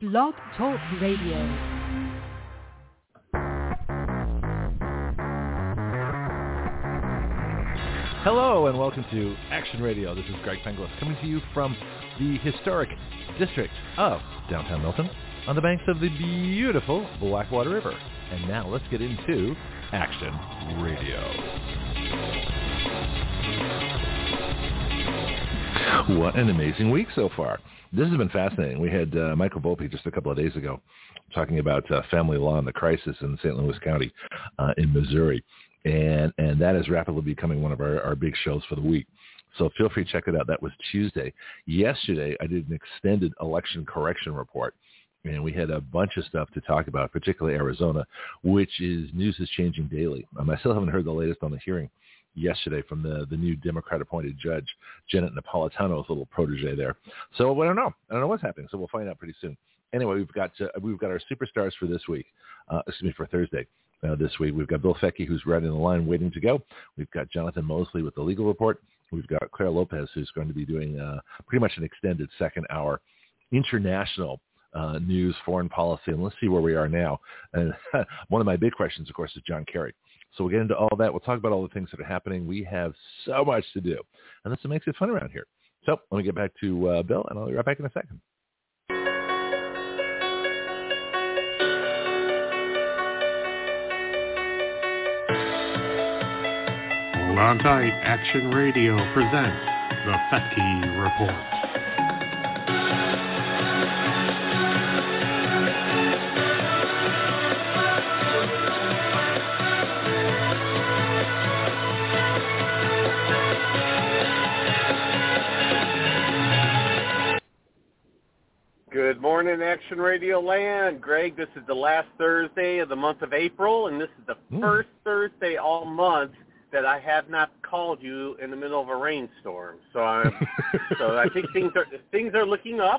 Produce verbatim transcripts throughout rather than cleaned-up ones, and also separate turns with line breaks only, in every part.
Blog Talk Radio.
Hello and welcome to Action Radio. This is Greg Penglis coming to you from the historic district of downtown Milton on the banks of the beautiful Blackwater River. And now let's get into Action Radio. What an amazing week so far. This has been fascinating. We had uh, Michael Volpe just a couple of days ago talking about uh, family law and the crisis in Saint Louis County uh, in Missouri. And and that is rapidly becoming one of our, our big shows for the week. So feel free to check it out. That was Tuesday. Yesterday, I did an extended election correction report, and we had a bunch of stuff to talk about, particularly Arizona, which is news is changing daily. Um, I still haven't heard the latest on the hearing yesterday from the, the new Democrat-appointed judge, Janet Napolitano's little protege there. So I don't know. I don't know what's happening, so we'll find out pretty soon. Anyway, we've got uh, we've got our superstars for this week, uh, excuse me, for Thursday. Uh, this week, we've got Bill Fecky, who's right in the line waiting to go. We've got Jonathan Mosley with the legal report. We've got Claire Lopez, who's going to be doing uh, pretty much an extended second hour international uh, news, foreign policy, and let's see where we are now. And one of my big questions, of course, is John Kerry. So we'll get into all that. We'll talk about all the things that are happening. We have so much to do, and that's what makes it fun around here. So let me get back to uh, Bill, and I'll be right back in a second.
Hold on tight. Action Radio presents the Fecky Report.
Good morning, Action Radio land. Greg, this is the last Thursday of the month of April, and this is the mm. first Thursday all month that I have not called you in the middle of a rainstorm. So I'm, so I think things are things are looking up.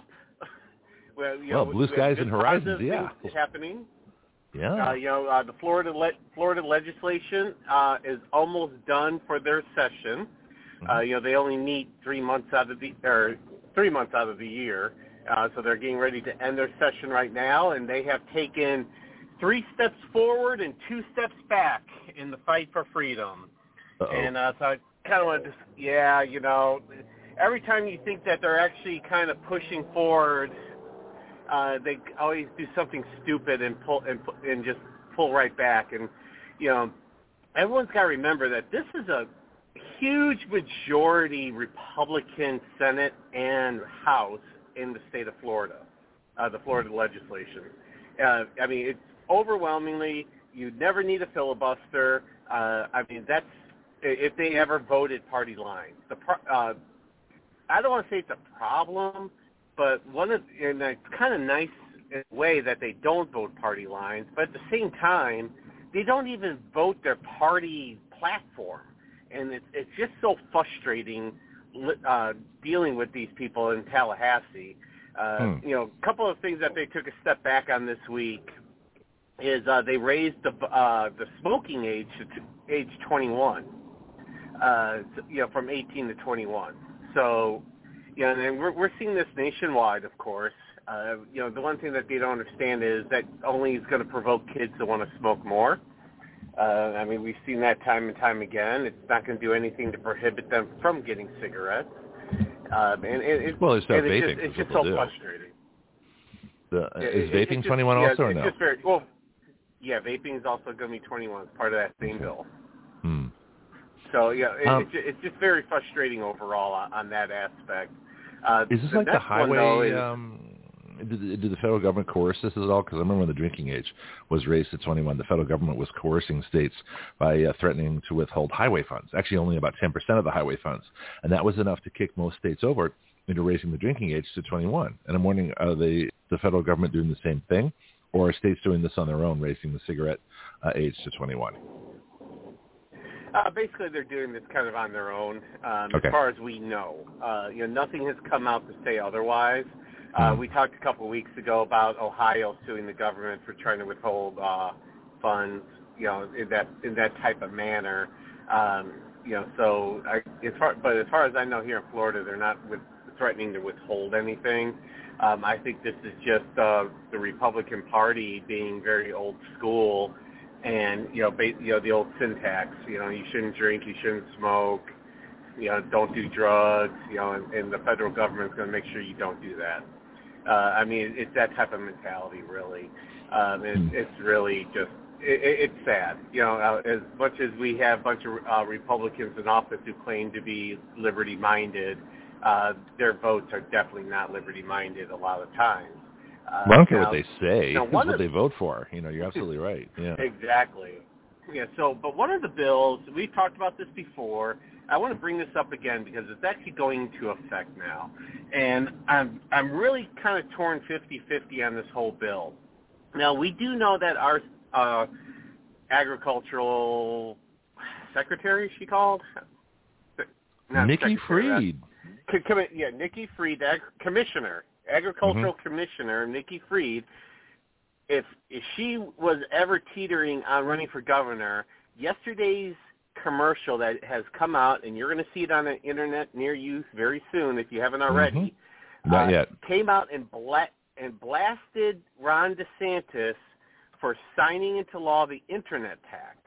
Well, you
well
know,
blue skies and horizons, yeah.
happening.
Yeah.
Uh, you know, uh, the Florida le- Florida legislation uh, is almost done for their session. Mm-hmm. Uh, you know, they only meet three months out of the or three months out of the year. Uh, so they're getting ready to end their session right now, and they have taken three steps forward and two steps back in the fight for freedom.
Uh-oh.
And uh, so I kind of want to just, yeah, you know, every time you think that they're actually kind of pushing forward, uh, they always do something stupid and pull and, and just pull right back. And, you know, everyone's got to remember that this is a huge majority Republican Senate and House in the state of Florida, uh, the Florida legislation. Uh, I mean, it's overwhelmingly, you never need a filibuster. Uh, I mean, that's, if they ever voted party lines. The pro- uh, I don't want to say it's a problem, but one of, and it's kind of nice in a way that they don't vote party lines, but at the same time, they don't even vote their party platform. And it's, it's just so frustrating Uh, dealing with these people in Tallahassee. Uh, hmm. You know, a couple of things that they took a step back on this week is uh, they raised the uh, the smoking age to t- age twenty-one. Uh, you know, from eighteen to twenty-one. So, you know, and we're we're seeing this nationwide, of course. Uh, you know, the one thing that they don't understand is that only is going to provoke kids to want to smoke more. Uh, I mean, we've seen that time and time again. It's not going to do anything to prohibit them from getting cigarettes. Um, and, and it,
well, it's,
and
vaping,
it's just, it's just so
do.
frustrating.
The, uh,
yeah,
is
it,
vaping
just,
twenty-one
yeah,
also or
it's
no?
Just very, well, yeah, vaping is also going to be twenty-one as part of that same bill.
Hmm.
So, yeah, it,
um,
it's, just, it's just very frustrating overall on, on that aspect. Uh,
is this
the
like the highway...
Though, is,
um, Did, did the federal government coerce this at all? Because I remember when the drinking age was raised to twenty-one, the federal government was coercing states by uh, threatening to withhold highway funds, actually only about ten percent of the highway funds. And that was enough to kick most states over into raising the drinking age to twenty-one. And I'm wondering, are they, the federal government doing the same thing? Or are states doing this on their own, raising the cigarette uh, age to twenty-one?
Uh, basically, they're doing this kind of on their own, um,
okay.
as far as we know. Uh, you know, nothing has come out to say otherwise. Uh, we talked a couple of weeks ago about Ohio suing the government for trying to withhold uh, funds, you know, in that in that type of manner. Um, you know, so I, as far, but as far as I know, here in Florida, they're not with, threatening to withhold anything. Um, I think this is just uh, the Republican Party being very old school, and you know, ba- you know, the old syntax. You know, you shouldn't drink, you shouldn't smoke, you know, don't do drugs. You know, and, and the federal government's going to make sure you don't do that. Uh, I mean, it's that type of mentality, really. Um, it, it's really just, it, it's sad. You know, uh, as much as we have a bunch of uh, Republicans in office who claim to be liberty-minded, uh, their votes are definitely not liberty-minded a lot of times. Uh,
well, I don't care
now,
what they say.
now
It's
what
what
of,
they vote for. You know, you're absolutely right. Yeah.
Exactly. Yeah, so, but one of the bills, we've talked about this before. I want to bring this up again because it's actually going into effect now. And I'm I'm really kind of torn fifty-fifty on this whole bill. Now, we do know that our uh, agricultural secretary, she called? Not
Nikki
secretary,
Fried.
uh, com- yeah, Nikki Fried, ag- commissioner, agricultural
Mm-hmm.
commissioner, Nikki Fried, if if she was ever teetering on running for governor, yesterday's commercial that has come out, and you're going to see it on the internet near you very soon if you haven't already,
Mm-hmm. Not
uh,
yet.
came out and, bla- and blasted Ron DeSantis for signing into law the internet tax.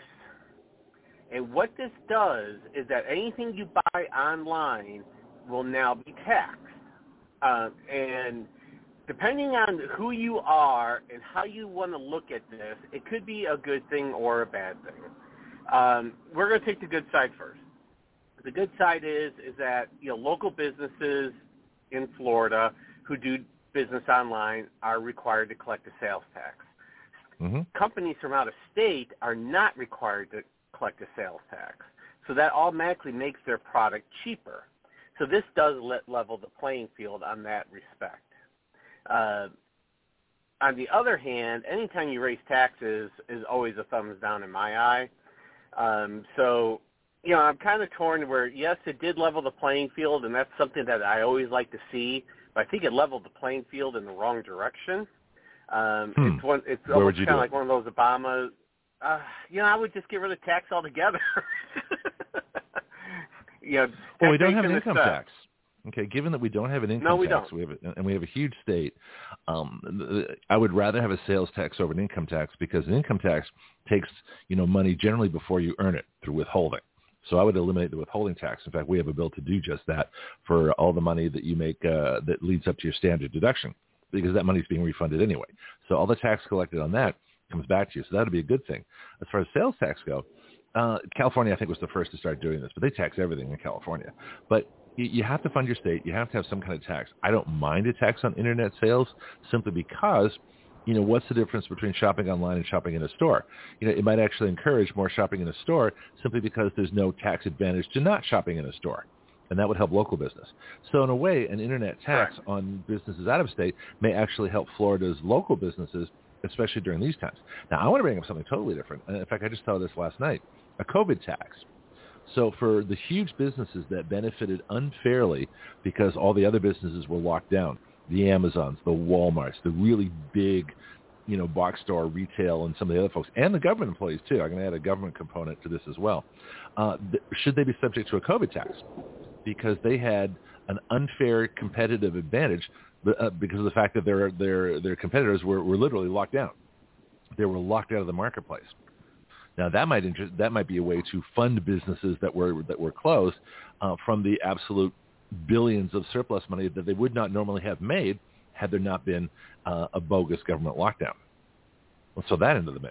And what this does is that anything you buy online will now be taxed. Uh, and depending on who you are and how you want to look at this, it could be a good thing or a bad thing. Um, we're going to take the good side first. The good side is is that you know local businesses in Florida who do business online are required to collect a sales tax.
Mm-hmm.
Companies from out of state are not required to collect a sales tax. So that automatically makes their product cheaper. So this does let level the playing field on that respect. Uh, on the other hand, anytime you raise taxes is always a thumbs down in my eye. Um, so, you know, I'm kind of torn where, yes, it did level the playing field, and that's something that I always like to see, but I think it leveled the playing field in the wrong direction. Um,
Hmm.
It's one. It's
Where
almost
would you
kind of
do
like
it?
one of those Obama. Uh, you know, I would just get rid of tax altogether. you know,
Well, we don't have
taxation
an income
sucks.
tax. Okay, given that we don't have an income
No, we
tax,
don't.
we have a, and we have a huge state. Um, I would rather have a sales tax over an income tax because an income tax takes you know money generally before you earn it through withholding. So I would eliminate the withholding tax. In fact, we have a bill to do just that for all the money that you make uh, that leads up to your standard deduction, because that money is being refunded anyway. So all the tax collected on that comes back to you. So that would be a good thing. As far as sales tax go, uh, California, I think, was the first to start doing this, but they tax everything in California. But you, you have to fund your state. You have to have some kind of tax. I don't mind a tax on internet sales simply because, you know, what's the difference between shopping online and shopping in a store? You know, it might actually encourage more shopping in a store simply because there's no tax advantage to not shopping in a store. And that would help local business. So in a way, an internet tax
Correct.
on businesses out of state may actually help Florida's local businesses, especially during these times. Now, I want to bring up something totally different. In fact, I just saw this last night, a COVID tax. So for the huge businesses that benefited unfairly because all the other businesses were locked down, the Amazons, the Walmarts, the really big, you know, box store retail and some of the other folks, and the government employees too. I'm going to add a government component to this as well. Uh, th- should they be subject to a COVID tax? Because they had an unfair competitive advantage uh, because of the fact that their their their competitors were, were literally locked down. They were locked out of the marketplace. Now that might interest, that might be a way to fund businesses that were that were closed uh, from the absolute billions of surplus money that they would not normally have made had there not been uh, a bogus government lockdown. Let's throw that into the mix.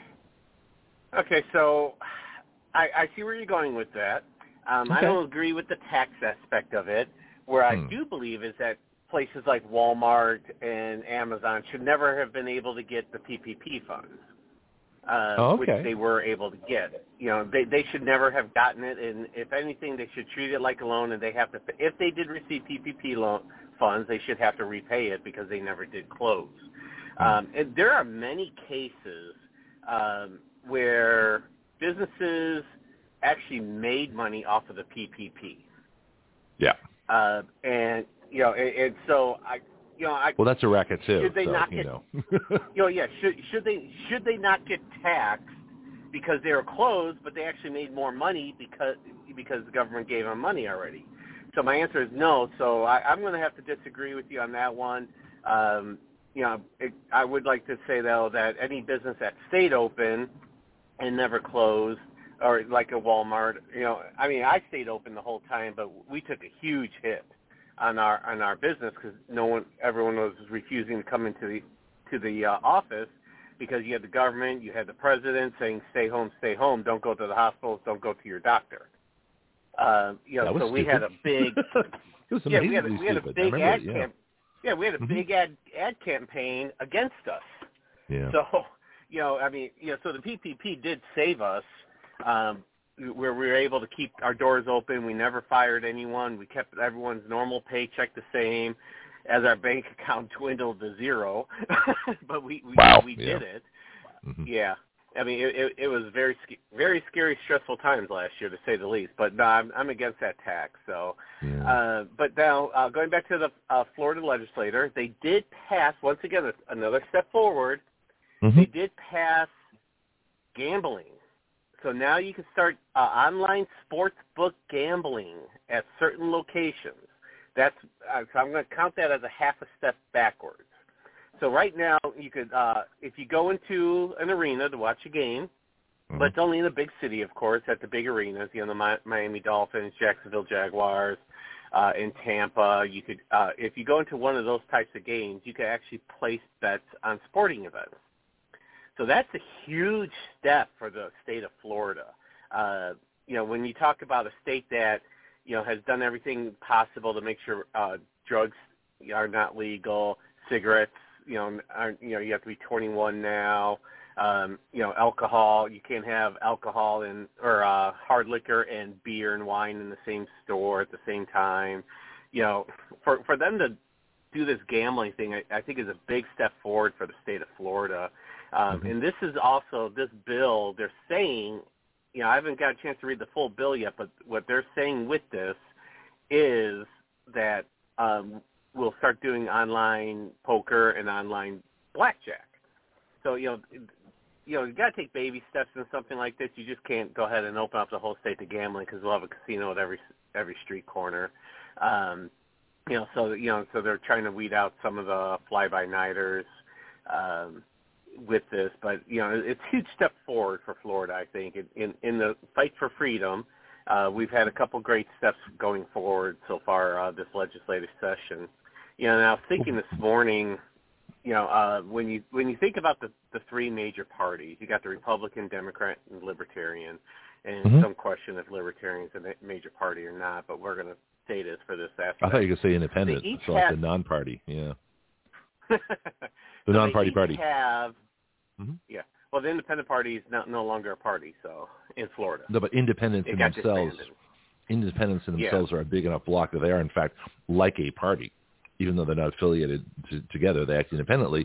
Okay, so I, I see where you're going with that. Um,
Okay.
I don't agree with the tax aspect of it. Where I
Hmm.
do believe is that places like Walmart and Amazon should never have been able to get the P P P funds, uh,
Oh,
which
okay.
they were able to get. You know, they they should never have gotten it, and if anything, they should treat it like a loan, and they have to. If they did receive P P P loan funds, they should have to repay it because they never did close.
Hmm.
Um, and there are many cases um, where businesses actually made money off of the P P P.
Yeah.
Uh, and, you know, and, and so I, you know, I,
Well, that's a racket too.
should they
so,
not
you
get,
know.
you know, yeah, should, should they, should they not get taxed because they were closed, but they actually made more money because, because the government gave them money already? So my answer is no. So I, I'm going to have to disagree with you on that one. Um, you know, it, I would like to say, though, that any business that stayed open and never closed, or like a Walmart, you know, I mean, I stayed open the whole time, but we took a huge hit on our on our business because no one, everyone was refusing to come into the to the uh, office because you had the government, you had the president saying, "Stay home, stay home, don't go to the hospitals, don't go to your doctor." Uh, you know, so
stupid.
we had a big,
it was
yeah, we had a, we had a
stupid.
big ad
it, yeah.
camp, yeah, we had a
mm-hmm.
big ad ad campaign against us.
Yeah.
So, you know, I mean, you know, so the P P P did save us, um, where we were able to keep our doors open. We never fired anyone. We kept everyone's normal paycheck the same, as our bank account dwindled to zero. But we we,
wow.
we
yeah.
did it.
Mm-hmm.
Yeah. I mean, it, it, it was very, very scary, stressful times last year, to say the least. But no, I'm, I'm against that tax. So,
yeah.
uh, but now uh, going back to the uh, Florida legislator, they did pass once again another step forward.
Mm-hmm.
They did pass gambling. So now you can start uh, online sports book gambling at certain locations. That's uh, so I'm going to count that as a half a step backwards. So right now, you could, uh, if you go into an arena to watch a game, mm-hmm. but it's only in a big city, of course, at the big arenas, you know, the Mi- Miami Dolphins, Jacksonville Jaguars, uh, in Tampa, you could, uh, if you go into one of those types of games, you could actually place bets on sporting events. So that's a huge step for the state of Florida. Uh, you know, when you talk about a state that, you know, has done everything possible to make sure uh, drugs are not legal, cigarettes, you know, aren't, you know, you have to be twenty-one now. Um, you know, alcohol, you can't have alcohol and or uh, hard liquor and beer and wine in the same store at the same time. You know, for for them to do this gambling thing, I, I think is a big step forward for the state of Florida. Um,
mm-hmm.
And this is also, this bill, they're saying, you know, I haven't got a chance to read the full bill yet, but what they're saying with this is that um, we'll start doing online poker and online blackjack. So, you know, you know, you got to take baby steps in something like this. You just can't go ahead and open up the whole state to gambling because we'll have a casino at every every street corner. Um, you know, so you know, so they're trying to weed out some of the fly-by-nighters um, with this. But you know, it's a huge step forward for Florida, I think, in in, in the fight for freedom. Uh, we've had a couple great steps going forward so far uh, this legislative session. You know, and I was thinking this morning, you know, uh, when you when you think about the, the three major parties, you got the Republican, Democrat, and Libertarian, and
mm-hmm. some
question if Libertarian is a major party or not, but we're going to say this for this aspect.
I thought you could say independent, so
have,
like the non-party, yeah.
the
so non-party party.
have,
mm-hmm.
yeah. Well, the independent party is not, no longer a party, so in Florida.
No, but independents
it
in
got
themselves,
disbanded.
independents in themselves
yeah.
are a big enough block that they are, in fact, like a party. Even though they're not affiliated to, together, they act independently,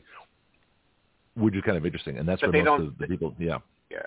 which is kind of interesting. And that's
but
where most
don't,
of the people, yeah.
Yeah.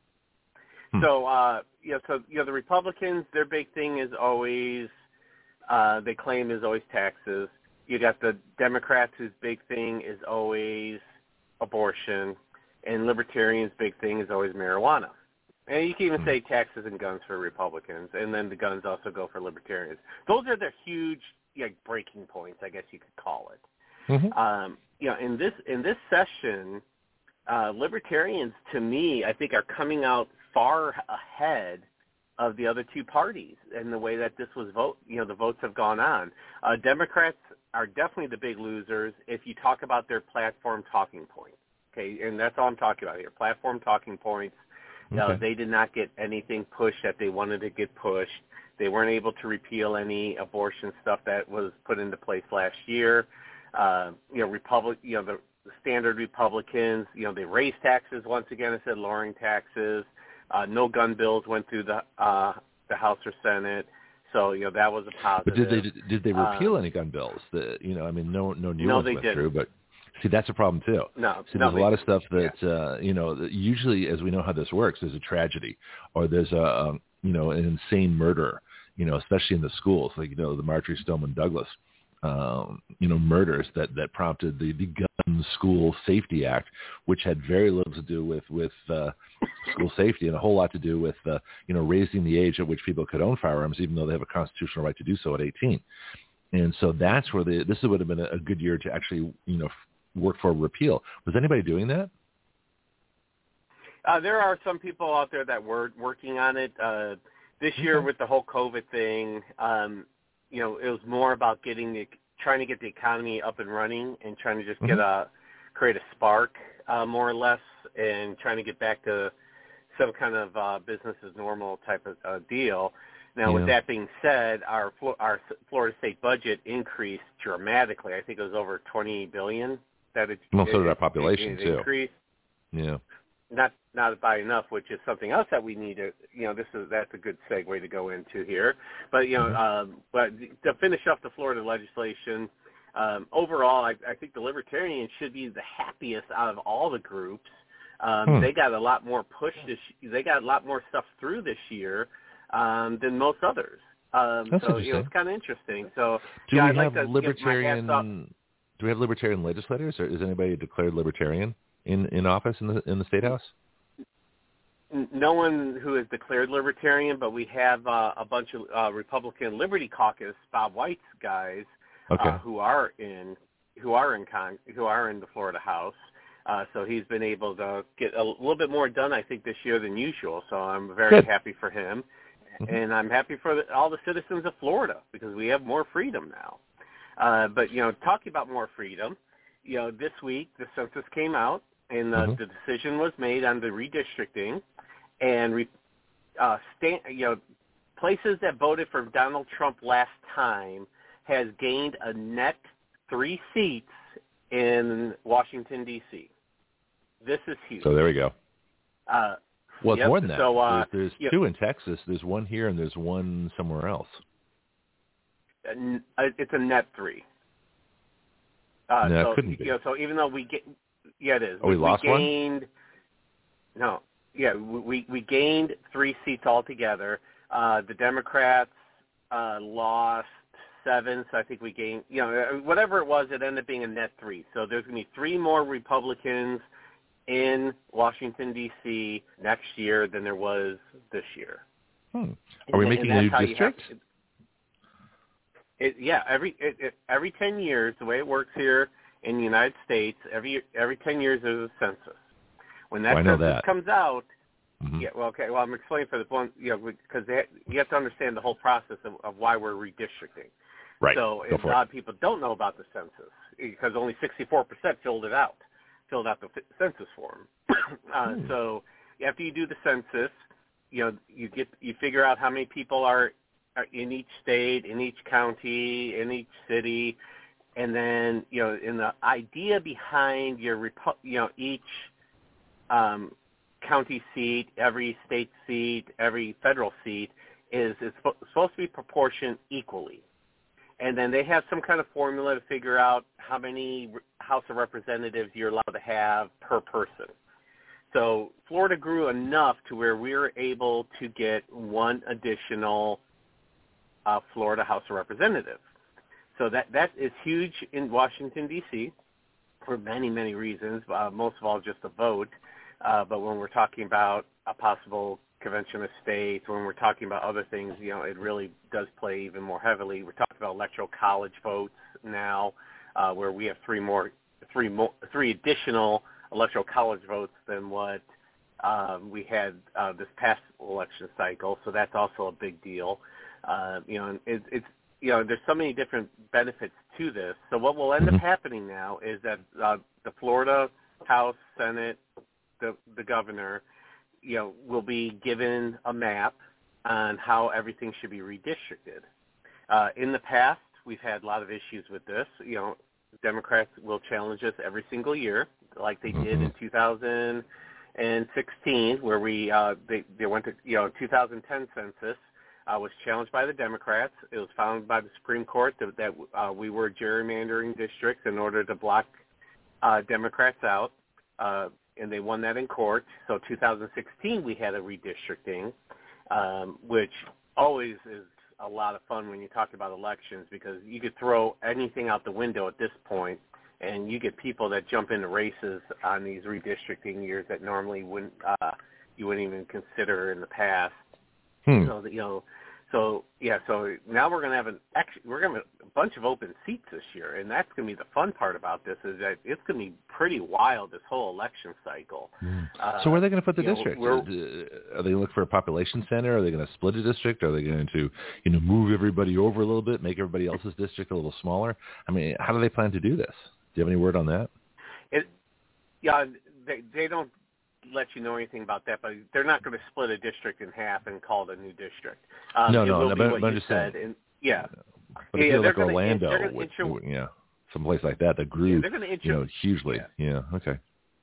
Hmm.
So, uh, yeah, so, you know, the Republicans, their big thing is always, uh, they claim is always taxes. You got the Democrats, whose big thing is always abortion. And Libertarians' big thing is always marijuana. And you can even hmm. say taxes and guns for Republicans, and then the guns also go for Libertarians. Those are the huge like breaking points, I guess you could call it.
Mm-hmm.
Um, you know, in this in this session, uh, Libertarians, to me, I think are coming out far ahead of the other two parties in the way that this was vote. You know, the votes have gone on. Uh, Democrats are definitely the big losers if you talk about their platform talking points. Okay, and that's all I'm talking about here. Platform talking points. Okay. Uh, they did not get anything pushed that they wanted to get pushed. They weren't able to repeal any abortion stuff that was put into place last year. Uh, you know, Republic, you know, the, the standard Republicans, you know, they raised taxes once again instead of lowering taxes. Uh, no gun bills went through the uh, the House or Senate, so you know that was a positive.
But did they did they repeal
um,
any gun bills? The, you know, I mean, no no new
no,
ones
they
went
didn't.
through, but. See, that's a problem, too.
No,
See,
no,
there's a lot of stuff
yeah.
that, uh, you know, usually as we know how this works, there's a tragedy or there's a, um, you know, an insane murder, you know, especially in the schools, like, you know, the Marjorie Stoneman Douglas, um, you know, murders that, that prompted the, the Gun School Safety Act, which had very little to do with, with uh, school safety and a whole lot to do with, uh, you know, raising the age at which people could own firearms, even though they have a constitutional right to do so at eighteen. And so that's where the this would have been a, a good year to actually, you know, work for a repeal. Was anybody doing that?
Uh, there are some people out there that were working on it. Uh, this okay. year with the whole COVID thing, um, you know, it was more about getting the trying to get the economy up and running and trying to just mm-hmm. get a create a spark, uh, more or less, and trying to get back to some kind of uh, business as normal type of uh, deal. Now, yeah. with that being said, our our Florida state budget increased dramatically. I think it was over twenty billion dollars that it,
well, so
it,
did our population
it, it
too.
Increased.
Yeah.
Not not by enough, which is something else that we need to, you know, this is that's a good segue to go into here. But you know, mm-hmm. um, but to finish off the Florida legislation, um, overall, I, I think the Libertarians should be the happiest out of all the groups. Um, hmm. They got a lot more push this. They got a lot more stuff through this year um, than most others. Um,
That's
so
interesting.
You know, it's kind of interesting. So
do
yeah,
we
I'd
have
like to
libertarian? Do we have libertarian legislators, or is anybody declared libertarian in, in office in the in the state house?
No one who is declared libertarian, but we have uh, a bunch of uh, Republican Liberty Caucus, Bob White's guys,
okay.
uh, who are in who are in con- who are in the Florida House. Uh, so he's been able to get a little bit more done, I think, this year than usual. So I'm very
Good.
happy for him,
mm-hmm.
and I'm happy for the, all the citizens of Florida because we have more freedom now. Uh, but you know, talking about more freedom, you know, this week the census came out, and the,
mm-hmm.
the decision was made on the redistricting. And re, uh, stand, you know, places that voted for Donald Trump last time has gained a net three seats in Washington, D C This is huge.
So there we go.
Uh,
well, it's
yep,
more than that.
So, uh,
there's there's
yep.
two in Texas. There's one here, and there's one somewhere else.
Uh, it's a net three. Uh,
no,
so,
it couldn't be.
You know, so even though we get, yeah, it is.
Oh, we,
we
lost
we gained, one? No. Yeah, we we gained three seats altogether. Uh, the Democrats uh, lost seven, so I think we gained, you know, whatever it was, it ended up being a net three. So there's going to be three more Republicans in Washington, D C next year than there was this year.
Hmm. Are we
and,
making
and
a new district?
It, it, yeah, every it, it, every ten years, the way it works here in the United States, every every ten years there's a census. When that
oh, I know
census
that.
comes out,
mm-hmm.
yeah, well, okay, well, I'm explaining for the one, you know, because you have to understand the whole process of, of why we're redistricting.
Right.
So
Go
a
for
lot
it.
of people don't know about the census because only sixty-four percent filled it out, filled out the f- census form. uh,
hmm.
So after you do the census, you know, you get you figure out how many people are, are in each state, in each county, in each city, and then you know, in the idea behind your, repu- you know, each um, county seat, every state seat, every federal seat is is supposed to be proportioned equally. And then they have some kind of formula to figure out how many House of Representatives you're allowed to have per person. So Florida grew enough to where we were able to get one additional uh, Florida House of Representatives. So that, that is huge in Washington, D C for many, many reasons, uh, most of all just a vote. Uh, but when we're talking about a possible convention of states, when we're talking about other things, you know, it really does play even more heavily. We're talking about electoral college votes now, uh, where we have three more, three more, three additional electoral college votes than what um, we had uh, this past election cycle. So that's also a big deal. Uh, you know, it, it's you know, there's so many different benefits to this. So what will end up happening now is that uh, the Florida House, Senate, the the governor, you know, will be given a map on how everything should be redistricted. Uh, in the past, we've had a lot of issues with this. You know, Democrats will challenge us every single year, like they did in two thousand sixteen, where we uh, they they went to you know two thousand ten census uh, was challenged by the Democrats. It was found by the Supreme Court that, that uh, we were gerrymandering districts in order to block uh, Democrats out. Uh, and they won that in court. So two thousand sixteen, we had a redistricting, um, which always is a lot of fun when you talk about elections because you could throw anything out the window at this point, and you get people that jump into races on these redistricting years that normally wouldn't uh, you wouldn't even consider in the past.
Hmm.
So that, you know, So yeah, so now we're going to have an actually we're going to have a bunch of open seats this year, and that's going to be the fun part about this is that it's going to be pretty wild this whole election cycle.
Mm.
Uh,
so where are they going to put the
know,
district? Are they going to look for a population center? Are they going to split a district? Are they going to you know move everybody over a little bit, make everybody else's district a little smaller? I mean, how do they plan to do this? Do you have any word on that?
It, yeah, they they don't let you know anything about that, but they're not going to split a district in half and call it a new district. Um,
no,
it
no,
will
no,
be
but,
what
but I'm
you
just
said,
saying.
and, yeah.
But
yeah,
I feel like
gonna,
Orlando,
gonna
would,
inter-
would, yeah, someplace like that that grew,
yeah, inter-
you know, hugely.
Yeah.
yeah, okay.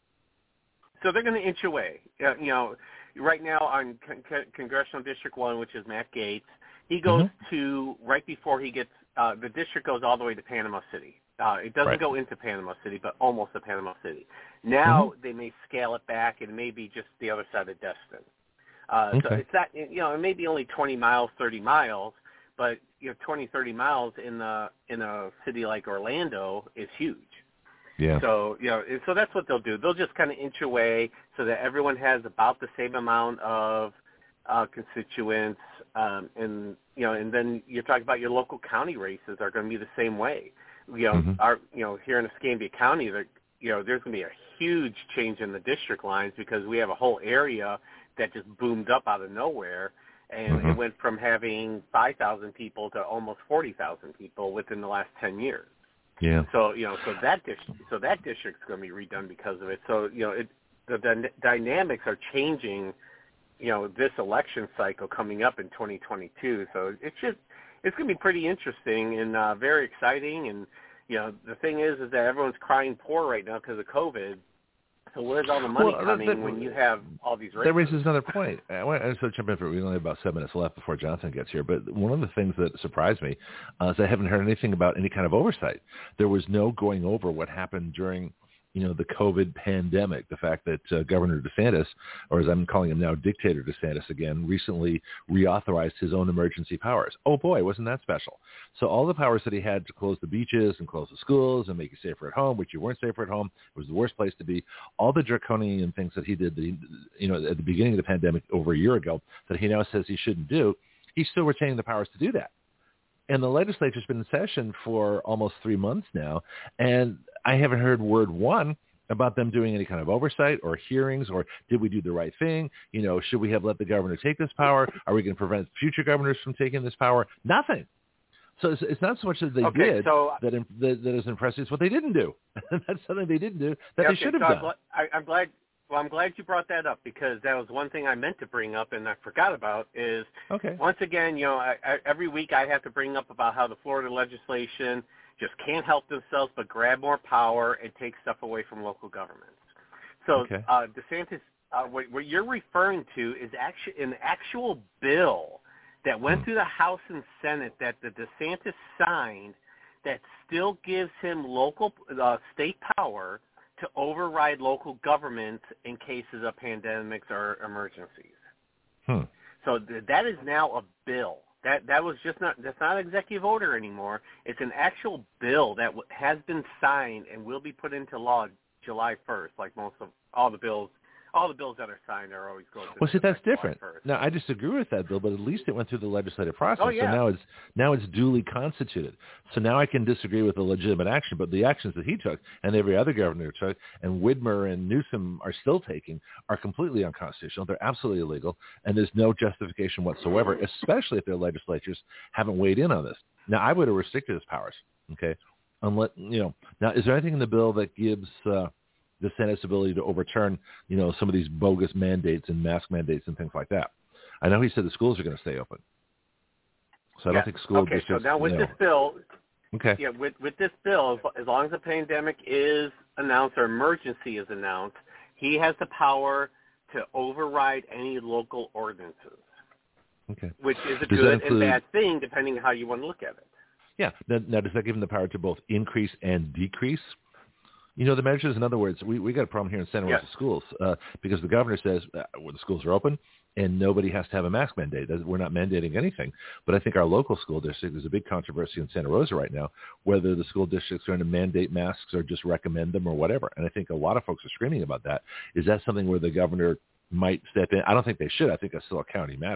So they're going to inch away. Uh, you know, right now on con- con- Congressional District one, which is Matt Gaetz, he goes
mm-hmm.
to, right before he gets, uh, the district goes all the way to Panama City. Uh, it doesn't
Right.
go into Panama City, but almost to Panama City. Now
mm-hmm.
they may scale it back and maybe just the other side of Destin. Uh,
okay.
So it's that, you know, it may be only twenty miles, thirty miles, but you know, twenty, thirty miles in the in a city like Orlando is huge.
Yeah.
So you know, so that's what they'll do. They'll just kind of inch away so that everyone has about the same amount of uh, constituents, um, and you know, and then you're talking about your local county races are going to be the same way. You know,
mm-hmm.
our you know here in Escambia County, there you know there's going to be a huge change in the district lines because we have a whole area that just boomed up out of nowhere, and
mm-hmm.
it went from having five thousand people to almost forty thousand people within the last ten years.
Yeah.
So you know, so that district, so that district's going to be redone because of it. So you know, it, the, the dynamics are changing. You know, this election cycle coming up in twenty twenty-two. So it's just it's going to be pretty interesting and uh, very exciting. And you know, the thing is, is that everyone's crying poor right now because of COVID. So where's all the money
well,
coming
that, that,
when you have all these races?
That raises another point. I want to sort of jump in for, we only have about seven minutes left before Jonathan gets here, but one of the things that surprised me uh, is I haven't heard anything about any kind of oversight. There was no going over what happened during, you know, the COVID pandemic, the fact that uh, Governor DeSantis, or as I'm calling him now, Dictator DeSantis again, recently reauthorized his own emergency powers. Oh boy, wasn't that special. So all the powers that he had to close the beaches and close the schools and make you safer at home, which you weren't safer at home, it was the worst place to be, all the draconian things that he did, that he, you know, at the beginning of the pandemic over a year ago that he now says he shouldn't do, he's still retaining the powers to do that. And the legislature's been in session for almost three months now, and I haven't heard word one about them doing any kind of oversight or hearings or did we do the right thing? You know, should we have let the governor take this power? Are we going to prevent future governors from taking this power? Nothing. So it's, it's not so much that they
okay,
did
so,
that, that that is impressive. It's what they didn't do. That's something they didn't do that
okay,
they should have
so
done.
I'm, gl- I, I'm glad. Well, I'm glad you brought that up because that was one thing I meant to bring up and I forgot about is
okay.
once again, you know, I, I, every week I have to bring up about how the Florida legislation just can't help themselves but grab more power and take stuff away from local governments. So
okay.
uh, DeSantis, uh, what, what you're referring to is actually an actual bill that went
hmm.
through the House and Senate that the DeSantis signed that still gives him local uh, state power to override local governments in cases of pandemics or emergencies.
Hmm.
So th- that is now a bill. That that was just not that's not an executive order anymore. It's an actual bill that w- has been signed and will be put into law July first. Like most of all the bills, all the bills that are signed are always going to.
Well, see, that's different.
July first.
Now, I disagree with that bill, but at least it went through the legislative process.
Oh, yeah.
So now it's now it's duly constituted. So now I can disagree with the legitimate action, but the actions that he took and every other governor took, and Whitmer and Newsom are still taking, are completely unconstitutional. They're absolutely illegal, and there's no justification whatsoever, especially if their legislatures haven't weighed in on this. Now, I would have restricted his powers. Okay, unless you know. Now, is there anything in the bill that gives uh, the Senate's ability to overturn, you know, some of these bogus mandates and mask mandates and things like that? I know he said the schools are going to stay open, so I
yeah.
don't think school
okay,
districts.
so now with
you know,
this bill,
okay,
yeah, with with this bill, as long as the pandemic is announced or emergency is announced, he has the power to override any local ordinances.
okay,
Which is a
does
good
that include,
and bad thing, depending on how you want to look at it.
Yeah. Now, now, does that give him the power to both increase and decrease? You know, the measures, in other words, we, we got a problem here in Santa Rosa
yes.
schools uh, because the governor says uh, well, the schools are open and nobody has to have a mask mandate. We're not mandating anything. But I think our local school district, there's a big controversy in Santa Rosa right now, whether the school district's going to mandate masks or just recommend them or whatever. And I think a lot of folks are screaming about that. Is that something where the governor might step in? I don't think they should. I think that's still a county matter.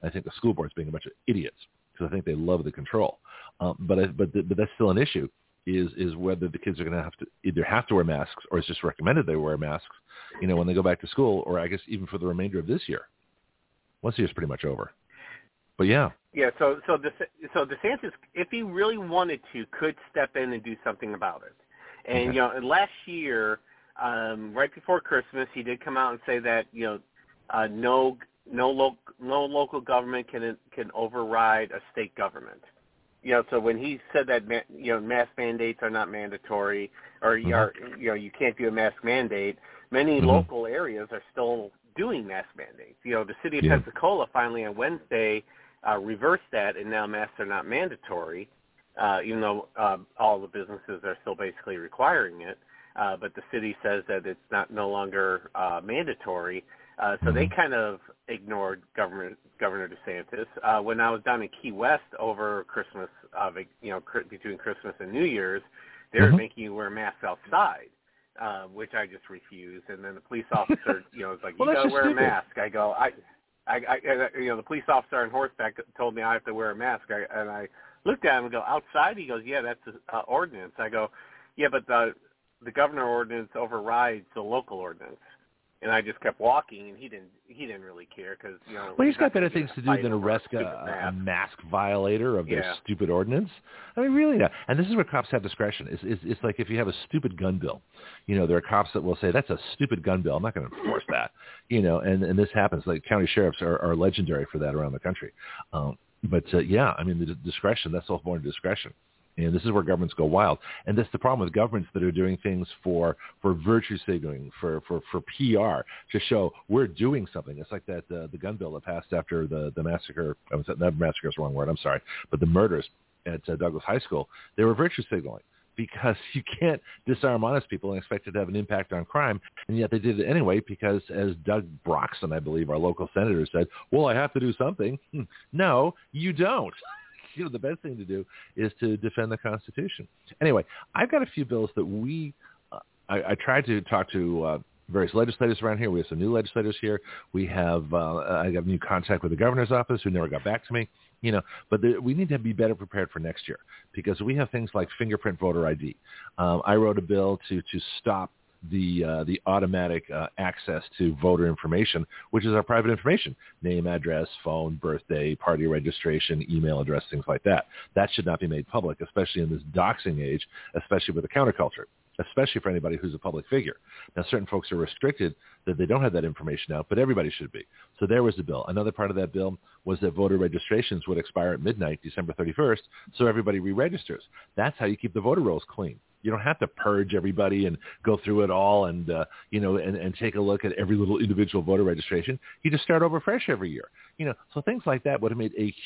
I think the school board's being a bunch of idiots because I think they love the control. Um, but I, but the, but that's still an issue. Is is whether the kids are going to have to either have to wear masks or it's just recommended they wear masks, you know, when they go back to school, or I guess even for the remainder of this year. Once the year's pretty much over. But yeah.
Yeah. So so the so DeSantis, if he really wanted to, could step in and do something about it. And
Okay.
you know, and last year, um, right before Christmas, he did come out and say that you know, uh, no no local no local government can can override a state government. You know, so when he said that, you know, mask mandates are not mandatory, or mm-hmm. are, you know, you can't do a mask mandate, many mm-hmm. local areas are still doing mask mandates. You know, the city of yeah. Pensacola finally on Wednesday uh, reversed that, and now masks are not mandatory, uh, even though uh, all the businesses are still basically requiring it. Uh, but the city says that it's not no longer uh, mandatory. Uh, so mm-hmm. they kind of ignored Governor Governor DeSantis. Uh, when I was down in Key West over Christmas, uh, you know, between Christmas and New Year's, they were mm-hmm. making you wear masks outside, uh, which I just refused. And then the police officer, you know, was like, "You
well,
got to wear
stupid.
a mask." I go, I, I, I, you know, the police officer on horseback told me I have to wear a mask, I, and I looked at him and go, "Outside?" He goes, "Yeah, that's an uh, ordinance." I go, "Yeah, but the the governor ordinance overrides the local ordinance." And I just kept walking, and he didn't. He didn't really care because you know.
Well, he's got better things to do than arrest a, a mask violator of their
yeah.
stupid ordinance. I mean, really. Not. And this is where cops have discretion. It's, it's, it's like if you have a stupid gun bill, you know, there are cops that will say that's a stupid gun bill. I'm not going to enforce that. You know, and, and this happens. Like county sheriffs are, are legendary for that around the country. Um, but uh, yeah, I mean, the discretion. That's all born discretion. And this is where governments go wild. And that's the problem with governments that are doing things for, for virtue signaling, for, for, for P R, to show we're doing something. It's like that uh, the gun bill that passed after the, the massacre. I was, not massacre is the wrong word, I'm sorry. But the murders at uh, Douglas High School, they were virtue signaling. Because you can't disarm honest people and expect it to have an impact on crime. And yet they did it anyway because, as Doug Broxton, I believe, our local senator, said, well, I have to do something. No, you don't. You know, the best thing to do is to defend the Constitution. Anyway, I've got a few bills that we, uh, I, I tried to talk to uh, various legislators around here. We have some new legislators here. We have, uh, I got new contact with the governor's office who never got back to me, you know, but the, we need to be better prepared for next year because we have things like fingerprint voter I D. Um, I wrote a bill to, to stop the uh, the automatic uh, access to voter information, which is our private information, name, address, phone, birthday, party registration, email address, things like that. That should not be made public, especially in this doxing age, especially with the counterculture, especially for anybody who's a public figure. Now, certain folks are restricted that they don't have that information out, but everybody should be. So there was the bill. Another part of that bill was that voter registrations would expire at midnight, December thirty-first, so everybody re-registers. That's how you keep the voter rolls clean. You don't have to purge everybody and go through it all and, uh, you know, and, and take a look at every little individual voter registration. You just start over fresh every year. You know, so things like that would have made a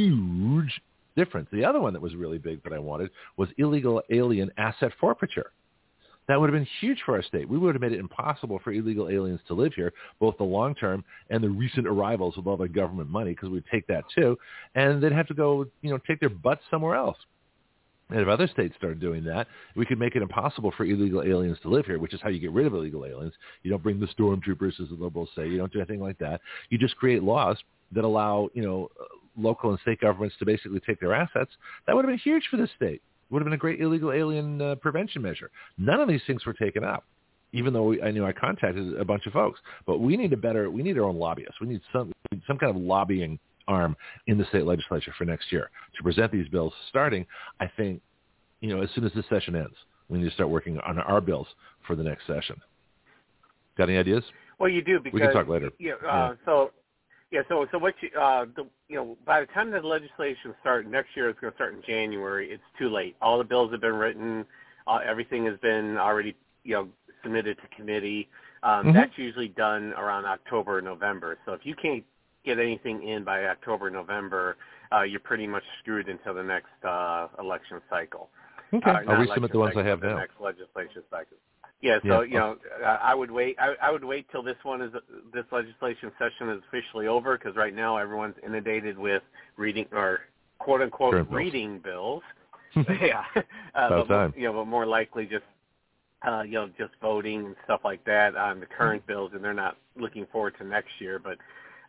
huge difference. The other one that was really big that I wanted was illegal alien asset forfeiture. That would have been huge for our state. We would have made it impossible for illegal aliens to live here, both the long-term and the recent arrivals with all the government money, because we'd take that too, and they'd have to go, you know, take their butts somewhere else. And if other states started doing that, we could make it impossible for illegal aliens to live here, which is how you get rid of illegal aliens. You don't bring the stormtroopers, as the liberals say. You don't do anything like that. You just create laws that allow, you know, local and state governments to basically take their assets. That would have been huge for this state. It would have been a great illegal alien uh, prevention measure. None of these things were taken up, even though we, I knew I contacted a bunch of folks. But we need a better, we need our own lobbyists. We need some some kind of lobbying arm in the state legislature for next year to present these bills starting, I think, you know, as soon as this session ends. We need to start working on our bills for the next session. Got any ideas?
Well, you do, because
we can talk later.
Yeah, uh, yeah. So, yeah, so so what you, uh, the, you know, by the time the legislation starts next year, it's going to start in January. It's too late. All the bills have been written. Uh, everything has been already, you know, submitted to committee. Um, mm-hmm. That's usually done around October or November. So if you can't get anything in by October, November, uh, you're pretty much screwed until the next uh, election cycle.
Okay,
uh,
I'll resubmit the ones
cycle,
I have
the
now.
Next legislation cycle. Yeah, so yeah. you know, I would wait. I, I would wait till this one is this legislation session is officially over, because right now everyone's inundated with reading or quote unquote
Current
reading bills. bills. yeah, uh, but
time.
you know, but more likely just uh, you know just voting and stuff like that on the current bills, and they're not looking forward to next year, but.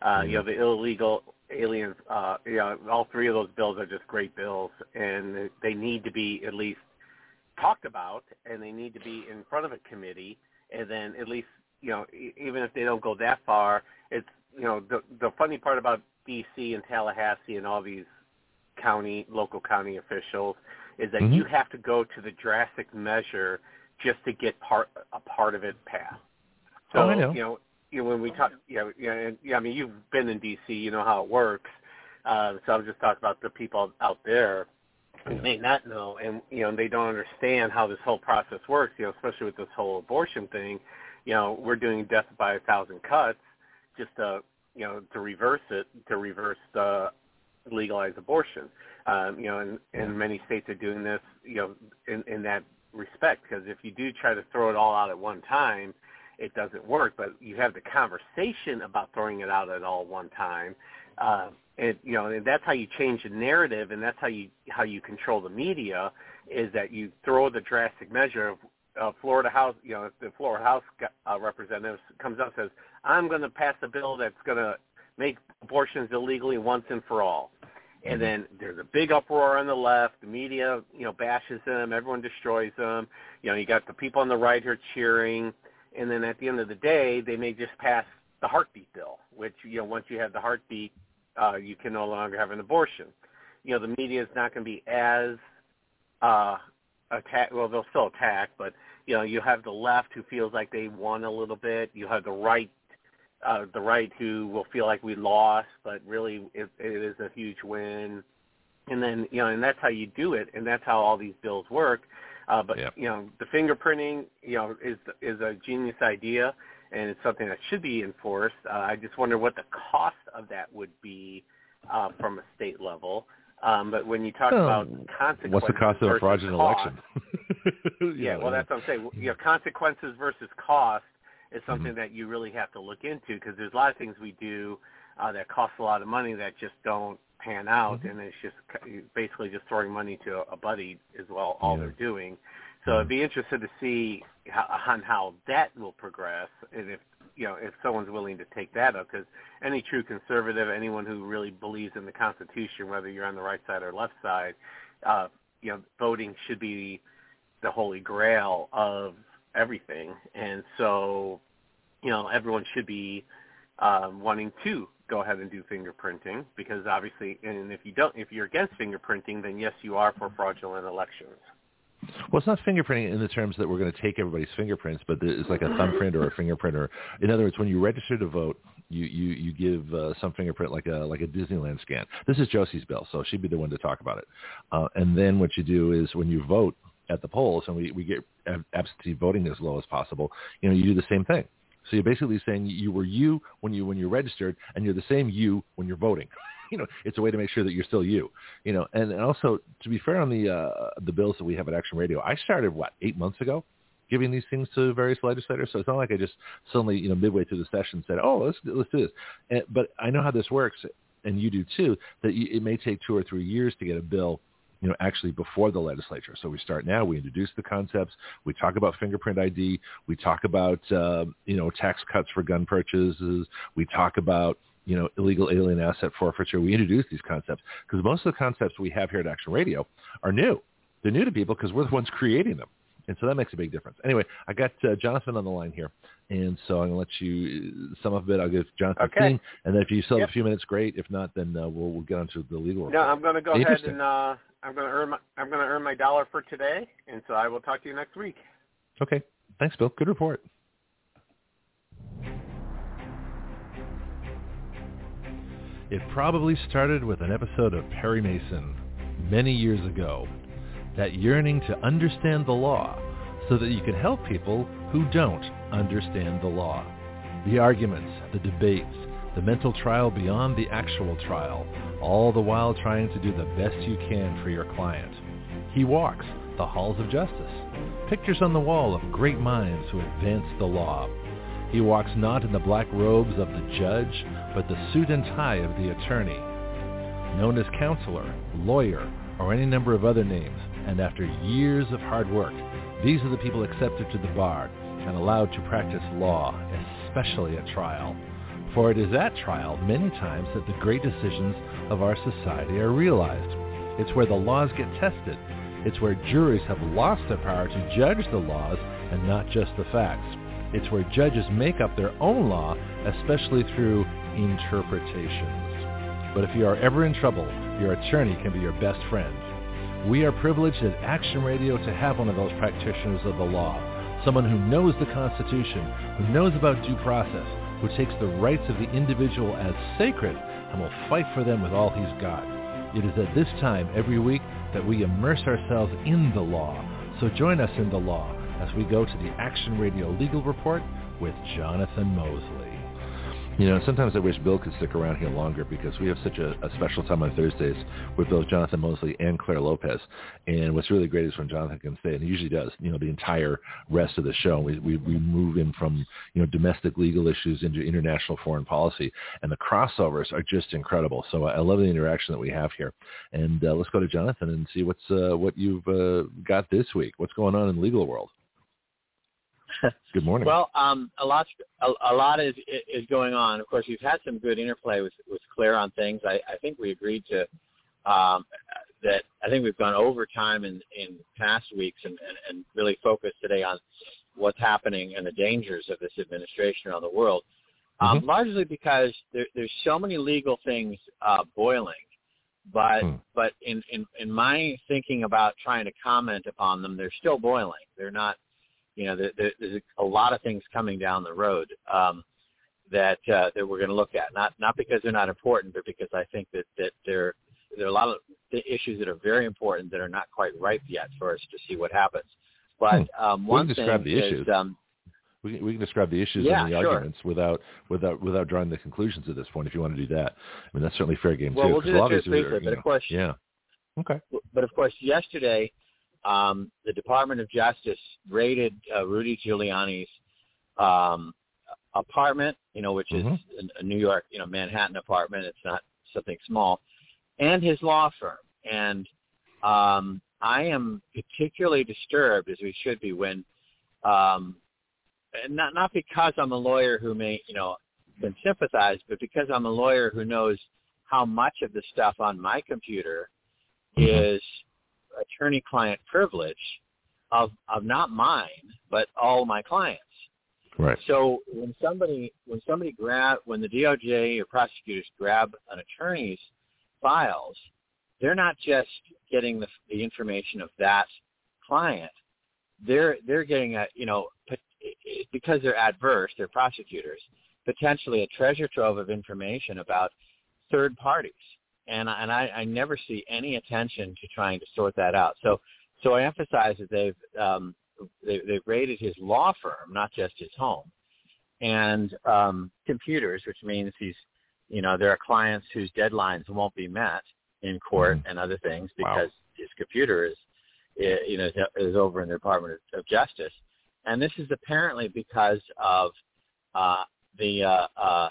Uh, you know, the illegal aliens, uh, you know, all three of those bills are just great bills, and they need to be at least talked about, and they need to be in front of a committee, and then at least, you know, even if they don't go that far, it's, you know, the the funny part about D C and Tallahassee and all these county, local county officials is that mm-hmm. you have to go to the drastic measure just to get part a part of it passed. So,
oh, I know.
you know, you know, when we talk, you know, you know, and, yeah, I mean, you've been in D C, you know how it works. Uh, so I'm just talking about the people out there who may not know, and, you know, they don't understand how this whole process works, you know, especially with this whole abortion thing. You know, we're doing death by a thousand cuts just to, you know, to reverse it, to reverse the legalized abortion. Um, you know, and, and many states are doing this, you know, in, in that respect, because if you do try to throw it all out at one time, it doesn't work, but you have the conversation about throwing it out at all one time, uh, and you know, and that's how you change the narrative, and that's how you how you control the media, is that you throw the drastic measure of uh, Florida House. You know, if the Florida House uh, representative comes up and says, "I'm going to pass a bill that's going to make abortions illegally once and for all," and then there's a big uproar on the left. The media, you know, bashes them. Everyone destroys them. You know, you got the people on the right here cheering. And then at the end of the day, they may just pass the heartbeat bill, which, you know, once you have the heartbeat, uh, you can no longer have an abortion. You know, the media is not going to be as uh, attack. Well, they'll still attack, but, you know, you have the left who feels like they won a little bit. You have the right, uh, the right who will feel like we lost, but really it, it is a huge win. And then, you know, and that's how you do it, and that's how all these bills work. Uh, but, yep. you know, the fingerprinting, you know, is is a genius idea, and it's something that should be enforced. Uh, I just wonder what the cost of that would be uh, from a state level. Um, but when you talk oh, about consequences,
what's the cost of a fraudulent
cost,
election?
yeah, well, that's what I'm saying. You know, consequences versus cost is something mm-hmm. that you really have to look into, because there's a lot of things we do uh, that cost a lot of money that just don't pan out, mm-hmm. and it's just basically just throwing money to a buddy is well all yeah. they're doing. So mm-hmm. I'd be interested to see how, on how that will progress, and if you know if someone's willing to take that up, because any true conservative, anyone who really believes in the Constitution, whether you're on the right side or left side, uh, you know, voting should be the holy grail of everything, and so you know everyone should be um, wanting to go ahead and do fingerprinting, because obviously, and if you don't, if you're against fingerprinting, then yes, you are for fraudulent elections.
Well, it's not fingerprinting in the terms that we're going to take everybody's fingerprints, but it's like a thumbprint or a fingerprint. Or, in other words, when you register to vote, you you you give uh, some fingerprint, like a like a Disneyland scan. This is Josie's bill, so she'd be the one to talk about it. Uh, and then what you do is when you vote at the polls, and we we get absentee voting as low as possible, you know, you do the same thing. So you're basically saying you were you when you when you registered, and you're the same you when you're voting. You know, it's a way to make sure that you're still you. You know, and, and also to be fair on the uh, the bills that we have at Action Radio, I started what eight months ago, giving these things to various legislators. So it's not like I just suddenly, you know, midway through the session said, oh, let's let's do this. And, but I know how this works, and you do too. That you, it may take two or three years to get a bill, you know, actually before the legislature. So we start now, we introduce the concepts, we talk about fingerprint I D, we talk about, uh, you know, tax cuts for gun purchases, we talk about, you know, illegal alien asset forfeiture. We introduce these concepts because most of the concepts we have here at Action Radio are new. They're new to people because we're the ones creating them. And so that makes a big difference. Anyway, I got uh, Jonathan on the line here. And so I'm going to let you sum up a bit. I'll give Jonathan
okay.
King. And then if you still have
yep.
a few minutes, great. If not, then uh, we'll, we'll get on to the legal report.
No, I'm going to go ahead and uh, I'm going to earn my, I'm going to earn my dollar for today. And so I will talk to you next week.
Okay. Thanks, Bill. Good report. It probably started with an episode of Perry Mason many years ago. That yearning to understand the law so that you can help people who don't understand the law. The arguments, the debates, the mental trial beyond the actual trial, all the while trying to do the best you can for your client. He walks the halls of justice. Pictures on the wall of great minds who advance the law. He walks not in the black robes of the judge, but the suit and tie of the attorney. Known as counselor, lawyer, or any number of other names, and after years of hard work, these are the people accepted to the bar and allowed to practice law, especially at trial. For it is at trial many times that the great decisions of our society are realized. It's where the laws get tested. It's where juries have lost their power to judge the laws and not just the facts. It's where judges make up their own law, especially through interpretations. But if you are ever in trouble, your attorney can be your best friend. We are privileged at Action Radio to have one of those practitioners of the law, someone who knows the Constitution, who knows about due process, who takes the rights of the individual as sacred and will fight for them with all he's got. It is at this time every week that we immerse ourselves in the law. So join us in the law as we go to the Action Radio Legal Report with Jonathan Mosley. You know, sometimes I wish Bill could stick around here longer because we have such a, a special time on Thursdays with both Jonathan Mosley and Claire Lopez. And what's really great is when Jonathan can stay, and he usually does, you know, the entire rest of the show. We, we, we move in from, you know, domestic legal issues into international foreign policy. And the crossovers are just incredible. So I love the interaction that we have here. And uh, let's go to Jonathan and see what's uh, what you've uh, got this week. What's going on in the legal world? Good morning.
Well, um, a lot, a, a lot is is going on. Of course, we've had some good interplay with, with Claire on things. I, I think we agreed to um, that. I think we've gone over time in, in past weeks and, and, and really focused today on what's happening and the dangers of this administration around the world. Um, mm-hmm. Largely because there, there's so many legal things uh, boiling, but mm. but in, in in my thinking about trying to comment upon them, they're still boiling. They're not. You know, there, there's a lot of things coming down the road um, that uh, that we're going to look at. Not not because they're not important, but because I think that, that there there are a lot of issues that are very important that are not quite ripe yet for us to see what happens. But
hmm.
um, one
we can
thing
describe the
is,
issues.
Um,
we can, we can describe the issues
yeah,
and the
sure.
arguments without without without drawing the conclusions at this point. If you want to do that, I mean that's certainly fair game
well,
too.
We'll do that just briefly, but of course,
yeah, okay.
But of course, yesterday. Um, the Department of Justice raided uh, Rudy Giuliani's um, apartment, you know, which
mm-hmm.
is a New York, you know, Manhattan apartment. It's not something small, and his law firm. And um, I am particularly disturbed, as we should be, when, um, and not not because I'm a lawyer who may, you know, can sympathize, but because I'm a lawyer who knows how much of the stuff on my computer mm-hmm. is attorney-client privilege of of not mine, but all my clients.
Right.
So when somebody when somebody grab when the D O J or prosecutors grab an attorney's files, they're not just getting the, the information of that client. They're they're getting a you know because they're adverse, they're prosecutors, potentially a treasure trove of information about third parties. And, and I, I never see any attention to trying to sort that out. So so I emphasize that they've um, they, they've raided his law firm, not just his home, and um, computers, which means he's you know there are clients whose deadlines won't be met in court mm-hmm. and other things because wow. his computer is you know is over in the Department of Justice, and this is apparently because of uh, the uh, uh,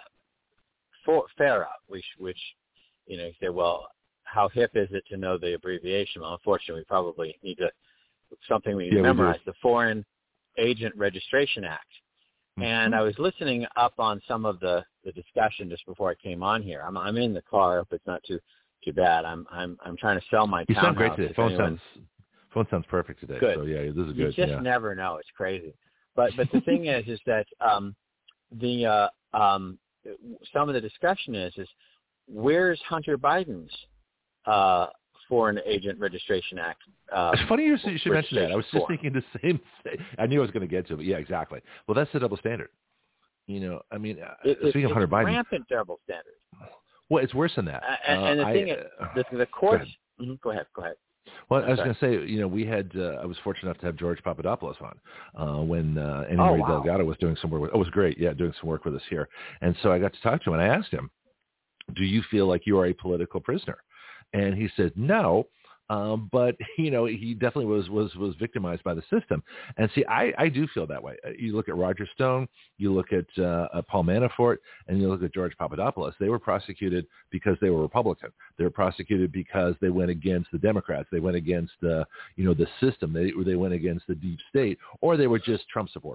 FARA, which which You know, you say, well, how hip is it to know the abbreviation? Well, unfortunately, we probably need to something we need
yeah,
to memorize, the Foreign Agent Registration Act. Mm-hmm. And I was listening up on some of the, the discussion just before I came on here. I'm I'm in the car. Hope it's not too too bad. I'm I'm I'm trying to sell my
you
townhouse.
You sound great today. Phone
anyone...
sounds phone sounds perfect today.
Good.
So yeah, this is
you
good.
You just
yeah.
never know. It's crazy. But but the thing is, is that um, the uh, um, some of the discussion is is where's Hunter Biden's uh, Foreign Agent Registration Act? Uh,
it's funny you should mention that. I was just thinking the same thing. I knew I was going to get to it, but yeah, exactly. Well, that's the double standard. You know, I mean,
it,
speaking
it,
of Hunter Biden,
rampant double standard.
Well, it's worse than that.
Uh, and, and the
uh,
thing
I,
is, the, the courts. Go, mm-hmm, go ahead. Go ahead.
Well,
I'm
I was
sorry.
going to say, you know, we had, uh, I was fortunate enough to have George Papadopoulos on uh, when uh, Annie
oh,
Marie
wow.
Delgado was doing some work. With, oh, it was great. Yeah, doing some work with us here. And so I got to talk to him, and I asked him, do you feel like you are a political prisoner? And he said, no. Um, but, you know, he definitely was, was, was victimized by the system. And see, I, I do feel that way. You look at Roger Stone, you look at uh, Paul Manafort, and you look at George Papadopoulos. They were prosecuted because they were Republican. They were prosecuted because they went against the Democrats. They went against, uh, you know, the system. They, they went against the deep state, or they were just Trump supporters.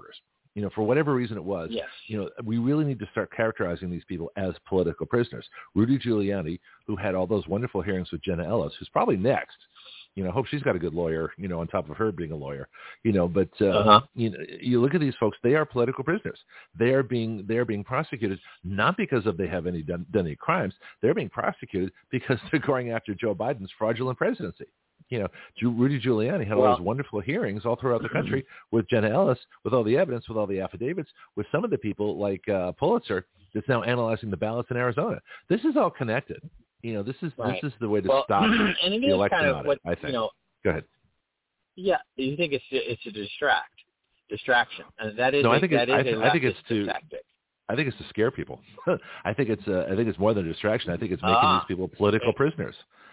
You know, for whatever reason it was,
Yes.
you know, we really need to start characterizing these people as political prisoners. Rudy Giuliani, who had all those wonderful hearings with Jenna Ellis, who's probably next. You know, hope she's got a good lawyer, you know, on top of her being a lawyer, you know, but, uh,
Uh-huh.
you know, you look at these folks, they are political prisoners. They are being, they are being prosecuted, not because of they have any done, done any crimes. They're being prosecuted because they're going after Joe Biden's fraudulent presidency. You know, Rudy Giuliani had all
Well-
those wonderful hearings all throughout the country with Jenna Ellis, with all the evidence, with all the affidavits, with some of the people like uh, Pulitzer that's now analyzing the ballots in Arizona. This is all connected. You know, this is
Right.
this is the way to
Well,
stop
and it
the
is
election
kind of
audit,
what,
I think.
you know,
Go ahead.
yeah, you think it's it's a distract, distraction, and that is
No,
a,
I think it's,
that is
I,
a
th- I think it's
leftist
to
tactic.
I think it's to scare people. I think it's uh, I think it's more than a distraction. I think it's making
Ah.
these people political
It-
prisoners.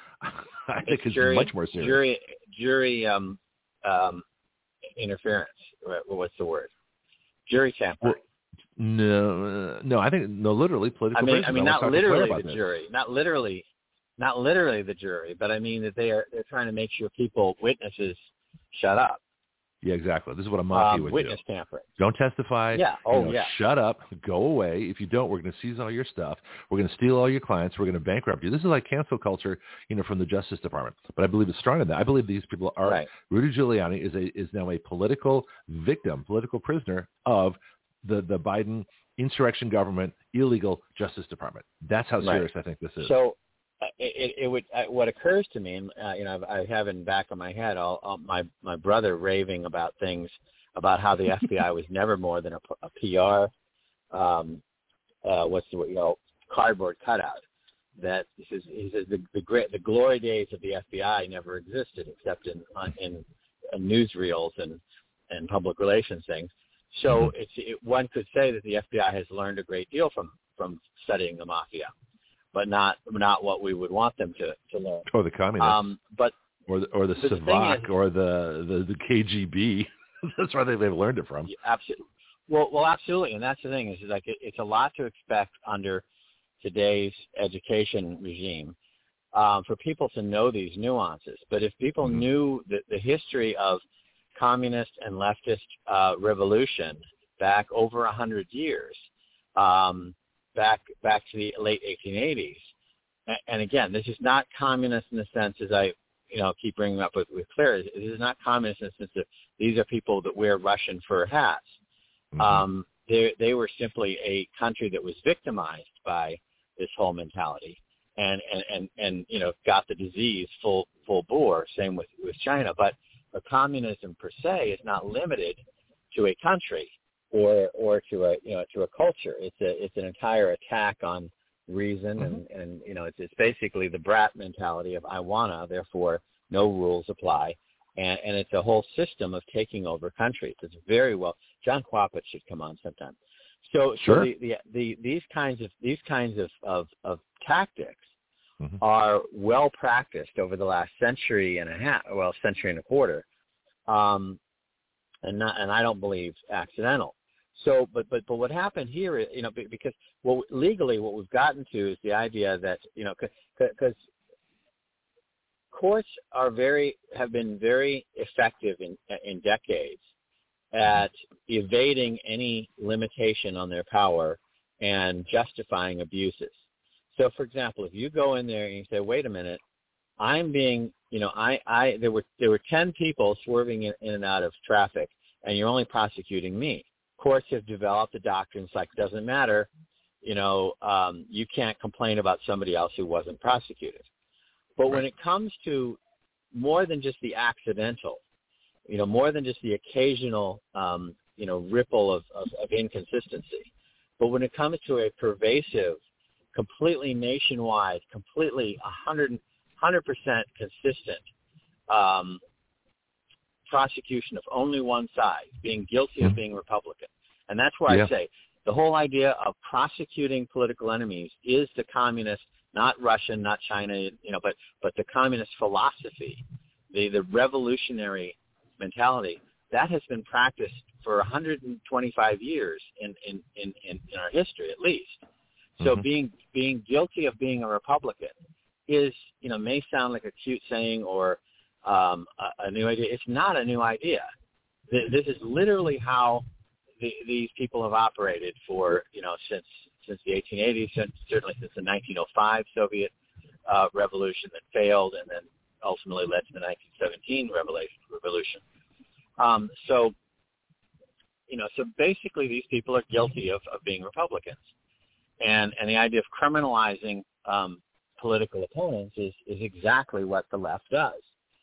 I think it's
jury,
much more serious.
Jury, jury um, um, interference. What- What's the word? Jury tampering.
Well, no, uh, no, I think no, literally political
I mean,
prisoners.
I mean,
wanna
not
talk to Claire
literally
about
the
this.
jury, not literally, not literally the jury, but I mean that they are they're trying to make sure people, witnesses, shut up.
Yeah, exactly. This is what a mafia
Um,
would
witness
do.
tampering.
Don't testify.
Yeah.
You
Oh,
know,
yeah.
Shut up. Go away. If you don't, we're going to seize all your stuff. We're going to steal all your clients. We're going to bankrupt you. This is like cancel culture, you know, from the Justice Department. But I believe it's stronger than that. I believe these people are.
Right.
Rudy Giuliani is a is now a political victim, political prisoner of the the Biden insurrection government, illegal Justice Department. That's how
Right.
serious I think this is.
So uh, it, it would uh, what occurs to me, and uh, you know, I have in the back of my head all, all my my brother raving about things about how the F B I was never more than a, a P R, um, uh, what's the you know cardboard cutout. That he says he says the the great the glory days of the F B I never existed except in on, in, in newsreels and and public relations things. So it's it, one could say that the F B I has learned a great deal from from studying the mafia, but not not what we would want them to, to learn.
Or the communists,
Um, but
or the, or the
the thing
Savak,
is-
or the, the, the K G B. That's where they, they've learned it from.
absolutely, well, well, absolutely, and that's the thing is like it, it's a lot to expect under today's education regime um, for people to know these nuances. But if people
Mhm.
knew the, the history of communist and leftist uh, revolution back over a hundred years, um, back back to the late eighteen eighties. And, and again, this is not communist in the sense, as I you know keep bringing up with, with Claire. This is not communist in the sense that these are people that wear Russian fur hats.
Mhm.
Um, they they were simply a country that was victimized by this whole mentality, and and and, and you know got the disease full full bore. Same with with China, but. But communism per se is not limited to a country or or to a you know to a culture. It's a it's an entire attack on reason, and, and you know it's it's basically the brat mentality of I wanna, therefore no rules apply, and and it's a whole system of taking over countries. It's very well. John Quapit should come on sometime. So
Sure.
so the, the the these kinds of these kinds of of, of tactics.
Mhm.
are well practiced over the last century and a half, well, century and a quarter, um, and not, and I don't believe accidental. So, but but but what happened here, is, you know, because well, legally, what we've gotten to is the idea that you know, because courts are very have been very effective in in decades at evading any limitation on their power and justifying abuses. So, for example, if you go in there and you say, "Wait a minute, I'm being, you know, I, I, there were there were ten people swerving in, in and out of traffic, and you're only prosecuting me." Courts have developed the doctrines like, "Doesn't matter, you know, um, you can't complain about somebody else who wasn't prosecuted." But when it comes to more than just the accidental, you know, more than just the occasional, um, you know, ripple of, of, of inconsistency, but when it comes to a pervasive, completely nationwide, completely one hundred, one hundred percent consistent um, prosecution of only one side, being guilty
Mm-hmm.
of being Republican. And that's where
Yeah.
I say the whole idea of prosecuting political enemies is the communist, not Russian, not China, you know, but, but the communist philosophy, the, the revolutionary mentality, that has been practiced for one hundred twenty-five years in, in, in, in, in our history at least. So
Mhm.
being being guilty of being a Republican is, you know, may sound like a cute saying or um, a, a new idea. It's not a new idea. This is literally how the, these people have operated for, you know, since since the eighteen eighties, since, certainly since the nineteen oh five Soviet uh, revolution that failed and then ultimately led to the nineteen seventeen revolution. Um, so, you know, so basically these people are guilty of, of being Republicans. And and the idea of criminalizing um, political opponents is, is exactly what the left does.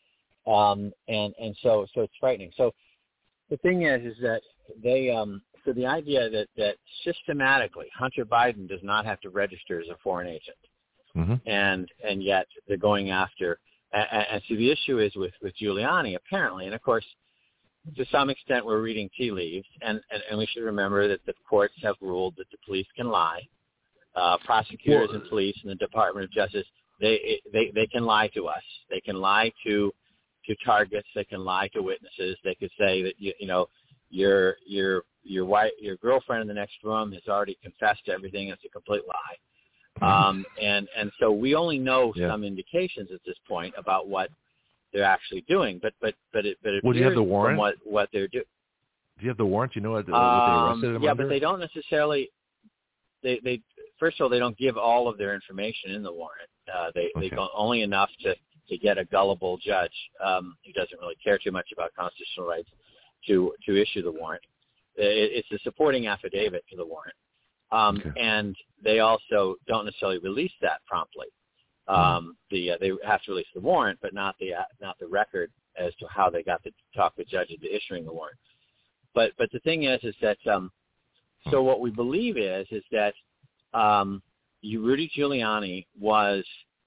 Um, and, and so so it's frightening. So the thing is, is that they, um, so the idea that, that systematically Hunter Biden does not have to register as a foreign agent. Mm-hmm. And and yet they're going after, and, and so the issue is with, with Giuliani apparently, and of course, to some extent we're reading tea leaves, and, and, and we should remember that the courts have ruled that the police can lie. Uh, prosecutors and police and the Department of Justice, they they they can lie to us. They can lie to to targets. They can lie to witnesses. They could say that you you know your your your wife your girlfriend in the next room has already confessed to everything. It's a complete lie. Um, and and so we only know yeah. some indications at this point about what they're actually doing. But but but it but it
well, do you have the warrant?
From what what they're doing.
Do you have the warrant? Do you know what, what
um,
they arrested him
Yeah,
under?
but they don't necessarily. They they. First of all, they don't give all of their information in the warrant. Uh, they okay. they go only enough to, to get a gullible judge um, who doesn't really care too much about constitutional rights to to issue the warrant. It, it's a supporting affidavit to the warrant, um, okay. and they also don't necessarily release that promptly. Um, mm-hmm. The uh, they have to release the warrant, but not the uh, not the record as to how they got to talk the judge into issuing the warrant. But but the thing is, is that um, so what we believe is is that. Um, Rudy Giuliani was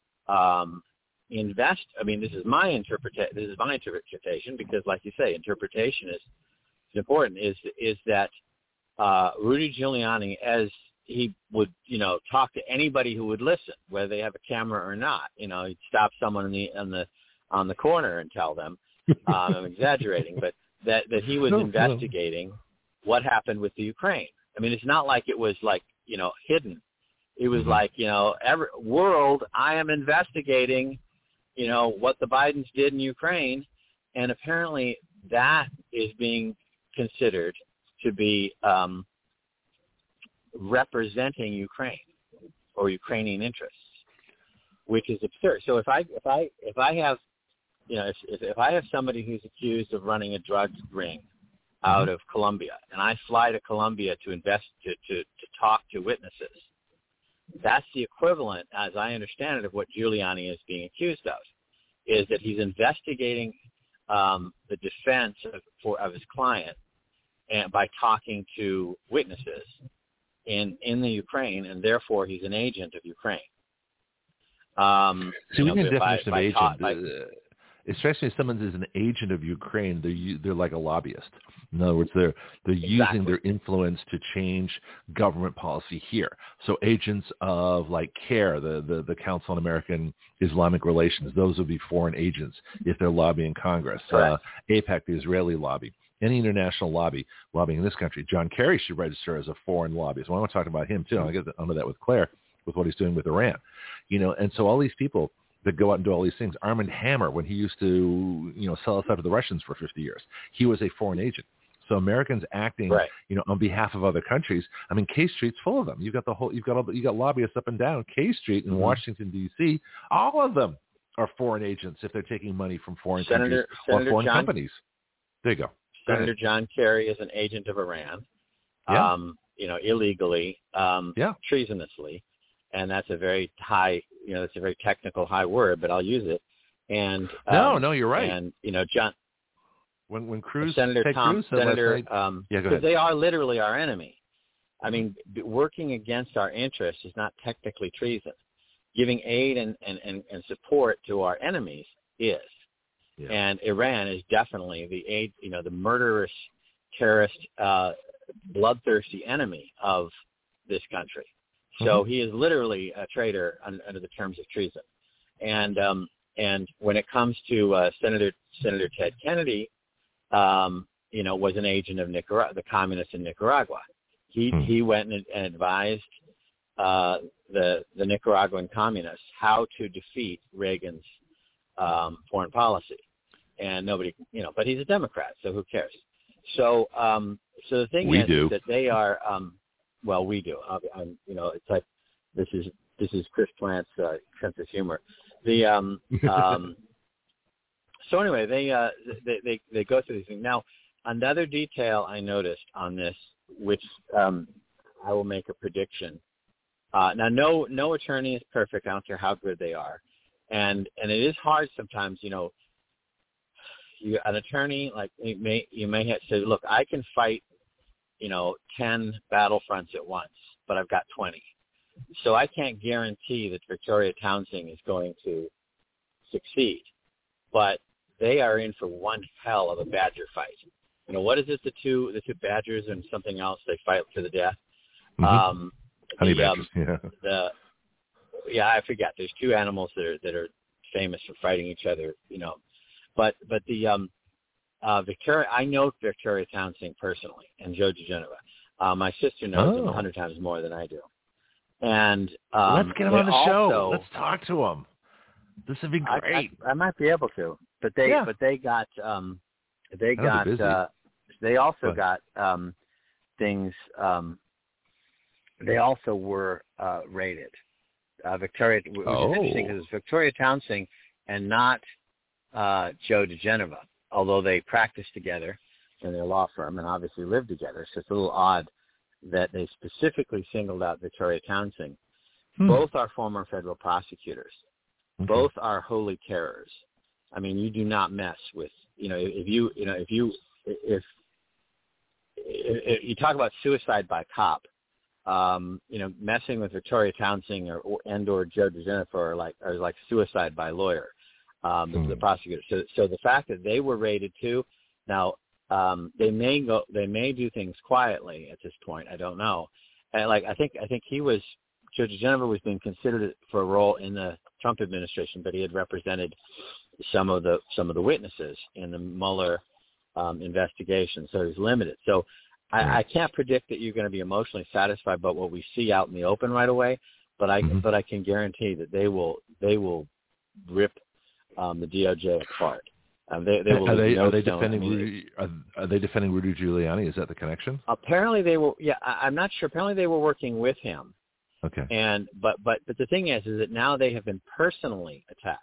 um, invest. I mean, this is my interpretation. This is my interpretation because, like you say, interpretation is, is important. Is is that uh, Rudy Giuliani, as he would, you know, talk to anybody who would listen, whether they have a camera or not. You know, he'd stop someone in the on the on the corner and tell them. Um, I'm exaggerating, but that that he was no, investigating no. what happened with the Ukraine. I mean, it's not like it was like. You know, hidden. It was mm-hmm. like, you know, every world, I am investigating, you know, what the Bidens did in Ukraine. And apparently that is being considered to be um, representing Ukraine or Ukrainian interests, which is absurd. So if I, if I, if I have, you know, if, if, if I have somebody who's accused of running a drug ring, out of Colombia, and I fly to Colombia to invest to, to, to talk to witnesses. That's the equivalent, as I understand it, of what Giuliani is being accused of, is that he's investigating um, the defense of, for, of his client and by talking to witnesses in, in the Ukraine, and therefore he's an agent of Ukraine. Um,
so we need a
by,
definition
by,
of agent.
ta- by,
uh, especially if someone is an agent of Ukraine, they're they're like a lobbyist. In other words, they're they're
exactly.
using their influence to change government policy here. So agents of like CARE, the, the, the Council on American Islamic Relations, those would be foreign agents if they're lobbying Congress. Uh, AIPAC, the Israeli lobby. Any international lobby lobbying in this country. John Kerry should register as a foreign lobbyist. Well, I want to talk about him too. I'll get onto that with Claire, with what he's doing with Iran. You know, and so all these people that go out and do all these things. Armand Hammer, when he used to, you know, sell us out to the Russians for fifty years, he was a foreign agent. So Americans acting, right. you know, on behalf of other countries. I mean, K Street's full of them. You've got the whole, you've got all the, you got lobbyists up and down K Street in mm-hmm. Washington D C. All of them are foreign agents if they're taking money from foreign
Senator,
countries
Senator
or foreign
John,
companies. There you go. go
Senator
ahead.
John Kerry is an agent of Iran.
Yeah.
Um, you know, illegally, um,
yeah.
treasonously. And that's a very high, you know, it's a very technical high word, but I'll use it. And um,
no, no, you're right.
And you know, John,
when when Cruz,
Senator
Ted
Tom,
Cruz
Senator,
night,
um,
yeah, go
because
ahead.
they are literally our enemy. I mean, working against our interests is not technically treason. Giving aid and, and, and, and support to our enemies is. Yeah. And Iran is definitely the aid, you know, the murderous, terrorist, uh, bloodthirsty enemy of this country. So mm-hmm. he is literally a traitor un, under the terms of treason. And um, and when it comes to uh, Senator Senator Ted Kennedy, um, you know, was an agent of Nicaragua, the communists in Nicaragua. He mm-hmm. he went and, and advised uh, the the Nicaraguan communists how to defeat Reagan's um, foreign policy. And nobody, you know, but he's a Democrat, so who cares? So, um, so the thing
we
is,
do.
is that they are, um, well, we do. I, I'm, you know, it's like this is this is Chris Plant's uh, sense of humor. The um, um, so anyway, they, uh, they they they go through these things. Now, another detail I noticed on this, which um, I will make a prediction. Uh, now, no no attorney is perfect. I don't care how good they are, and and it is hard sometimes. You know, you, an attorney like you may you may have to say, look, I can fight, you know, ten battlefronts at once, but I've got twenty. So I can't guarantee that Victoria Townsend is going to succeed, but they are in for one hell of a badger fight. You know, what is it? The two, the two badgers and something else, they fight to the death.
Mm-hmm.
Um,
Honey
the,
badgers,
um,
yeah.
The, yeah, I forget. There's two animals that are, that are famous for fighting each other, you know, but, but the, um, uh, Victoria, I know Victoria Townsend personally and Joe DeGenova. Uh, my sister knows
Oh.
him a hundred times more than I do. And um,
let's get him
they
on the
also,
show. Let's talk to him. This would be great.
I, I, I might be able to, but they
Yeah.
but they got um, they
I know they're
got
busy.
uh, they also
But-
got um, things. Um, they also were uh, rated. Uh, Victoria, which
Oh.
is interesting because it's Victoria Townsend and not uh, Joe DeGenova, although they practiced together in their law firm and obviously lived together. So it's a little odd that they specifically singled out Victoria Townsend.
Hmm.
Both are former federal prosecutors.
Okay.
Both are holy terrors. I mean, you do not mess with, you know, if you, you know, if you, if, if you talk about suicide by cop, um, you know, messing with Victoria Townsend or, or and or Joe DeGenova are like, are like suicide by lawyer, um,
Hmm.
the, the prosecutor. So, so the fact that they were rated too, now, um, they may go, they may do things quietly at this point. I don't know. And like, I think, I think he was, Joe DeGenova was being considered for a role in the Trump administration, but he had represented some of the some of the witnesses in the Mueller um, investigation, so he's limited. So I,
Right.
I can't predict that you're going to be emotionally satisfied by what we see out in the open right away, but I
Mhm.
but I can guarantee that they will they will rip um, the D O J apart. Um, they, they will
are they
no
are they
stone.
defending
I mean,
Rudy, are, are they defending Rudy Giuliani? Is that the connection?
apparently they were. Yeah, I, I'm not sure. Apparently they were working with him.
Okay.
And but but but the thing is, is that now they have been personally attacked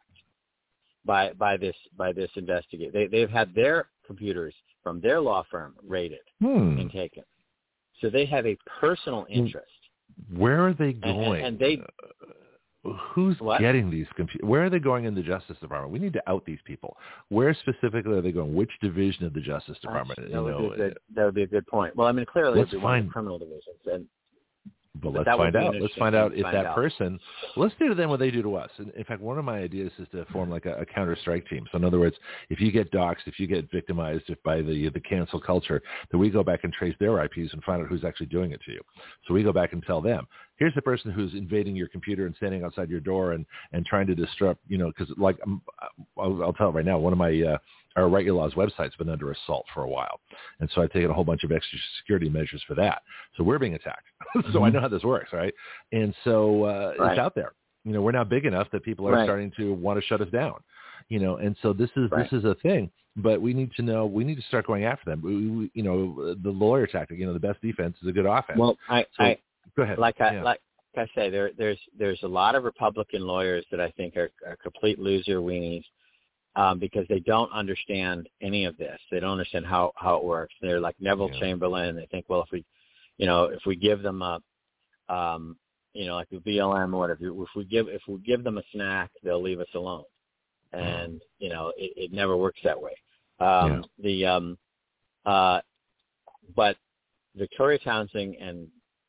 by by this by this investigator. They they've had their computers from their law firm raided
Hmm.
and taken, so they have a personal interest.
Where are they
And,
going?
and, and they
Uh, who's
what?
getting these computers? Where are they going in the Justice Department? We need to out these people. Where specifically are they going? Which division of the Justice Department?
That
You
would be
know,
a good. That would be a good point. Well, I mean, clearly
Let's
it'd be one of
find-
the criminal divisions, and
But
But
let's
that would
find
be an
out. Let's
interesting
find
thing
out
to
if
find
that
out.
person. Let's do to them what they do to us. In, in fact, one of my ideas is to form like a, a counter strike team. So in other words, if you get doxxed, if you get victimized by the the cancel culture, then we go back and trace their I Ps and find out who's actually doing it to you. So we go back and tell them, here's the person who's invading your computer and standing outside your door and, and trying to disrupt, you know, because like um, I'll, I'll tell it right now, one of my uh, our Right Your Law's website's been under assault for a while. And so I've taken a whole bunch of extra security measures for that. So we're being attacked. so mm-hmm. I know how this works, right? And so uh,
right.
it's out there. You know, we're now big enough that people are
right.
starting to want to shut us down. You know, and so this is
right.
this is a thing. But we need to know, we need to start going after them. We, we, you know, the lawyer tactic, you know, the best defense is a good offense.
Well, I,
so,
I
go ahead.
Like I,
yeah.
like I say, there, there's there's a lot of Republican lawyers that I think are, are complete loser weenies um, because they don't understand any of this. They don't understand how, how it works. They're like Neville
yeah.
Chamberlain. They think, well, if we, you know, if we give them a, um, you know, like the B L M or whatever, if we give if we give them a snack, they'll leave us alone. And you know, it, it never works that way. Um, yeah. The um, uh, but Victoria Townsend and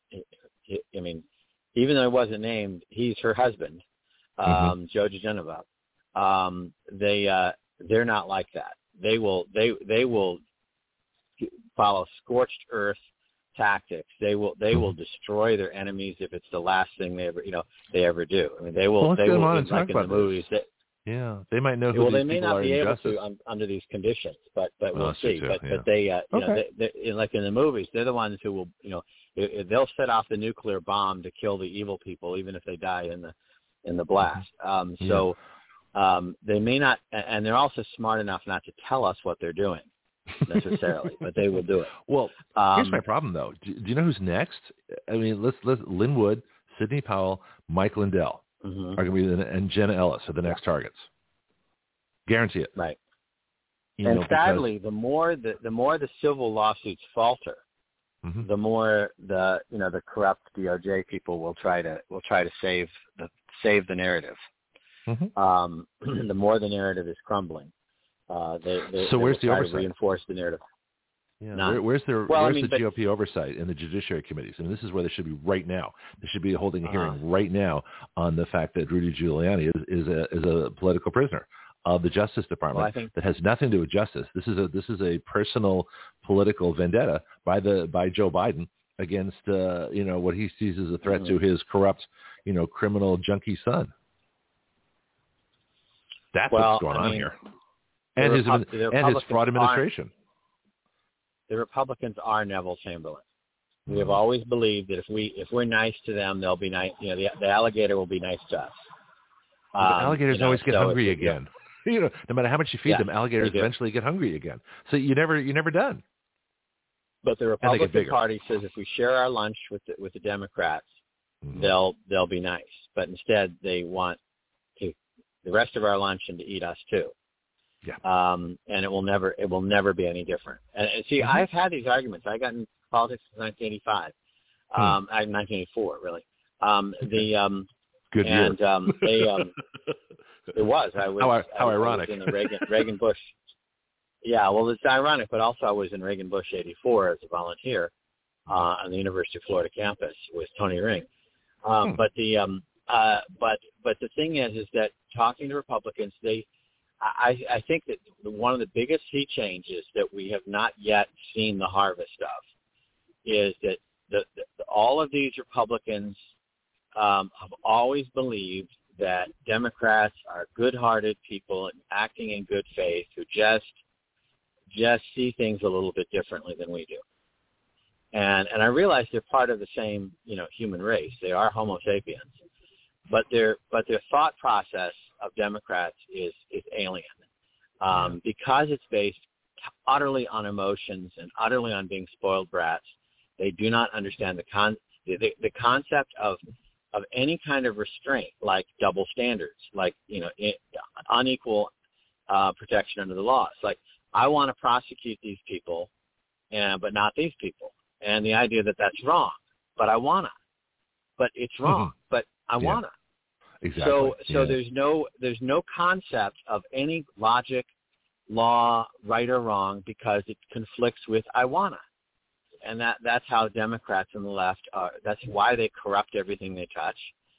I mean, even though it wasn't named, he's her husband, um, mm-hmm. Joe DeGenova. Um, they uh, they're not like that. They will they they will follow scorched earth tactics. They will they will destroy their enemies if it's the last thing they ever you know they ever do. I mean, they will
well,
they will
on
in, like in the movies. They,
yeah, they might know who
well,
these
they may
people
not
are
be
in
able
justice.
to um, under these conditions, but but
well,
we'll see.
Too,
but
yeah.
but they uh, you
okay.
know they, they, like in the movies, they're the ones who will you know they'll set off the nuclear bomb to kill the evil people, even if they die in the in the blast. Um, so. Yeah. Um, they may not, and they're also smart enough not to tell us what they're doing. necessarily, but they will do it.
Well,
um,
here's my problem, though. Do, do you know who's next? I mean, let's let's Lynn Wood, Sidney Powell, Mike Lindell
mm-hmm.
are going to be the, and Jenna Ellis are the next
yeah.
targets. Guarantee it.
Right.
You
and
know,
sadly,
because,
the more the the more the civil lawsuits falter,
mm-hmm.
the more the you know the corrupt D O J people will try to will try to save the save the narrative.
Mm-hmm.
Um, the more the narrative is crumbling, uh, they, they,
so
they
where's
will
the
try
oversight?
to reinforce the narrative.
Yeah. Where, where's the
well,
where's
I mean,
the
but,
G O P oversight in the judiciary committees? I mean, this is where they should be right now. They should be holding a hearing
uh-huh.
right now on the fact that Rudy Giuliani is, is a is a political prisoner of the Justice Department
well, I think,
that has nothing to do with justice. This is a this is a personal political vendetta by the by Joe Biden against uh, you know what he sees as a threat
mm-hmm.
to his corrupt you know criminal junkie son. That's
well,
what's going
I
on
mean,
here, and his
Repu-
and his fraud administration.
The Republicans are Neville Chamberlain. We
mm.
have always believed that if we if we're nice to them, they'll be nice. You know, the, the alligator will be nice to us.
Um, the alligators
you know,
always get
so
hungry
if,
again. You know, no matter how much you feed
yeah,
them, alligators eventually get hungry again. So you never you're never done.
But the Republican Party says if we share our lunch with the, with the Democrats, mm-hmm. they'll they'll be nice. But instead, they want to the rest of our lunch and to eat us too.
Yeah.
Um, and it will never it will never be any different. And, and see, mm-hmm. I've had these arguments. I got in politics in nineteen eighty-five, um, hmm. nineteen eighty-four, really. Um, the um,
good
and
year.
um, they um, it was. I was.
How, how
I,
ironic.
I was in the Reagan Reagan Bush. Yeah, well, it's ironic, but also I was in Reagan Bush eighty-four as a volunteer uh, on the University of Florida campus with Tony Ring. Um, hmm. But the um, uh, but but the thing is, is that talking to Republicans, they. I, I think that one of the biggest sea changes that we have not yet seen the harvest of is that the, the, all of these Republicans um, have always believed that Democrats are good-hearted people and acting in good faith who just just see things a little bit differently than we do. And and I realize they're part of the same you know human race. They are Homo sapiens, but their but their thought process of Democrats is is alien um, because it's based utterly on emotions and utterly on being spoiled brats. They do not understand the con the, the concept of of any kind of restraint, like double standards, like you know it, unequal uh, protection under the law. It's like I want to prosecute these people, and but not these people, and the idea that that's wrong, but I wanna, but it's wrong, mm-hmm. but I
yeah.
wanna.
Exactly.
So, so
yeah.
there's no there's no concept of any logic, law, right or wrong, because it conflicts with I wanna, and that that's how Democrats on the left are. That's why they corrupt everything they touch,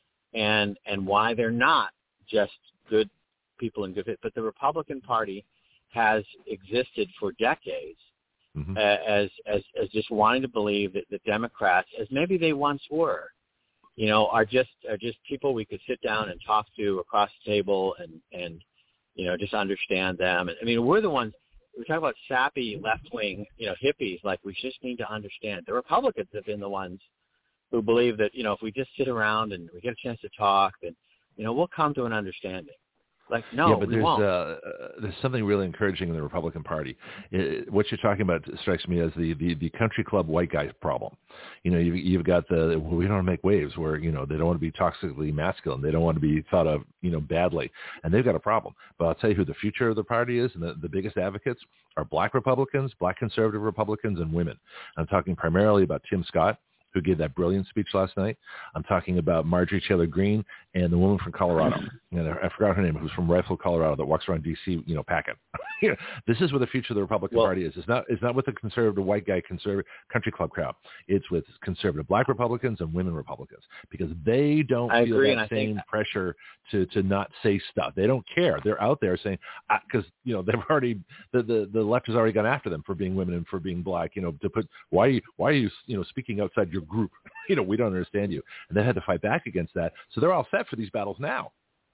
and and why they're not just good people in good faith. But the Republican Party has existed for decades mm-hmm. as as as just wanting to believe that the Democrats, as maybe they once were, you know, are just are just people we could sit down and talk to across the table and, and you know, just understand them. I mean, we're the ones, we talk about sappy left-wing, you know, hippies, like we just need to understand. The Republicans have been the ones who believe that, you know, if we just sit around and we get a chance to talk, then, you know, we'll come to an understanding. Like, no,
yeah, but
we
there's
won't.
Uh, there's something really encouraging in the Republican Party. It, what you're talking about strikes me as the, the, the country club white guy problem. You know, you, you've got the well, we don't want to make waves where you know they don't want to be toxically masculine, they don't want to be thought of you know badly, and they've got a problem. But I'll tell you who the future of the party is, and the, the biggest advocates are black Republicans, black conservative Republicans, and women. I'm talking primarily about Tim Scott, who gave that brilliant speech last night. I'm talking about Marjorie Taylor Greene and the woman from Colorado. And I, I forgot her name, who's from Rifle, Colorado, that walks around D C, you know, packing. you know, this is where the future of the Republican well, Party is. It's not, it's not with the conservative white guy conservative country club crowd. It's with conservative black Republicans and women Republicans because they don't
I
feel
agree,
that same that. pressure to, to not say stuff. They don't care. They're out there saying, because, you know, they've already, the, the, the left has already gone after them for being women and for being black, you know, to put, why are you, why are you, you know, speaking outside your group? You know, we don't understand you. And they had to fight back against that. So they're all set for these battles now.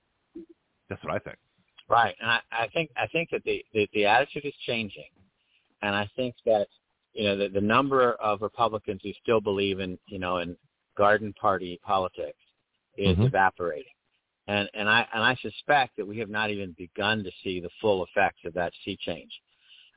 That's what I think.
Right. And I, I think I think that the, the, the attitude is changing. And I think that, you know, the, the number of Republicans who still believe in, you know, in garden party politics is mm-hmm. evaporating. And and I and I suspect that we have not even begun to see the full effects of that sea change.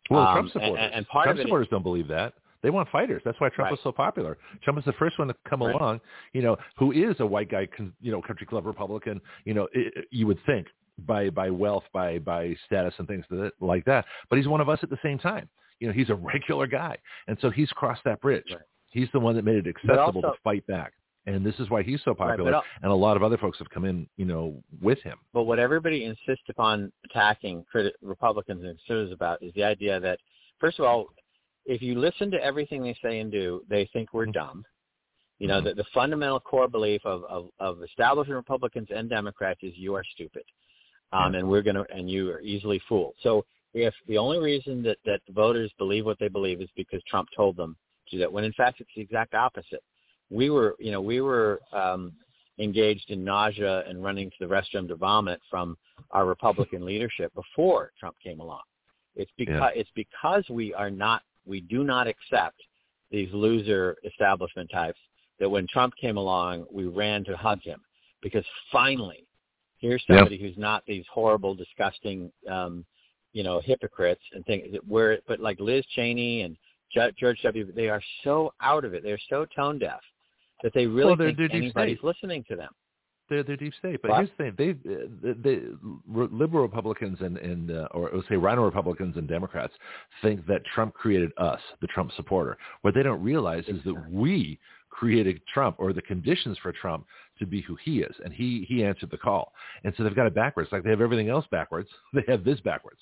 Well,
um,
Trump supporters,
and, and part
Trump
of it
supporters
is,
don't believe that. They want fighters. That's why Trump
right.
was so popular. Trump was the first one to come
right.
along, you know, who is a white guy, you know, country club Republican, you know, it, you would think by, by wealth, by, by status and things like that. But he's one of us at the same time. You know, he's a regular guy. And so he's crossed that bridge. Right. He's the one that made it accessible also, to fight back. And this is why he's so popular. Right, and a lot of other folks have come in, you know, with him.
But what everybody insists upon attacking criti- Republicans and conservatives about is the idea that, first of all, if you listen to everything they say and do, they think we're dumb. You know, mm-hmm. the, the fundamental core belief of, of, of establishment Republicans and Democrats is you are stupid, um, yeah. and we're going to, and you are easily fooled. So if the only reason that, that the voters believe what they believe is because Trump told them to do that, when in fact it's the exact opposite. We were, you know, we were um, engaged in nausea and running to the restroom to vomit from our Republican leadership before Trump came along. It's because yeah. it's because we are not. We do not accept these loser establishment types that when Trump came along, we ran to hug him because finally here's somebody yeah. who's not these horrible, disgusting, um, you know, hypocrites and things that we're, but like Liz Cheney and George W., they are so out of it. They're so tone deaf that they really
well, they're,
think
they're
anybody's listening to them.
They're, they're deep state. But what? Here's the thing. They, they, they, liberal Republicans and, and uh, or let's say Rhino Republicans and Democrats think that Trump created us, the Trump supporter. What they don't realize is that we created Trump or the conditions for Trump to be who he is. And he, he answered the call. And so they've got it backwards. Like they have everything else backwards. They have this backwards.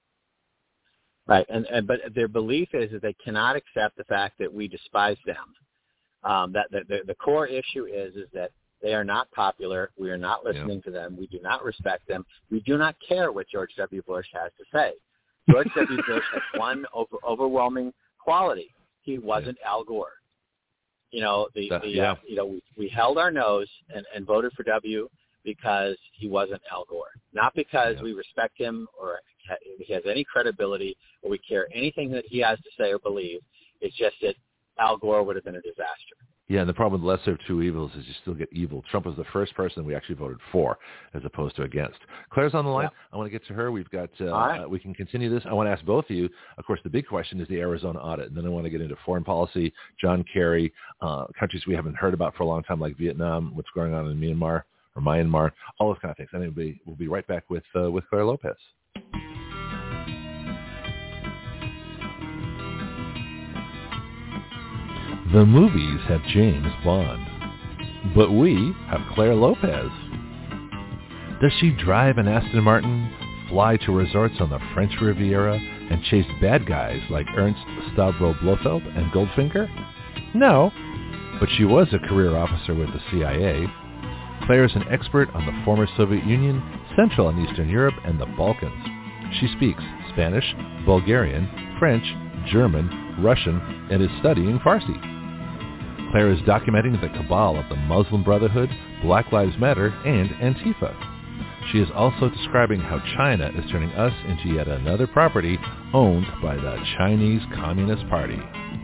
Right. And, and but their belief is that they cannot accept the fact that we despise them. Um, that the, the, the core issue is is that they are not popular. We are not listening yeah. to them. We do not respect them. We do not care what George W. Bush has to say. George W. Bush has one over, overwhelming quality. He wasn't yeah. Al Gore. You know, the, the yeah. uh, you know we, we held our nose and, and voted for W because he wasn't Al Gore, not because yeah. we respect him or he has any credibility or we care anything that he has to say or believe. It's just that Al Gore would have been a disaster.
Yeah, and the problem with the lesser of two evils is you still get evil. Trump was the first person we actually voted for as opposed to against. Claire's on the line. Yeah. I want to get to her. We've got, uh, right. uh, we can continue this. I want to ask both of you. Of course, the big question is the Arizona audit. And then I want to get into foreign policy, John Kerry, uh, countries we haven't heard about for a long time like Vietnam, what's going on in Myanmar or Myanmar, all those kind of things. And we'll be, we'll be right back with, uh, with Claire Lopez. The movies have James Bond, but we have Claire Lopez. Does she drive an Aston Martin, fly to resorts on the French Riviera, and chase bad guys like Ernst Stavro Blofeld and Goldfinger? No, but she was a career officer with the C I A. Claire is an expert on the former Soviet Union, Central and Eastern Europe, and the Balkans. She speaks Spanish, Bulgarian, French, German, Russian, and is studying Farsi. Claire is documenting the cabal of the Muslim Brotherhood, Black Lives Matter, and Antifa. She is also describing how China is turning us into yet another property owned by the Chinese Communist Party.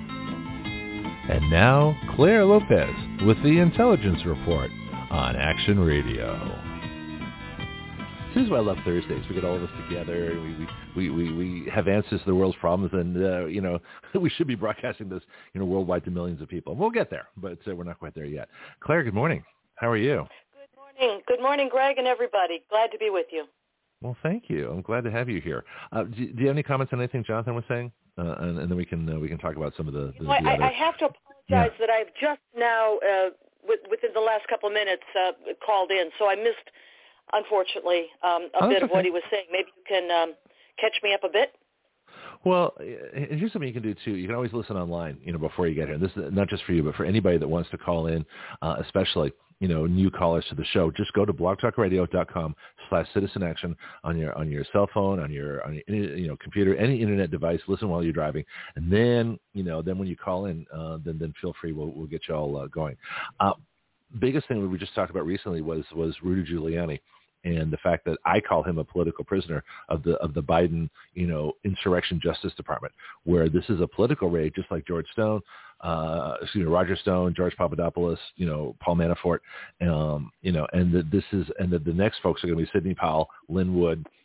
And now, Claire Lopez with the Intelligence Report on Action Radio. This is why I love Thursdays. We get all of us together. We we, we, we have answers to the world's problems, and uh, you know we should be broadcasting this you know worldwide to millions of people. We'll get there, but uh, we're not quite there yet. Claire, good morning. How are you?
Good morning. Good morning, Greg, and everybody. Glad to be with you.
Well, thank you. I'm glad to have you here. Uh, do, do you have any comments on anything Jonathan was saying, uh, and, and then we can uh, we can talk about some of the. the,
you know,
the
I,
other...
I have to apologize yeah. that I've just now, uh, with, within the last couple of minutes, uh, called in, so I missed. Unfortunately, um, a
oh,
bit of
okay.
what he was saying. Maybe you can um, catch me up a bit.
Well, here's something you can do, too. You can always listen online, you know, before you get here. This is not just for you, but for anybody that wants to call in, uh, especially, you know, new callers to the show. Just go to blogtalkradio.com slash citizen action on your on your cell phone, on your, on your you know, computer, any internet device. Listen while you're driving. And then, you know, then when you call in, uh, then then feel free. We'll, we'll get you all uh, going. Uh, biggest thing that we just talked about recently was was Rudy Giuliani. And the fact that I call him a political prisoner of the of the Biden, you know, insurrection justice department, where this is a political raid, just like George Stone, uh, excuse me, Roger Stone, George Papadopoulos, you know, Paul Manafort, um, you know, and that this is and that the next folks are going to be Sidney Powell, Lynn Wood,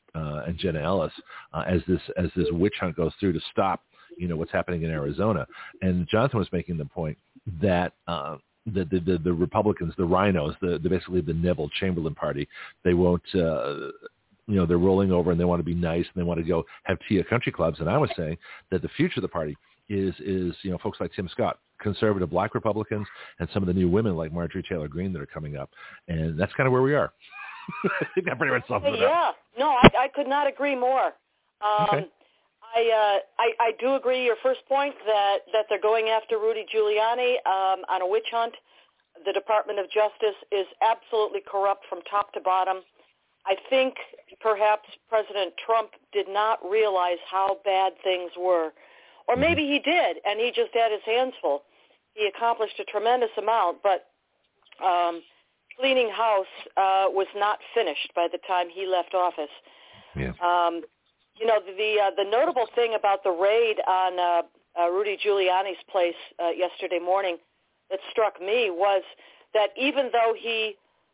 uh, and Jenna Ellis uh, as this as this witch hunt goes through to stop, you know, what's happening in Arizona. And Jonathan was making the point that uh, the, the, the the Republicans, the rhinos, the, the basically the Neville Chamberlain party, they won't. Uh, you know, they're rolling over and they want to be nice and they want to go have tea at country clubs. And I was saying that the future of the party is, is you know, folks like Tim Scott, conservative black Republicans, and some of the new women like Marjorie Taylor Greene that are coming up. And that's kind of where we are. I think that pretty much sums it up.
Yeah, no, I, I could not agree more. Um,
okay.
I, uh, I I do agree your first point that, that they're going after Rudy Giuliani um, on a witch hunt. The Department of Justice is absolutely corrupt from top to bottom. I think perhaps President Trump did not realize how bad things were. Or maybe he did, and he just had his hands full. He accomplished a tremendous amount, but um, cleaning house uh, was not finished by the time he left office.
Yeah.
Um, you know, the uh, the notable thing about the raid on uh, uh, Rudy Giuliani's place uh, yesterday morning that struck me was that even though he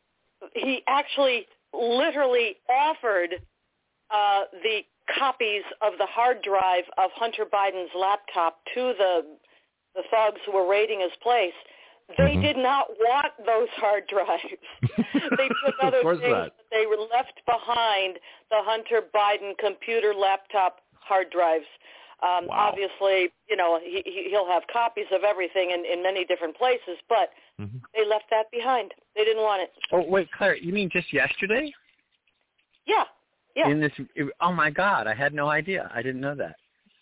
he actually literally offered uh, the copies of the hard drive of Hunter Biden's laptop to the the thugs who were raiding his place, they mm-hmm. did not want those hard drives. They took other things,
not.
but they were left behind the Hunter Biden computer laptop hard drives. Um,
wow.
Obviously, you know, he, he'll have copies of everything in, in many different places, but mm-hmm. they left that behind. They didn't want it.
Oh, wait, Claire, you mean just yesterday?
Yeah, yeah.
In this, oh, my God, I had no idea. I didn't know that.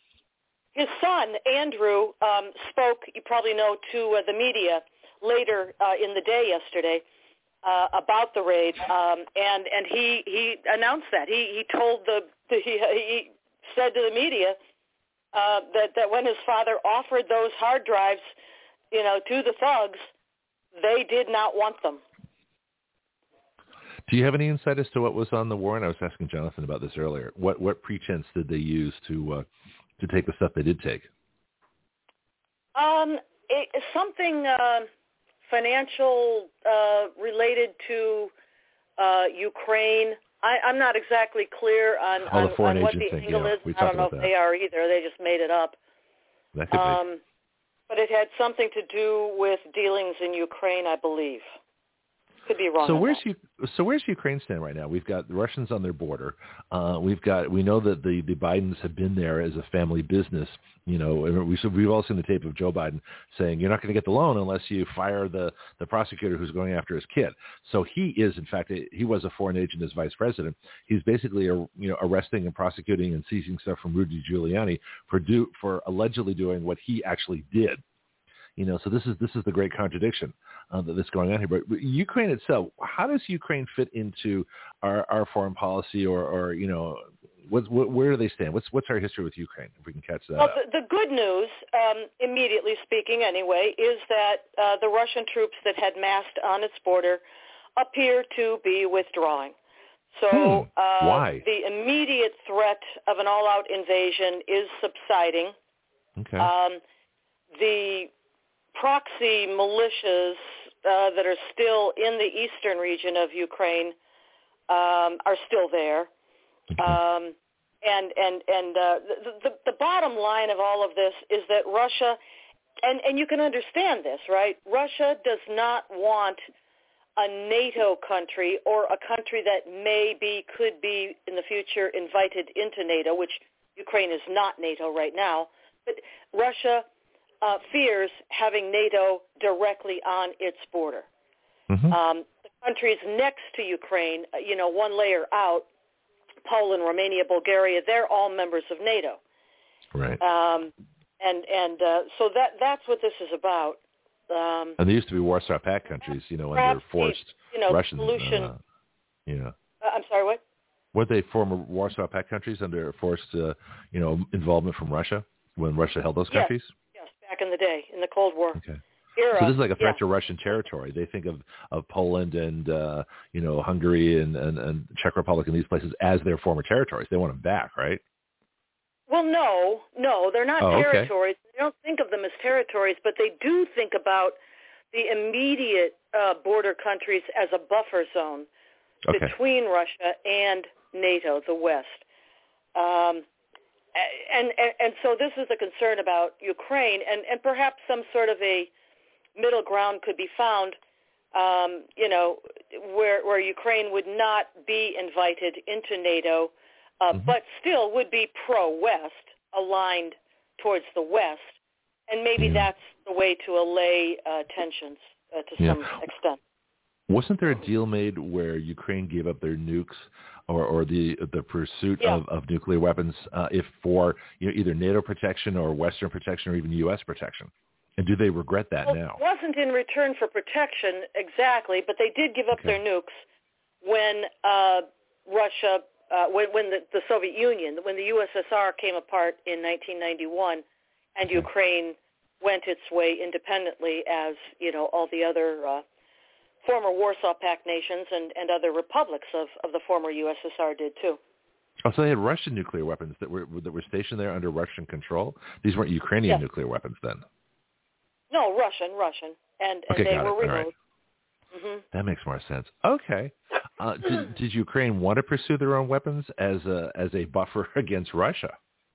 His son, Andrew, um, spoke, you probably know, to uh, the media later uh, in the day yesterday uh, about the raid, um, and, and he, he announced that. He, he told the, the he, he said to the media, Uh, that, that when his father offered those hard drives, you know, to the thugs, they did not want them.
Do you have any insight as to what was on the warrant? I was asking Jonathan about this earlier. What what pretense did they use to uh, to take the stuff they did take?
Um, it, something uh, financial uh, related to uh, Ukraine. I, I'm not exactly clear on,
oh,
on,
the foreign
on what
agent
the
thing,
angle
yeah.
is.
We
I don't know if
that.
they are either. They just made it up.
That could
um,
be.
But it had something to do with dealings in Ukraine, I believe. Could be wrong.
So where's
that.
you? So where's Ukraine stand right now? We've got the Russians on their border. Uh, we've got. We know that the, the Bidens have been there as a family business. You know, we we've all seen the tape of Joe Biden saying you're not going to get the loan unless you fire the, the prosecutor who's going after his kid. So he is, in fact, he was a foreign agent as vice president. He's basically, you know, arresting and prosecuting and seizing stuff from Rudy Giuliani for do for allegedly doing what he actually did. You know, so this is this is the great contradiction uh, that's going on here. But, but Ukraine itself, how does Ukraine fit into our, our foreign policy, or, or you know, what, what, where do they stand? What's what's our history with Ukraine? If we can catch that.
Well,
up.
the, the good news, um, immediately speaking, anyway, is that uh, the Russian troops that had massed on its border appear to be withdrawing. So
hmm.
uh,
Why?
The immediate threat of an all-out invasion is subsiding.
Okay.
Um, the proxy militias uh, that are still in the eastern region of Ukraine um, are still there.
Okay.
Um, and and, and uh, the, the, the bottom line of all of this is that Russia, and, and you can understand this, right? Russia does not want a NATO country or a country that may be, could be in the future invited into NATO, which Ukraine is not NATO right now, but Russia Uh, fears having NATO directly on its border.
Mm-hmm.
Um, the countries next to Ukraine, uh, you know, one layer out, Poland, Romania, Bulgaria, they're all members of NATO.
Right.
Um, and and uh, so that that's what this is about. Um,
and they used to be Warsaw Pact countries, you know, under forced
the, you know,
Russian.
Solution,
uh, yeah.
Uh, I'm sorry, what?
Were they former Warsaw Pact countries under forced, uh, you know, involvement from Russia when Russia held those
Yes.
countries?
Back in the day, in the Cold War
okay.
era.
So this is like a threat
yeah.
to Russian territory. They think of, of Poland and, uh, you know, Hungary and, and, and Czech Republic and these places as their former territories. They want them back, right?
Well, no, no, they're not
oh,
territories.
Okay.
They don't think of them as territories, but they do think about the immediate uh, border countries as a buffer zone.
okay.
between Russia and NATO, the West. Um, and, and and so this is a concern about Ukraine, and, and perhaps some sort of a middle ground could be found, um, you know, where where Ukraine would not be invited into NATO, uh, mm-hmm. but still would be pro-West, aligned towards the West, and maybe
yeah.
that's the way to allay uh, tensions uh, to
yeah.
some extent.
Wasn't there a deal made where Ukraine gave up their nukes or, or the the pursuit
yeah.
of, of nuclear weapons uh, if for you know, either NATO protection or Western protection or even U S protection? And do they regret that
well,
now?
It wasn't in return for protection exactly, but they did give up
okay.
their nukes when uh, Russia, uh, when, when the, the Soviet Union, when the U S S R came apart in nineteen ninety-one, and okay. Ukraine went its way independently, as you know, all the other uh, former Warsaw Pact nations and, and other republics of, of the former U S S R did too.
Oh, so they had Russian nuclear weapons that were that were stationed there under Russian control? These weren't Ukrainian
yes.
nuclear weapons then?
No, Russian, Russian, and, and
okay,
they
got
were
it.
remote.
All right.
Mm-hmm.
That makes more sense. Okay. Uh, did, did Ukraine want to pursue their own weapons as a as a buffer against Russia?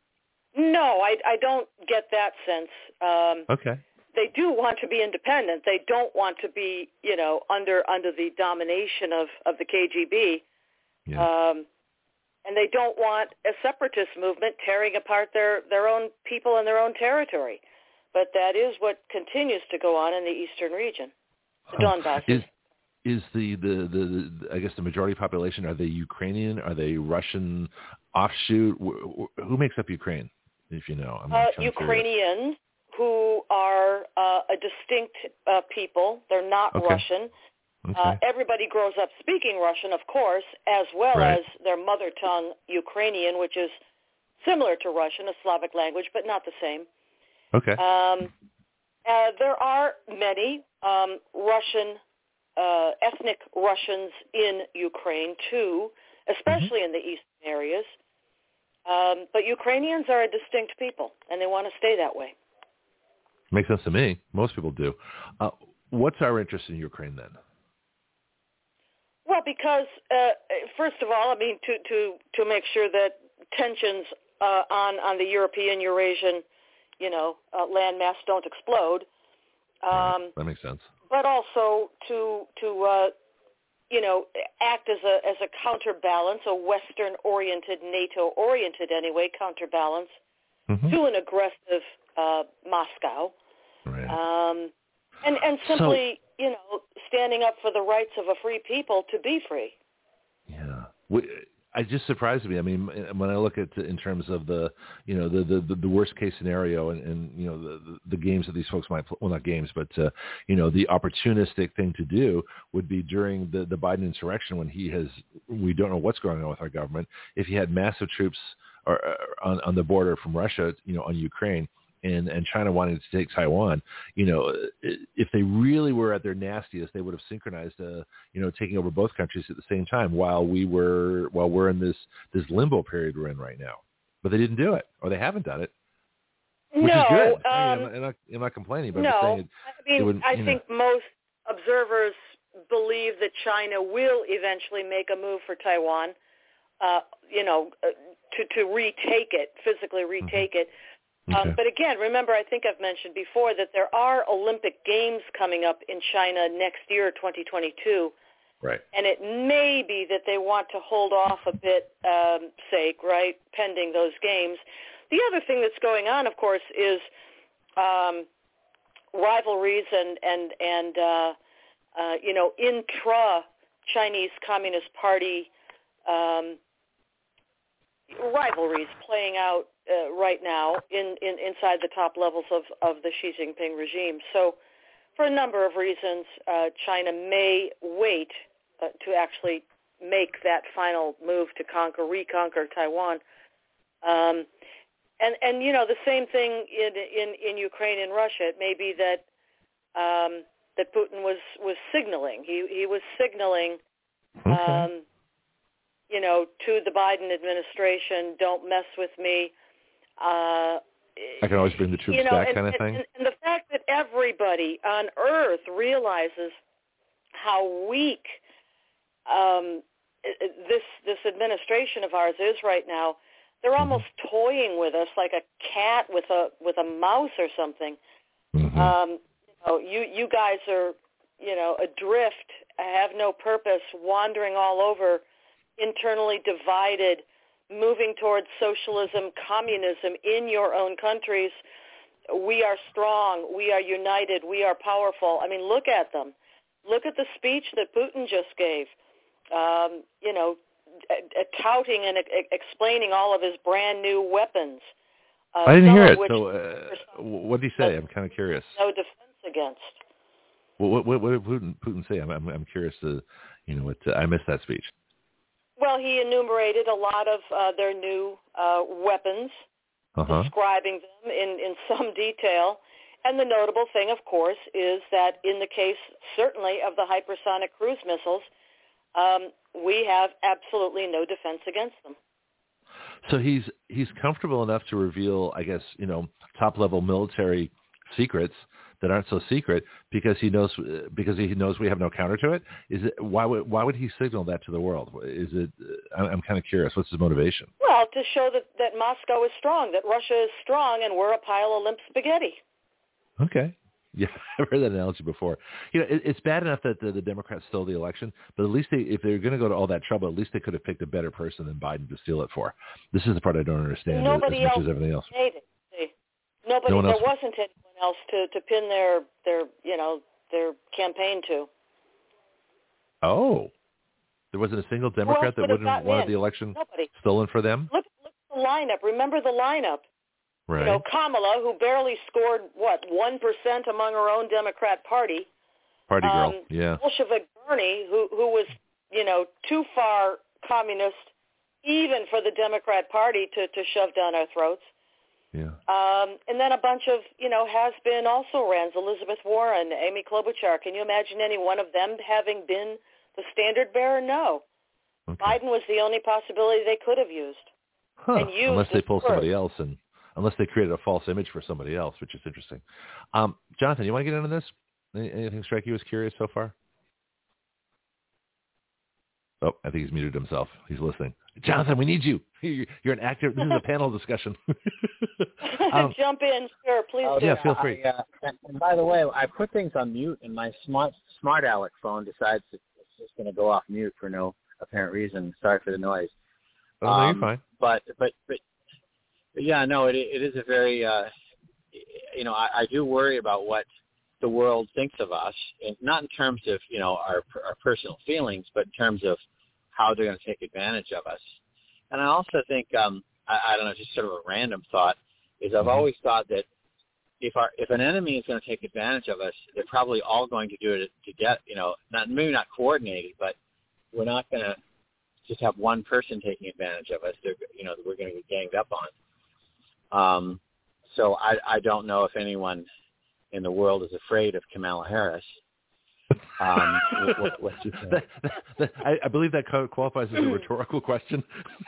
No, I, I don't get that sense. Um,
okay.
They do want to be independent. They don't want to be, you know, under under the domination of, of the K G B.
Yeah.
Um, and they don't want a separatist movement tearing apart their, their own people and their own territory. But that is what continues to go on in the eastern region, the
oh.
Donbass.
Is, is the, the, the, the, I guess, the majority population, are they Ukrainian? Are they Russian offshoot? Who makes up Ukraine, if you know? I'm
uh,
curious.
Ukrainians who are uh, a distinct uh, people. They're not
okay.
Russian.
Okay.
Uh, everybody grows up speaking Russian, of course, as well
right.
as their mother tongue, Ukrainian, which is similar to Russian, a Slavic language, but not the same.
Okay.
Um, uh, there are many um, Russian, uh, ethnic Russians in Ukraine, too, especially mm-hmm. in the eastern areas. Um, but Ukrainians are a distinct people, and they want to stay that way.
Makes sense to me. Most people do. Uh, what's our interest in Ukraine then?
Well, because, uh, first of all, I mean, to, to, to make sure that tensions uh, on, on the European-Eurasian you know, uh, landmass don't explode. Um,
right. That makes sense.
But also to to uh, you know act as a as a counterbalance, a Western-oriented, NATO-oriented anyway counterbalance mm-hmm. to an aggressive uh, Moscow.
Right.
Um, and and simply so, you know standing up for the rights of a free people to be free.
Yeah. We, it just surprised me. I mean, when I look at in terms of the, you know, the the, the worst case scenario and, and you know the, the games that these folks might play, well, not games, but uh, you know, the opportunistic thing to do would be during the, the Biden insurrection when he has, we don't know what's going on with our government. If he had massive troops or, or on on the border from Russia, you know, on Ukraine. And, and China wanting to take Taiwan, you know, if they really were at their nastiest, they would have synchronized, uh, you know, taking over both countries at the same time while we were, while we're in this, this limbo period we're in right now. But they didn't do it, or they haven't done it, which
no,
is good.
Um,
I mean, I'm, I'm, not, I'm not complaining, but
no,
I'm saying it,
I mean,
it would,
I
you
think
know.
most observers believe that China will eventually make a move for Taiwan, uh, you know, uh, to, to retake it, physically retake mm-hmm. it.
Okay.
Um, but again, remember, I think I've mentioned before that there are Olympic Games coming up in China next year, twenty twenty-two.
Right.
And it may be that they want to hold off a bit um, sake, right, pending those games. The other thing that's going on, of course, is um, rivalries and, and, and uh, uh, you know, intra-Chinese Communist Party um, rivalries playing out Uh, right now in, in inside the top levels of, of the Xi Jinping regime. So for a number of reasons, uh, China may wait uh, to actually make that final move to conquer, reconquer Taiwan. Um, and, and, you know, the same thing in, in, in Ukraine and Russia. It may be that um, that Putin was, was signaling. He, he was signaling
okay.
um, you know, to the Biden administration, don't mess with me. Uh,
I can always bring the troops
you know,
back
and,
kind of thing.
And, and the fact that everybody on Earth realizes how weak um, this this administration of ours is right now, they're almost toying with us like a cat with a with a mouse or something.
Mm-hmm.
Um, you know, you you guys are, you know, adrift, have no purpose, wandering all over, internally divided, moving towards socialism, communism in your own countries. We are strong. We are united. We are powerful. I mean, look at them. Look at the speech that Putin just gave, um, you know, uh, touting and uh, explaining all of his brand new weapons. Uh,
I didn't hear it.
Which,
so uh, what did he say? I'm kind of curious.
No defense against.
Well, what, what, what did Putin, Putin say? I'm, I'm, I'm curious to, you know, what, uh, I missed that speech.
Well, he enumerated a lot of uh, their new uh, weapons,
uh-huh.
describing them in, in some detail. And the notable thing, of course, is that in the case, certainly, of the hypersonic cruise missiles, um, we have absolutely no defense against them.
So he's he's comfortable enough to reveal, I guess, you know, top-level military secrets that aren't so secret because he knows because he knows we have no counter to it. Is it why would why would he signal that to the world? Is it? I'm kind of curious. What's his motivation?
Well, to show that, that Moscow is strong, that Russia is strong, and we're a pile of limp spaghetti.
Okay. Yeah, I've heard that analogy before. You know, it, it's bad enough that the, the Democrats stole the election, but at least they, if they're going to go to all that trouble, at least they could have picked a better person than Biden to steal it for. This is the part I don't understand
Nobody
as much
else
as everything else.
Made it. See, nobody.
No
there
else.
wasn't anyone else to, to pin their their you know their campaign to.
Oh, there wasn't a single Democrat that wouldn't have wanted in? the election
Nobody.
stolen for them.
Look, look at the lineup. Remember the lineup.
Right.
You know, Kamala, who barely scored, what, one percent among her own Democrat party.
Party girl,
um,
yeah.
Bolshevik Bernie, who, who was, you know, too far communist, even for the Democrat Party to, to shove down our throats.
Yeah.
Um, and then a bunch of, you know, has-been also-rans, Elizabeth Warren, Amy Klobuchar. Can you imagine any one of them having been the standard bearer? No.
Okay.
Biden was the only possibility they could have used.
Huh.
And used
Unless they pull
first.
somebody else and... Unless they created a false image for somebody else, which is interesting. Um, Jonathan, you want to get into this? Any, anything strike you as curious so far? Oh, I think he's muted himself. He's listening. Jonathan, we need you. You're an active. This is a panel discussion. um,
Jump in, sure, please.
Oh,
do.
Yeah, feel free.
I, uh, and, and by the way, I put things on mute, and my smart smart Aleck phone decides it's just going to go off mute for no apparent reason. Sorry for the noise.
Oh, no,
um,
you're fine.
But but but. Yeah, no, it it is a very, uh, you know, I, I do worry about what the world thinks of us, and not in terms of, you know, our our personal feelings, but in terms of how they're going to take advantage of us. And I also think, um, I, I don't know, just sort of a random thought, is I've
Mm-hmm.
always thought that if our if an enemy is going to take advantage of us, they're probably all going to do it to get, you know, not maybe not coordinated, but we're not going to just have one person taking advantage of us. They're, you know, we're going to get ganged up on. Um, so I, I don't know if anyone in the world is afraid of Kamala Harris. Um, what, what you think?
That, that, that, I, I believe that qualifies as a rhetorical question.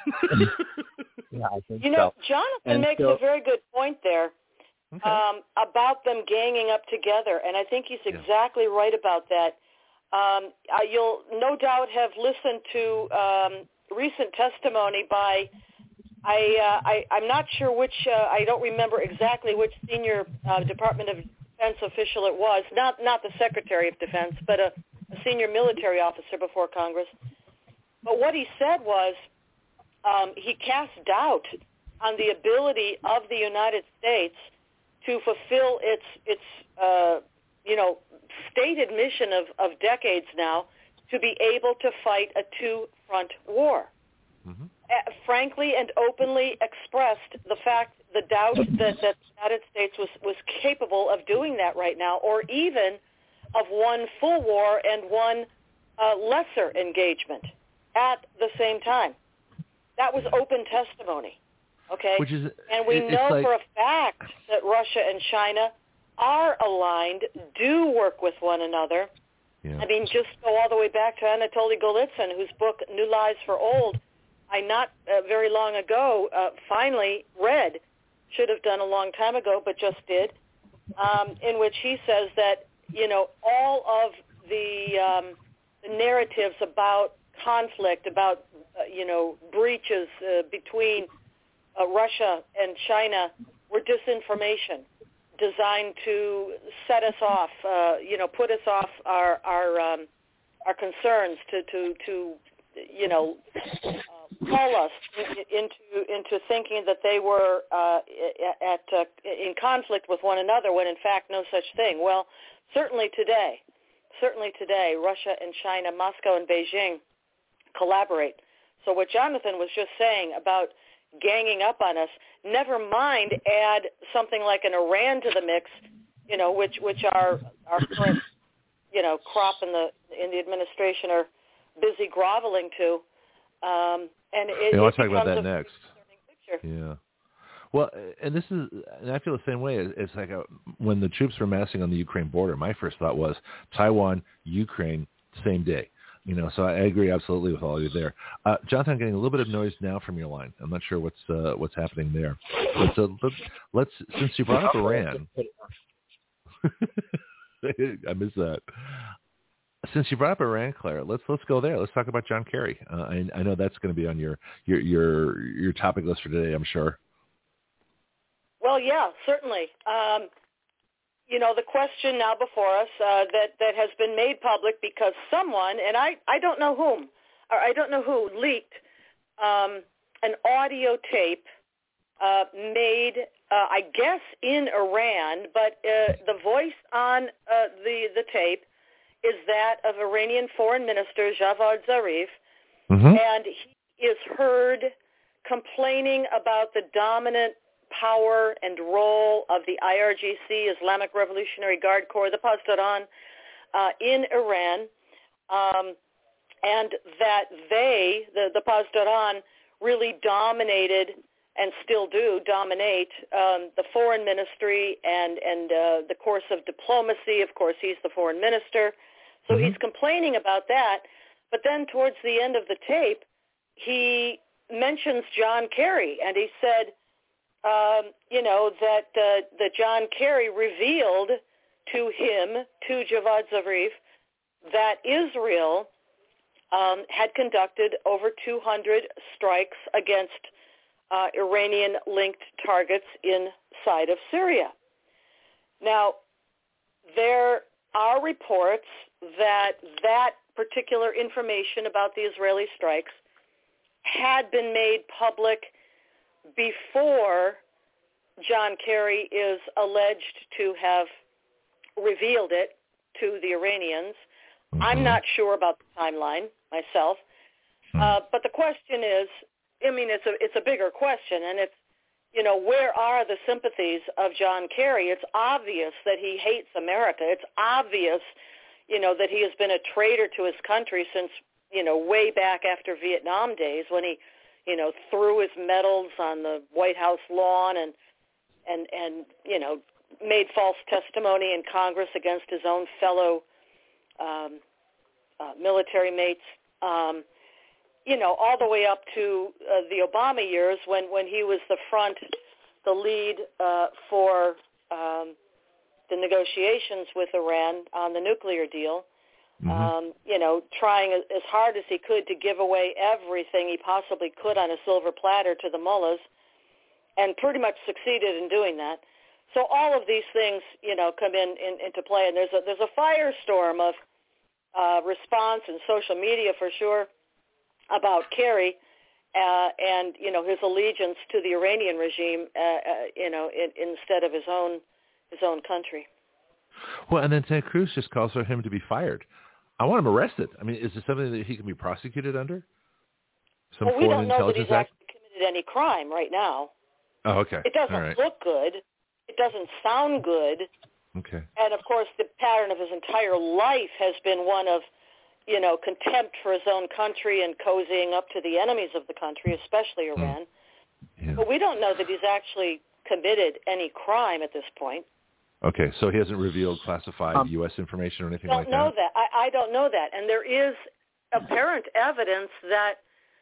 Yeah, I think
You know,
so.
Jonathan
And
makes
so,
a very good point there
Okay.
um, about them ganging up together, and I think he's exactly yeah. right about that. Um, uh, you'll no doubt have listened to um, recent testimony by I, uh, I, I'm not sure which, uh, I don't remember exactly which senior uh, Department of Defense official it was, not not the Secretary of Defense, but a, a senior military officer before Congress. But what he said was um, he cast doubt on the ability of the United States to fulfill its, its uh, you know, stated mission of, of decades now to be able to fight a two-front war. Mm-hmm. Uh, frankly and openly expressed the fact, the doubt that, that the United States was, was capable of doing that right now, or even of one full war and one uh, lesser engagement at the same time. That was open testimony, okay?
Which is,
and we know
like...
for a fact that Russia and China are aligned, do work with one another. Yeah. I mean, just go all the way back to Anatoly Golitsyn, whose book New Lies for Old, I not uh, very long ago uh, finally read, should have done a long time ago, but just did, um, in which he says that, you know, all of the, um, the narratives about conflict, about, uh, you know, breaches uh, between uh, Russia and China were disinformation designed to set us off, uh, you know, put us off our our, um, our concerns, to, to, to you know, uh, call us into into thinking that they were uh, at uh, in conflict with one another, when in fact no such thing. Well, certainly today, certainly today, Russia and China, Moscow and Beijing collaborate. So what Jonathan was just saying about ganging up on us, never mind add something like an Iran to the mix, you know, which which our our current, you know, crop in the in the administration are busy groveling to. Um, and it,
yeah, I'll
it
talk about that
a
next.
Picture.
Yeah. Well, and this is, and I feel the same way. It's like a, when the troops were massing on the Ukraine border, my first thought was Taiwan, Ukraine, same day. You know, so I agree absolutely with all of you there. Uh, Jonathan, I'm getting a little bit of noise now from your line. I'm not sure what's uh, what's happening there. But so let's, let's since you brought up Iran, I missed that. Since you brought up Iran, Claire, let's let's go there. Let's talk about John Kerry. Uh, I, I know that's going to be on your, your your your topic list for today, I'm sure.
Well, yeah, certainly. Um, you know, the question now before us uh, that, that has been made public because someone, and I, I don't know whom, or I don't know who, leaked um, an audio tape uh, made, uh, I guess, in Iran, but uh, the voice on uh, the, the tape is that of Iranian Foreign Minister Javad Zarif, mm-hmm. and he is heard complaining about the dominant power and role of the I R G C, Islamic Revolutionary Guard Corps, the Pasdaran, uh, in Iran, um, and that they, the, the Pasdaran, really dominated and still do dominate um, the foreign ministry and, and uh, the course of diplomacy. Of course, he's the foreign minister. So mm-hmm. he's complaining about that. But then towards the end of the tape, he mentions John Kerry, and he said, Um, you know, that uh, that John Kerry revealed to him, to Javad Zarif, that Israel um, had conducted over two hundred strikes against uh, Iranian-linked targets inside of Syria. Now, there are reports that that particular information about the Israeli strikes had been made public before John Kerry is alleged to have revealed it to the Iranians. Mm-hmm. I'm not sure about the timeline myself, mm-hmm. uh, but the question is, I mean, it's a it's a bigger question, and it's, you know, where are the sympathies of John Kerry? It's obvious that he hates America. It's obvious, you know, that he has been a traitor to his country since, you know, way back after Vietnam days, when he, you know, threw his medals on the White House lawn and, and, and you know, made false testimony in Congress against his own fellow um, uh, military mates, um, you know, all the way up to uh, the Obama years when, when he was the front, the lead uh, for um, the negotiations with Iran on the nuclear deal. Mm-hmm. Um, you know, trying as hard as he could to give away everything he possibly could on a silver platter to the mullahs, and pretty much succeeded in doing that. So all of these things, you know, come in, in into play, and there's a there's a firestorm of uh, response in social media for sure about Kerry uh, and you know his allegiance to the Iranian regime, uh, uh, you know, in, instead of his own his own country.
Well, and then Ted Cruz just calls for him to be fired. I want him arrested. I mean, is this something that he can be prosecuted under? Some
well, we don't know that he's
act?
actually committed any crime right now.
Oh, okay.
It doesn't
All right.
look good. It doesn't sound good.
Okay.
And, of course, the pattern of his entire life has been one of, you know, contempt for his own country and cozying up to the enemies of the country, especially Iran.
Mm. Yeah.
But we don't know that he's actually committed any crime at this point.
Okay, so he hasn't revealed classified um, U S information or anything
don't
like that?
Know that. I, I don't know that. And there is apparent evidence that,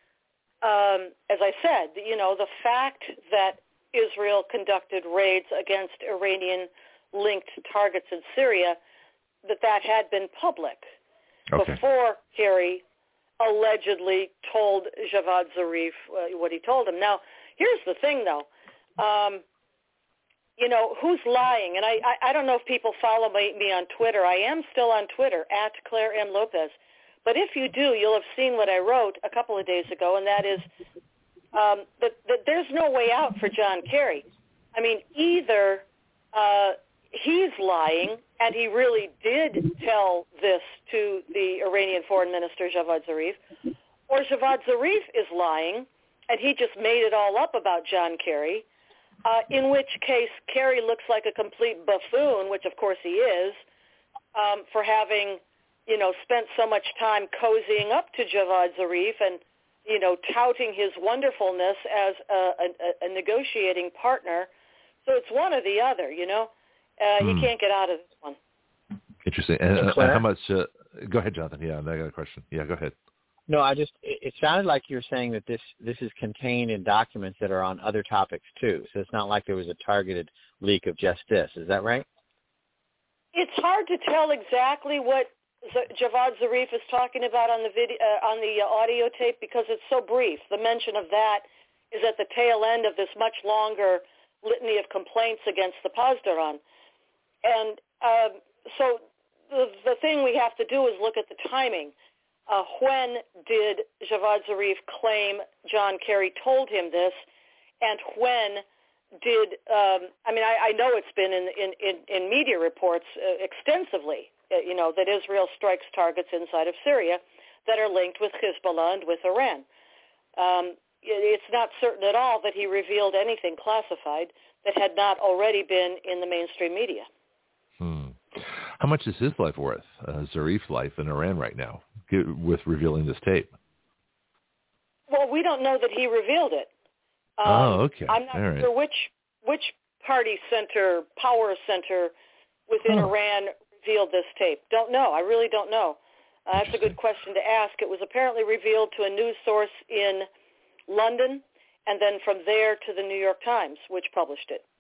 um, as I said, you know, the fact that Israel conducted raids against Iranian-linked targets in Syria, that that had been public
okay.
before Kerry allegedly told Javad Zarif uh, what he told him. Now, here's the thing, though. Um, you know, who's lying? And I, I, I don't know if people follow me, me on Twitter. I am still on Twitter, at Claire M. Lopez. But if you do, you'll have seen what I wrote a couple of days ago, and that is um, that, that there's no way out for John Kerry. I mean, either uh, he's lying, and he really did tell this to the Iranian Foreign Minister, Javad Zarif, or Javad Zarif is lying, and he just made it all up about John Kerry, uh, in which case Kerry looks like a complete buffoon, which of course he is, um, for having, you know, spent so much time cozying up to Javad Zarif and, you know, touting his wonderfulness as a, a, a negotiating partner. So it's one or the other, you know. Uh, mm. He can't get out of this one.
Interesting. And uh, how much? Uh, go ahead, Jonathan. Yeah, I got a question. Yeah, go ahead.
No, I just, it, it sounded like you're saying that this, this is contained in documents that are on other topics too. So it's not like there was a targeted leak of just this. Is that right?
It's hard to tell exactly what Z- Javad Zarif is talking about on the video, uh, on the uh, audio tape, because it's so brief. The mention of that is at the tail end of this much longer litany of complaints against the Pasdaran. And uh, so the, the thing we have to do is look at the timing. Uh, when did Javad Zarif claim John Kerry told him this, and when did, um, I mean, I, I know it's been in, in, in, in media reports uh, extensively, uh, you know, that Israel strikes targets inside of Syria that are linked with Hezbollah and with Iran. Um, it, it's not certain at all that he revealed anything classified that had not already been in the mainstream media.
Hmm. How much is his life worth, uh, Zarif's life in Iran right now, with revealing this tape?
Well, we don't know that he revealed it. Um,
oh, okay.
I'm not
All right.
sure which which party center, power center within
oh.
Iran revealed this tape. Don't know. I really don't know. Uh, that's a good question to ask. It was apparently revealed to a news source in London, and then from there to the New York Times, which published it.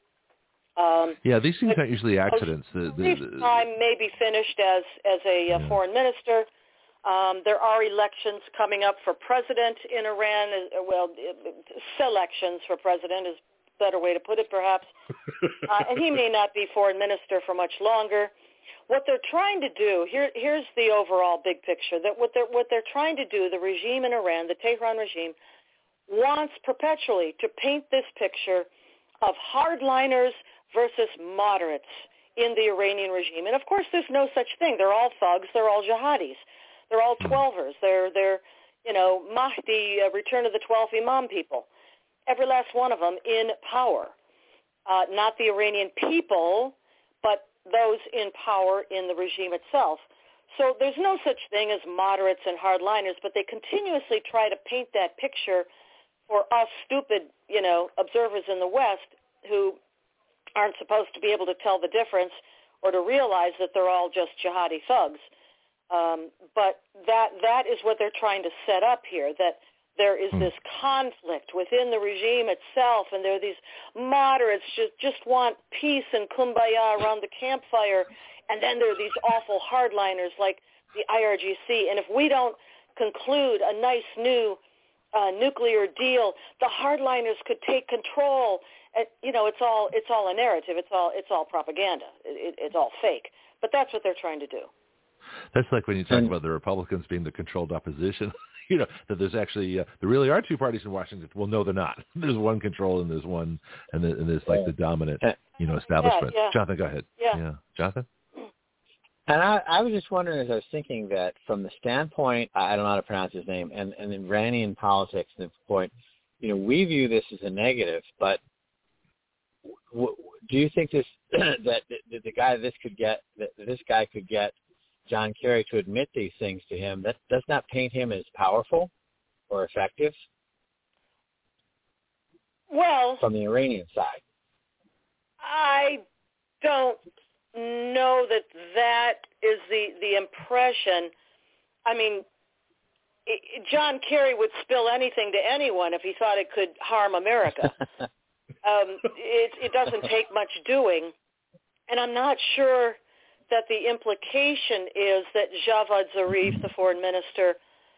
Um,
yeah, these things aren't usually accidents. The, the,
the time may be finished as as a yeah. uh, foreign minister. Um, there are elections coming up for president in Iran. Uh, well, selections for president is a better way to put it, perhaps. uh, and he may not be foreign minister for much longer. What they're trying to do here, here's the overall big picture. That what they're what they're trying to do, the regime in Iran, the Tehran regime, wants perpetually to paint this picture of hardliners versus moderates in the Iranian regime. And of course, there's no such thing. They're all thugs. They're all jihadis. They're all twelvers. They're, they're you know, Mahdi, uh, Return of the Twelfth Imam people. Every last one of them in power. Uh, not the Iranian people, but those in power in the regime itself. So there's no such thing as moderates and hardliners, but they continuously try to paint that picture for us stupid, you know, observers in the West who aren't supposed to be able to tell the difference or to realize that they're all just jihadi thugs. Um, but that that is what they're trying to set up here, that there is this conflict within the regime itself, and there are these moderates just, just want peace and kumbaya around the campfire, and then there are these awful hardliners like the I R G C. And if we don't conclude a nice new uh, nuclear deal, the hardliners could take control. And, you know, it's all it's all a narrative. It's all it's all propaganda. It, it, it's all fake. But that's what they're trying to do.
That's like when you talk about the Republicans being the controlled opposition. You know, that there's actually, uh, there really are two parties in Washington. Well, no, they're not. There's one control and there's one, and, the, and there's like the dominant, you know, establishment.
Yeah, yeah.
Jonathan, go ahead.
Yeah.
yeah. Jonathan?
And I, I was just wondering, as I was thinking, that from the standpoint, I don't know how to pronounce his name, and, and Iranian politics, and the point, you know, we view this as a negative, but w- do you think this, that, that the guy this could get, that this guy could get John Kerry to admit these things to him, that does not paint him as powerful or effective?
Well,
from the Iranian side,
I don't know that that is the, the impression. I mean, it, John Kerry would spill anything to anyone if he thought it could harm America. um, it, it doesn't take much doing, and I'm not sure that the implication is that Javad Zarif, the foreign minister,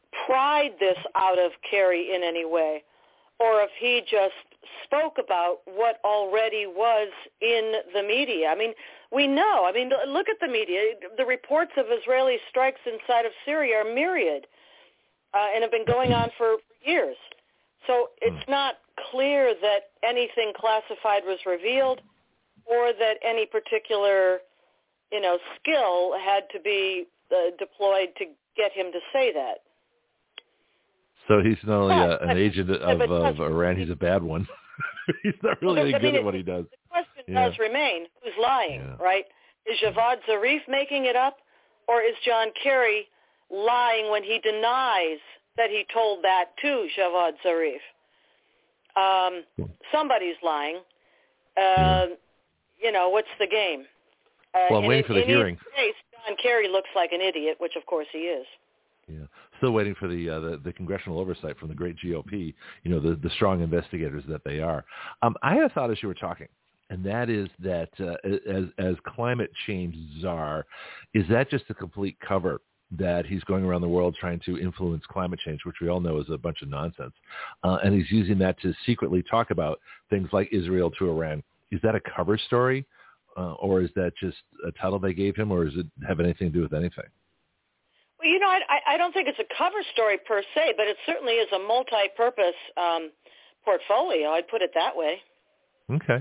pried this out of Kerry in any way, or if he just spoke about what already was in the media. I mean, we know. I mean, look at the media. The reports of Israeli strikes inside of Syria are myriad uh, and have been going on for years. So it's not clear that anything classified was revealed or that any particular, you know, skill had to be uh, deployed to get him to say that.
So he's not only
yeah,
uh, an
but,
agent of,
but,
of Iran, he's a bad one. He's not really any
I mean,
good
it,
at what he does.
The question
yeah.
does remain, who's lying,
yeah.
right? Is Javad Zarif making it up, or is John Kerry lying when he denies that he told that to Javad Zarif? Um, somebody's lying. Uh,
yeah.
You know, what's the game? Uh,
well, I'm waiting
in,
for the
in
hearing.
Case, John Kerry looks like an idiot, which of course he is.
Yeah, still waiting for the, uh, the the congressional oversight from the great G O P. You know, the the strong investigators that they are. Um, I had a thought as you were talking, and that is that uh, as as climate change czar, is that just a complete cover that he's going around the world trying to influence climate change, which we all know is a bunch of nonsense, uh, and he's using that to secretly talk about things like Israel to Iran. Is that a cover story, uh, or is that just a title they gave him, or does it have anything to do with anything?
Well, you know, I, I don't think it's a cover story per se, but it certainly is a multi-purpose um, portfolio. I'd put it that way.
Okay.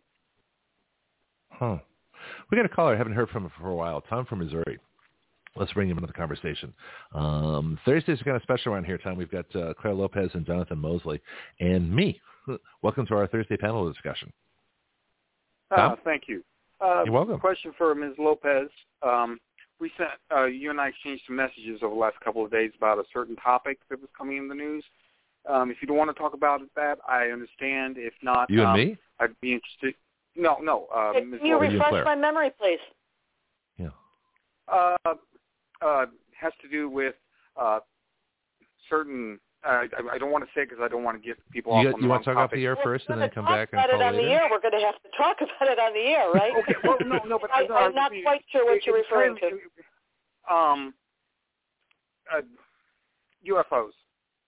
Huh. We got a caller. I haven't heard from him for a while. Tom from Missouri. Let's bring him into the conversation. Um, Thursdays are kind of special around here, Tom. We've got uh, Claire Lopez and Jonathan Mosley and me. Welcome to our Thursday panel discussion. Tom?
Uh, thank you. Uh,
You're welcome.
Question for Miz Lopez. Um, we sent uh, you and I exchanged some messages over the last couple of days about a certain topic that was coming in the news. Um, if you don't want to talk about that, I understand. If not,
you and
um,
me?
I'd be interested. No, no. Uh,
Hey,
Miz
can you
Lopez.
refresh my memory, please?
Yeah.
Uh, uh, has to do with uh, certain. Uh, I, I don't want to say because I don't want to give people
You,
off
got,
on
you
the
want to
wrong
talk off
topic.
the air
Well,
first and then come
talk
back and
about
call
it on
later?
the air. We're going to have to talk about it on the air, right?
Okay. Well, no, no, but
I,
no,
I'm not quite sure what
it,
you're
it's
referring
kind
to.
of, Um, uh, U F Os.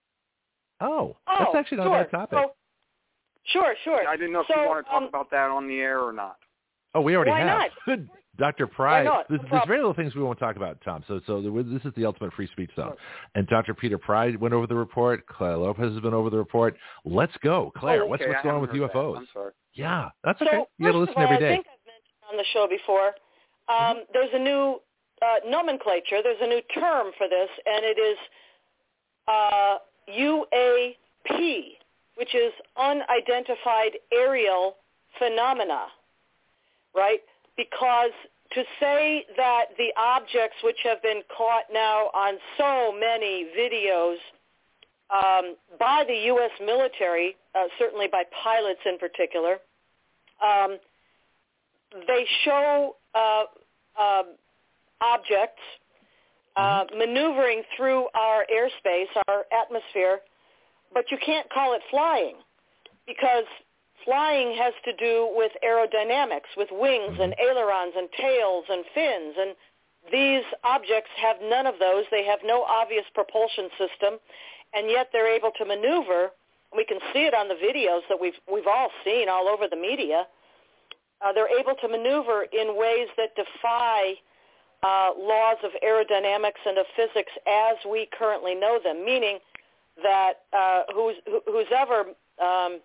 Oh,
Oh,
that's actually not
sure.
a bad topic.
So, sure, sure.
I didn't know if
so,
you want to talk
um,
about that on the air or not.
Oh, we already
why
have.
not?
Good. Doctor Pry,
Why not?
there's,
No
there's
problem.
very little things we won't talk about, Tom. So, so there was, this is the ultimate free speech zone. And Doctor Peter Pry went over the report. Claire Lopez has been over the report. Let's go, Claire.
Oh, okay.
What's what's
I
going on
haven't
with U F
heard
Os?
that. I'm sorry.
Yeah, that's
So,
okay. You got to
first
listen
of all,
every day.
I think I've mentioned on the show before, um, mm-hmm. there's a new uh, nomenclature, there's a new term for this, and it is uh, U A P, which is unidentified aerial phenomena, right? Because to say that the objects which have been caught now on so many videos um, by the U S military, uh, certainly by pilots in particular, um, they show uh, uh, objects uh, maneuvering through our airspace, our atmosphere, but you can't call it flying because flying has to do with aerodynamics, with wings and ailerons and tails and fins, and these objects have none of those. They have no obvious propulsion system, and yet they're able to maneuver. We can see it on the videos that we've we've all seen all over the media. Uh, they're able to maneuver in ways that defy uh, laws of aerodynamics and of physics as we currently know them, meaning that uh, who's, who's ever um,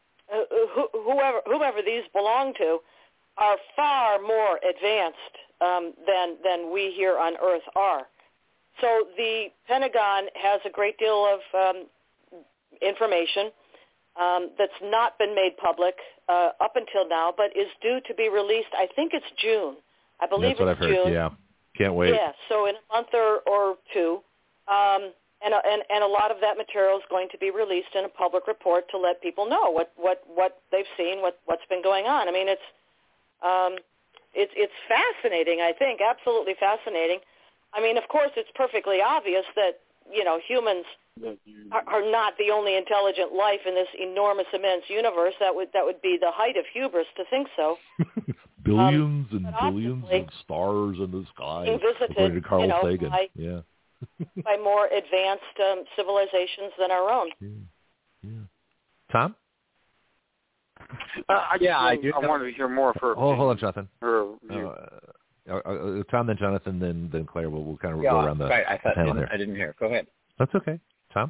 whoever whomever these belong to are far more advanced um, than than we here on Earth are. So the Pentagon has a great deal of um, information um, that's not been made public uh, up until now, but is due to be released. I think it's June. I believe
That's what
it's
I've heard.
June.
Yeah, can't wait.
Yeah, so in a month or, or two. Um, And a, and, and a lot of that material is going to be released in a public report to let people know what, what, what they've seen, what, what's been going on. I mean, it's um, it's it's fascinating, I think, absolutely fascinating. I mean, of course, it's perfectly obvious that, you know, humans are, are not the only intelligent life in this enormous, immense universe. That would that would be the height of hubris to think so.
Billions
um,
and billions of stars in the sky,
visited,
according to Carl
you know,
Sagan.
by,
yeah.
by more advanced um, civilizations than our own.
Yeah. yeah. Tom?
Uh, I just
yeah,
wanted,
I do.
I wanted to hear more of her.
Oh, hold on, Jonathan.
Her view.
Uh, uh, uh, Tom, then Jonathan, then then Claire. We'll, we'll kind of
yeah,
go around the,
right. I
the
thought,
panel
didn't,
here.
I didn't hear. Go ahead.
That's okay. Tom?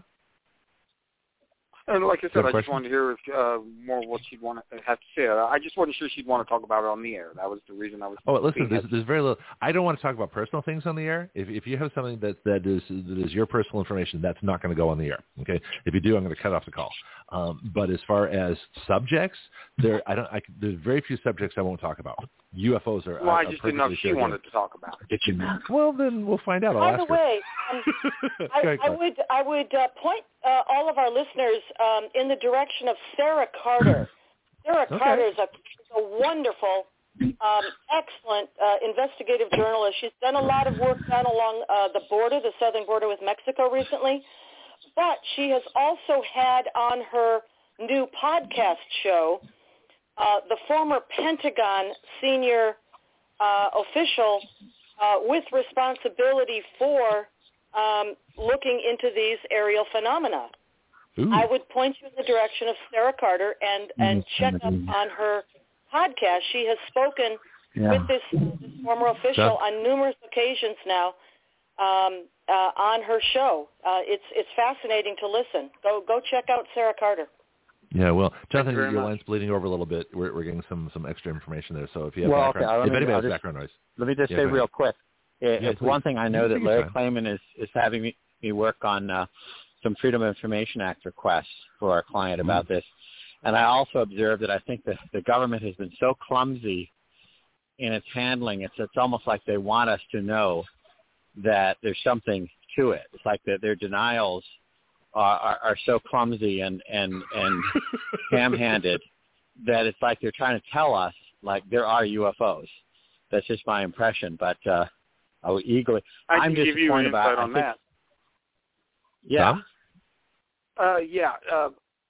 And like I said, I
question?
just wanted to hear uh, more what she'd want to have to say. I just wasn't sure she'd want to talk about it on the air. That was the reason I was.
Oh, listen, there's,
being
there's very little. I don't want to talk about personal things on the air. If if you have something that that is that is your personal information, that's not going to go on the air. Okay. If you do, I'm going to cut off the call. Um, but as far as subjects, there I don't. I, there's very few subjects I won't talk about. U F Os are.
Well, I
are
just didn't know if she wanted to talk about it.
Did you not?
Well, then we'll find out. I'll
By
ask
the
her.
way, um, I,
ahead,
I would I would uh, point uh, all of our listeners um, in the direction of Sarah Carter. Sarah
Okay.
Carter is a, a wonderful, um, excellent uh, investigative journalist. She's done a lot of work down along uh, the border, the southern border with Mexico recently, but she has also had on her new podcast show uh, the former Pentagon senior uh, official uh, with responsibility for um, looking into these aerial phenomena.
Ooh.
I would point you in the direction of Sarah Carter and, and check up on her podcast. She has spoken
Yeah.
with this, this former official on numerous occasions now um, uh, on her show. Uh, it's it's fascinating to listen. Go go check out Sarah Carter.
Yeah, well, Jonathan,
you very
your
much.
line's bleeding over a little bit. We're, we're getting some, some extra information there. So if you have
Well,
background,
okay, let
if
me-
anybody
I'll
has
just-
background noise,
Let me just
Yeah,
say
go ahead.
real quick. It,
Yeah,
it's
please.
one thing I know
You
that
take your
Larry
time.
Klayman is, is having me, me work on uh, some Freedom of Information Act requests for our client
Mm-hmm.
about this. And I also observed that I think that the government has been so clumsy in its handling. It's, it's almost like they want us to know that there's something to it. It's like that their denials are, are, are so clumsy and, and, and ham-handed that it's like they're trying to tell us, like, there are U F Os. That's just my impression, but uh, I would eagerly.
I
I'm
can give you an
disappointed
insight
about.
on
I think,
that.
yeah,
Tom?
Uh, yeah, uh,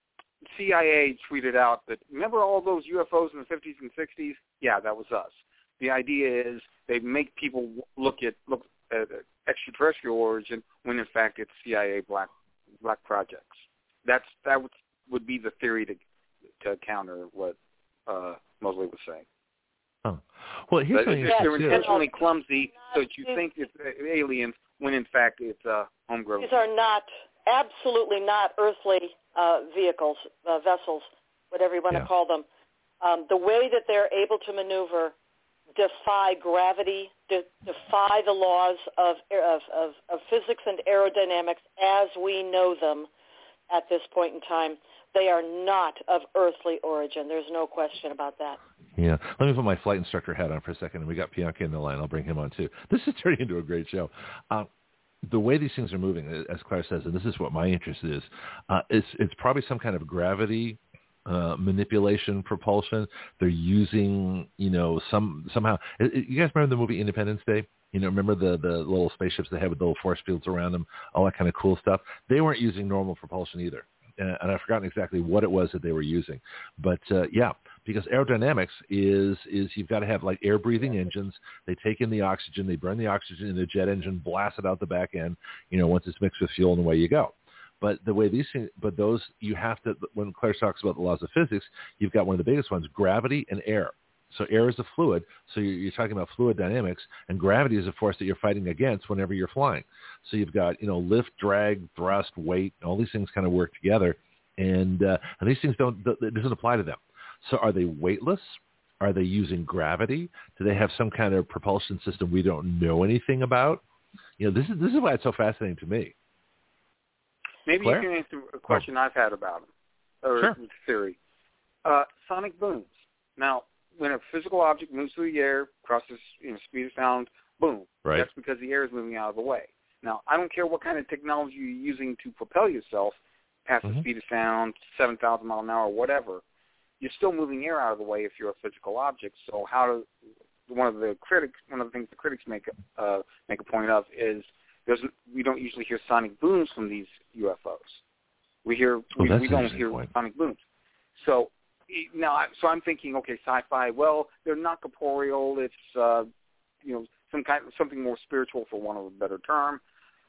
C I A tweeted out that, remember all those U F Os in the fifties and sixties? Yeah, that was us. The idea is they make people look at look at extraterrestrial origin when in fact it's C I A black black projects. That's that would, would be the theory to to counter what uh, Mosley was saying.
Oh. Well, here's
But
something
it's, they're
interesting, too.
intentionally clumsy so that you think it's aliens when in fact it's uh, homegrown.
These are not, absolutely not earthly uh, vehicles, uh, vessels, whatever you want
Yeah.
to call them. Um, the way that they're able to maneuver defy gravity, de- defy the laws of, of, of, of physics and aerodynamics as we know them at this point in time. They are not of earthly origin. There's no question about that.
Yeah. Let me put my flight instructor hat on for a second. And we got Bianca in the line. I'll bring him on, too. This is turning into a great show. Uh, the way these things are moving, as Claire says, and this is what my interest is, uh, it's, it's probably some kind of gravity uh, manipulation propulsion. They're using, you know, some somehow. It, it, you guys remember the movie Independence Day? You know, remember the, the little spaceships they had with the little force fields around them, all that kind of cool stuff? They weren't using normal propulsion either. And I've forgotten exactly what it was that they were using. But, uh, yeah, because aerodynamics is is you've got to have, like, air-breathing engines. They take in the oxygen. They burn the oxygen in the jet engine, blast it out the back end, you know, once it's mixed with fuel, and away you go. But the way these things, but those, you have to, when Claire talks about the laws of physics, you've got one of the biggest ones, gravity and air. So air is a fluid, so you're, you're talking about fluid dynamics, and gravity is a force that you're fighting against whenever you're flying. So you've got, you know, lift, drag, thrust, weight, all these things kind of work together, and uh, and these things don't, it doesn't apply to them. So are they weightless? Are they using gravity? Do they have some kind of propulsion system we don't know anything about? You know, this is this is why it's so fascinating to me.
Maybe
Claire?
you can answer a question oh. I've had about them, or
sure.
theory. Uh, sonic booms. Now, when a physical object moves through the air, crosses, you know, speed of sound, boom.
Right.
That's because the air is moving out of the way. Now, I don't care what kind of technology you're using to propel yourself past
mm-hmm.
the speed of sound, seven thousand miles an hour, whatever. You're still moving air out of the way if you're a physical object. So how do one of the critics, one of the things the critics make uh, make a point of is there's we don't usually hear sonic booms from these U F Os. We hear
oh,
we, we don't hear
point.
sonic booms. So now, so I'm thinking, okay, sci-fi. Well, they're not corporeal. It's uh, you know some kind something more spiritual, for want of a better term.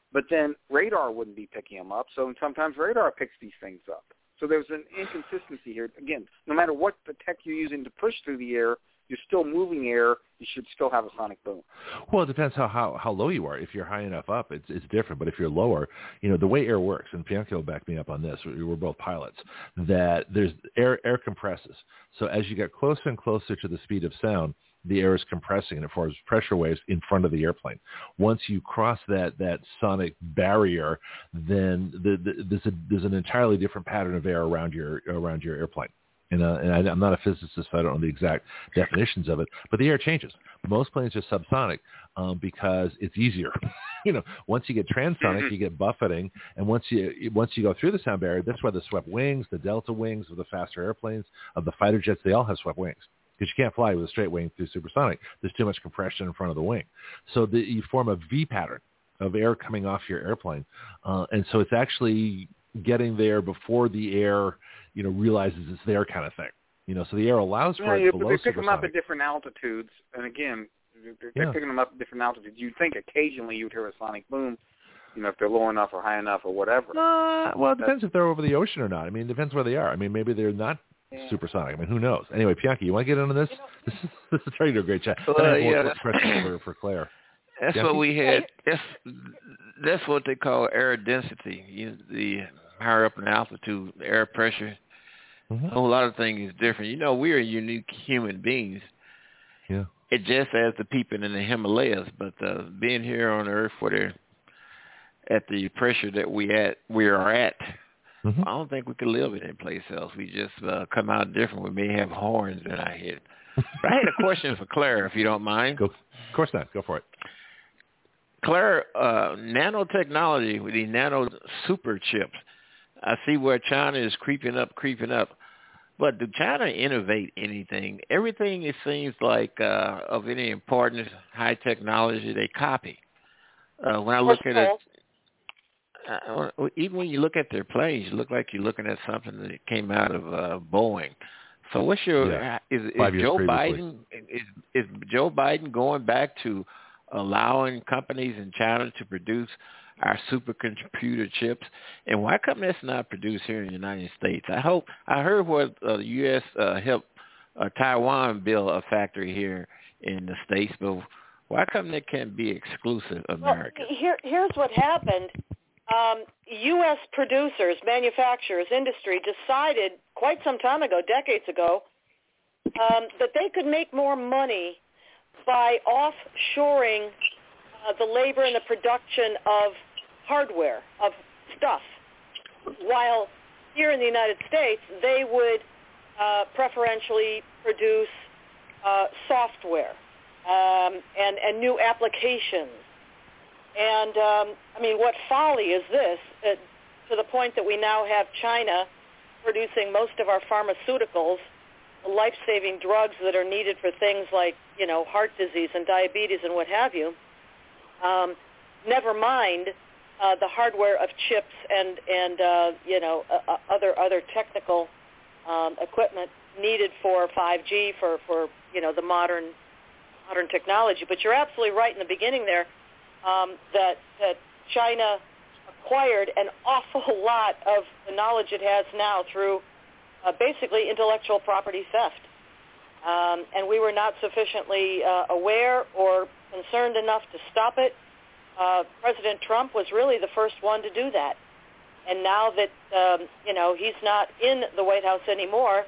but then radar wouldn't be picking them up. So sometimes radar picks these things up. So there's an inconsistency here. Again, no matter what the tech you're using to push through the air, you're still moving air. You should still have a sonic boom.
Well, it depends how, how, how low you are. If you're high enough up, it's it's different. But if you're lower, you know, the way air works, and Bianca will back me up on this, we're both pilots, that there's air air compresses. So as you get closer and closer to the speed of sound, the air is compressing and it forms pressure waves in front of the airplane. Once you cross that, that sonic barrier, then the, the, there's, a, there's an entirely different pattern of air around your around your airplane. And, uh, and I, I'm not a physicist, so I don't know the exact definitions of it, but the air changes. Most planes are subsonic um, because it's easier. you know, once you get transonic, you get buffeting, and once you once you go through the sound barrier, that's why the swept wings, the delta wings of the faster airplanes, of the fighter jets, they all have swept wings. Because you can't fly with a straight wing through supersonic. There's too much compression in front of the wing. So the, you form a V pattern of air coming off your airplane. Uh, and so it's actually getting there before the air, you know, realizes it's there kind of thing. You know, so the air allows for
yeah,
it
but
below
they pick
supersonic.
them up at different altitudes. And again, they're, they're
yeah.
picking them up at different altitudes. You'd think occasionally you'd hear a sonic boom, you know, if they're low enough or high enough or whatever.
Uh, well, it depends That's, if they're over the ocean or not. I mean, it depends where they are. I mean, maybe they're not Yeah. supersonic. I mean, who knows? Anyway, Bianca, you want to get into this? This is, this is turning to a great chat.
Well,
then I have
yeah.
more questions for, for Claire.
That's
Bianca?
what we had. That's that's what they call air density. You, the higher up in altitude, the air pressure. Mm-hmm. A whole lot of things is different. You know, we're unique human beings.
Yeah.
It just as the people in the Himalayas, but uh, being here on Earth, where they're at the pressure that we at, we are at. Mm-hmm. I don't think we could live in any place else. We just uh, come out different. We may have horns in our head. But I had a question for Claire, if you don't mind.
Go, of course not. Go for it.
Claire, uh, nanotechnology with these nano super chips. I see where China is creeping up, creeping up. But do China innovate anything? Everything, it seems like, uh, of any importance, high technology, they copy. Uh, when I look at it, Uh, even when you look at their planes, you look like you're looking at something that came out of uh, Boeing. So what's your
yeah.
is, is Joe
previously.
Biden is, is Joe Biden going back to allowing companies in China to produce our supercomputer chips? And why come that's not produced here in the United States? I hope I heard what uh, the U S uh, helped uh, Taiwan build a factory here in the States, but why come that can't be exclusive American?
Well, here, here's what happened. Um, U S producers, manufacturers, industry decided quite some time ago, decades ago, um, that they could make more money by offshoring uh, the labor and the production of hardware, of stuff, while here in the United States they would uh, preferentially produce uh, software um, and, and new applications. And, um, I mean, what folly is this, uh, to the point that we now have China producing most of our pharmaceuticals, life-saving drugs that are needed for things like, you know, heart disease and diabetes and what have you. Um, never mind uh, the hardware of chips and, and uh, you know, uh, other other technical um, equipment needed for five G, for, for, you know, the modern modern technology. But you're absolutely right in the beginning there. Um, that, that China acquired an awful lot of the knowledge it has now through uh, basically intellectual property theft. Um, and we were not sufficiently uh, aware or concerned enough to stop it. Uh, President Trump was really the first one to do that. And now that, um, you know, he's not in the White House anymore,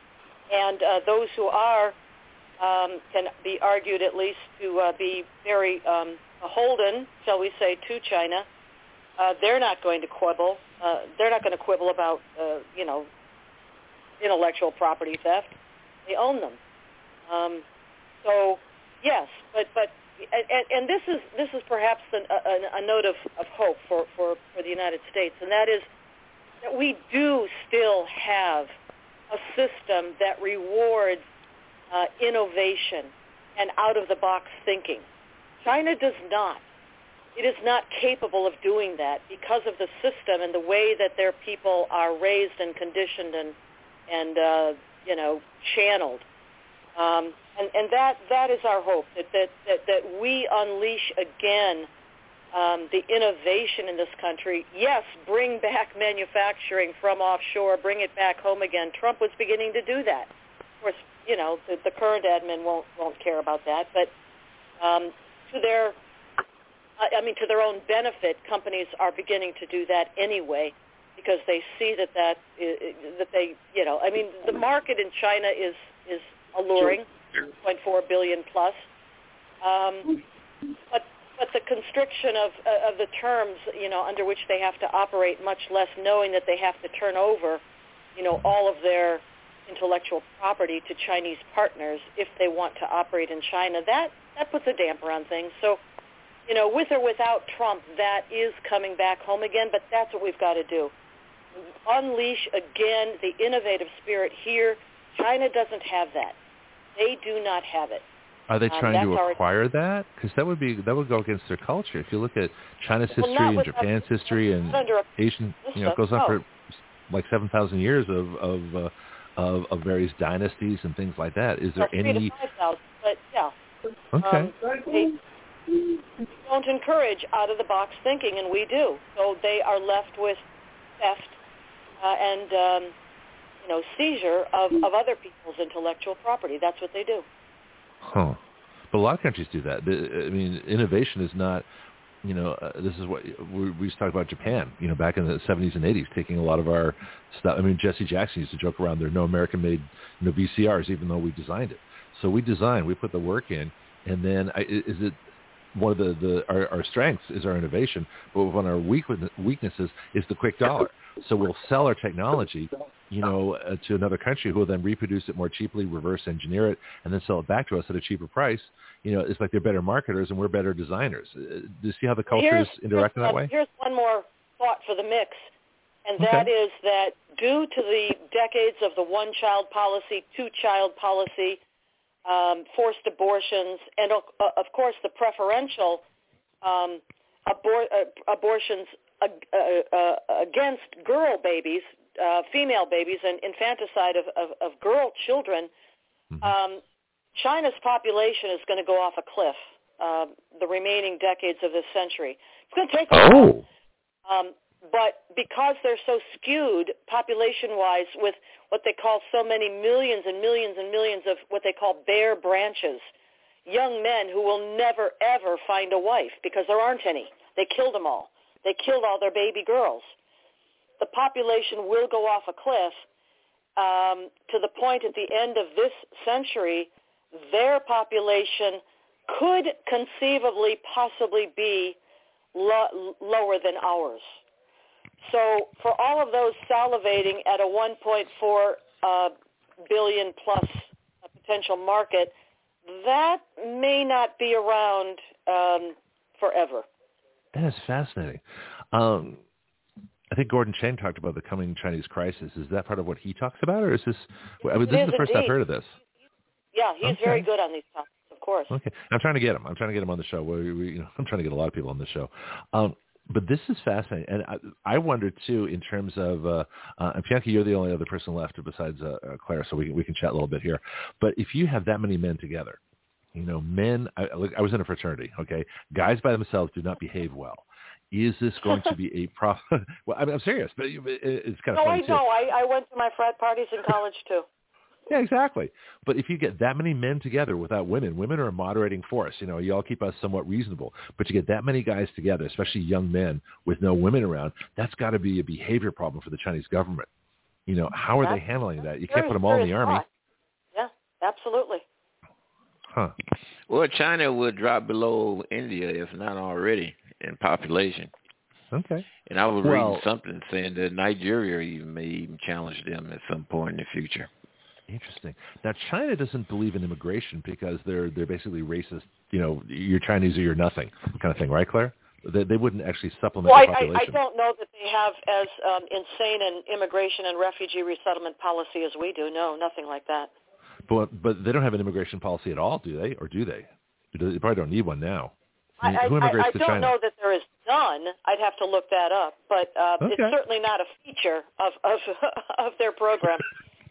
and uh, those who are um, can be argued at least to uh, be very um, beholden, shall we say, to China. Uh, they're not going to quibble. Uh, they're not going to quibble about, uh, you know, intellectual property theft. They own them. Um, so, yes, but but and, and this is this is perhaps an, a, a note of, of hope for, for, for the United States, and that is that we do still have a system that rewards uh, innovation and out-of-the-box thinking. China does not. It is not capable of doing that because of the system and the way that their people are raised and conditioned and, and uh, you know, channeled. Um, and and that, that is our hope, that, that, that, that we unleash again um, the innovation in this country. Yes, bring back manufacturing from offshore, bring it back home again. Trump was beginning to do that. Of course, you know, the, the current admin won't won't care about that, but um, to their, I mean, to their own benefit, companies are beginning to do that anyway, because they see that that that they, you know, I mean, the market in China is is alluring, one point four billion plus, um, but but the constriction of of the terms, you know, under which they have to operate, much less knowing that they have to turn over, you know, all of their intellectual property to Chinese partners if they want to operate in China, that that puts a damper on things. So, you know, with or without Trump, that is coming back home again, but that's what we've got to do. Unleash again the innovative spirit here. China doesn't have that. They do not have it.
Are they trying
um,
to acquire
our...
that? Because that would be that would go against their culture. If you look at China's
well,
history and
with,
Japan's
uh,
history and Asian, you know, it goes on
no.
for like seven thousand years of of, uh, of of various dynasties and things like that. Is there
well,
any?
Three to five thousand, but yeah.
Okay.
Um, they don't encourage out-of-the-box thinking, and we do. So they are left with theft uh, and, um, you know, seizure of, of other people's intellectual property. That's what they do.
Huh. But a lot of countries do that. I mean, innovation is not, you know, uh, this is what we, we used to talk about Japan, you know, back in the seventies and eighties, taking a lot of our stuff. I mean, Jesse Jackson used to joke around there, no American made, you know, V C Rs, even though we designed it. So we designed, we put the work in, and then I, is it one of the, the our, our strengths is our innovation, but one of our weak, weaknesses is the quick dollar. So we'll sell our technology, you know, uh, to another country who will then reproduce it more cheaply, reverse engineer it, and then sell it back to us at a cheaper price. You know, it's like they're better marketers and we're better designers. Uh, do you see how the culture
here's,
is interacting
here's
that way?
Here's one more thought for the mix, and
okay.
that is that due to the decades of the one-child policy, two-child policy, um, forced abortions, and uh, of course the preferential um, abor- uh, abortions uh, uh, uh, against girl babies, uh, female babies, and infanticide of, of, of girl children, mm-hmm. um, China's population is going to go off a cliff uh, the remaining decades of this century. It's going to take a
oh.
while. Um, but because they're so skewed population-wise with what they call so many millions and millions and millions of what they call bare branches, young men who will never, ever find a wife because there aren't any. They killed them all. They killed all their baby girls. The population will go off a cliff um, to the point at the end of this century, their population could conceivably possibly be lo- lower than ours. So for all of those salivating at a one point four uh, billion plus potential market, that may not be around um, forever.
That is fascinating. Um, I think Gordon Chang talked about the coming Chinese crisis. Is that part of what he talks about, or is this? I mean, this is, is the first
indeed.
I've heard of this.
Yeah, he's
okay.
very good on these topics, of course.
Okay, I'm trying to get him. I'm trying to get him on the show. We, we, you know, I'm trying to get a lot of people on the show. Um, but this is fascinating, and I, I wonder too, in terms of, uh, uh, and Bianca, you're the only other person left besides uh, uh, Claire, so we can, we can chat a little bit here. But if you have that many men together, you know, men. I, I was in a fraternity. Okay, guys by themselves do not behave well. Is this going to be a problem? Well, I mean, I'm serious, but it's kind of
no,
funny
I
too.
know. I, I went to my frat parties in college too.
Yeah, exactly. But if you get that many men together without women, women are a moderating force. You know, you all keep us somewhat reasonable. But you get that many guys together, especially young men with no women around, that's got to be a behavior problem for the Chinese government. You know, how are
that's,
they handling that? You
very,
can't put them all in the army.
Thought. Yeah, absolutely.
Huh.
Well, China would drop below India, if not already, in population.
Okay.
And I was
well,
reading something saying that Nigeria even may even challenge them at some point in the future.
Interesting. Now, China doesn't believe in immigration because they're they're basically racist. You know, you're Chinese or you're nothing kind of thing, right, Claire? They, they wouldn't actually supplement
well,
the
I,
population.
I, I don't know that they have as um, insane an immigration and refugee resettlement policy as we do. No, nothing like that.
But but they don't have an immigration policy at all, do they? Or do they? They probably don't need one now. I, mean,
I,
who immigrates
I, I
to
don't
China?
know that there is none. I'd have to look that up, but uh,
okay.
it's certainly not a feature of of, of their program.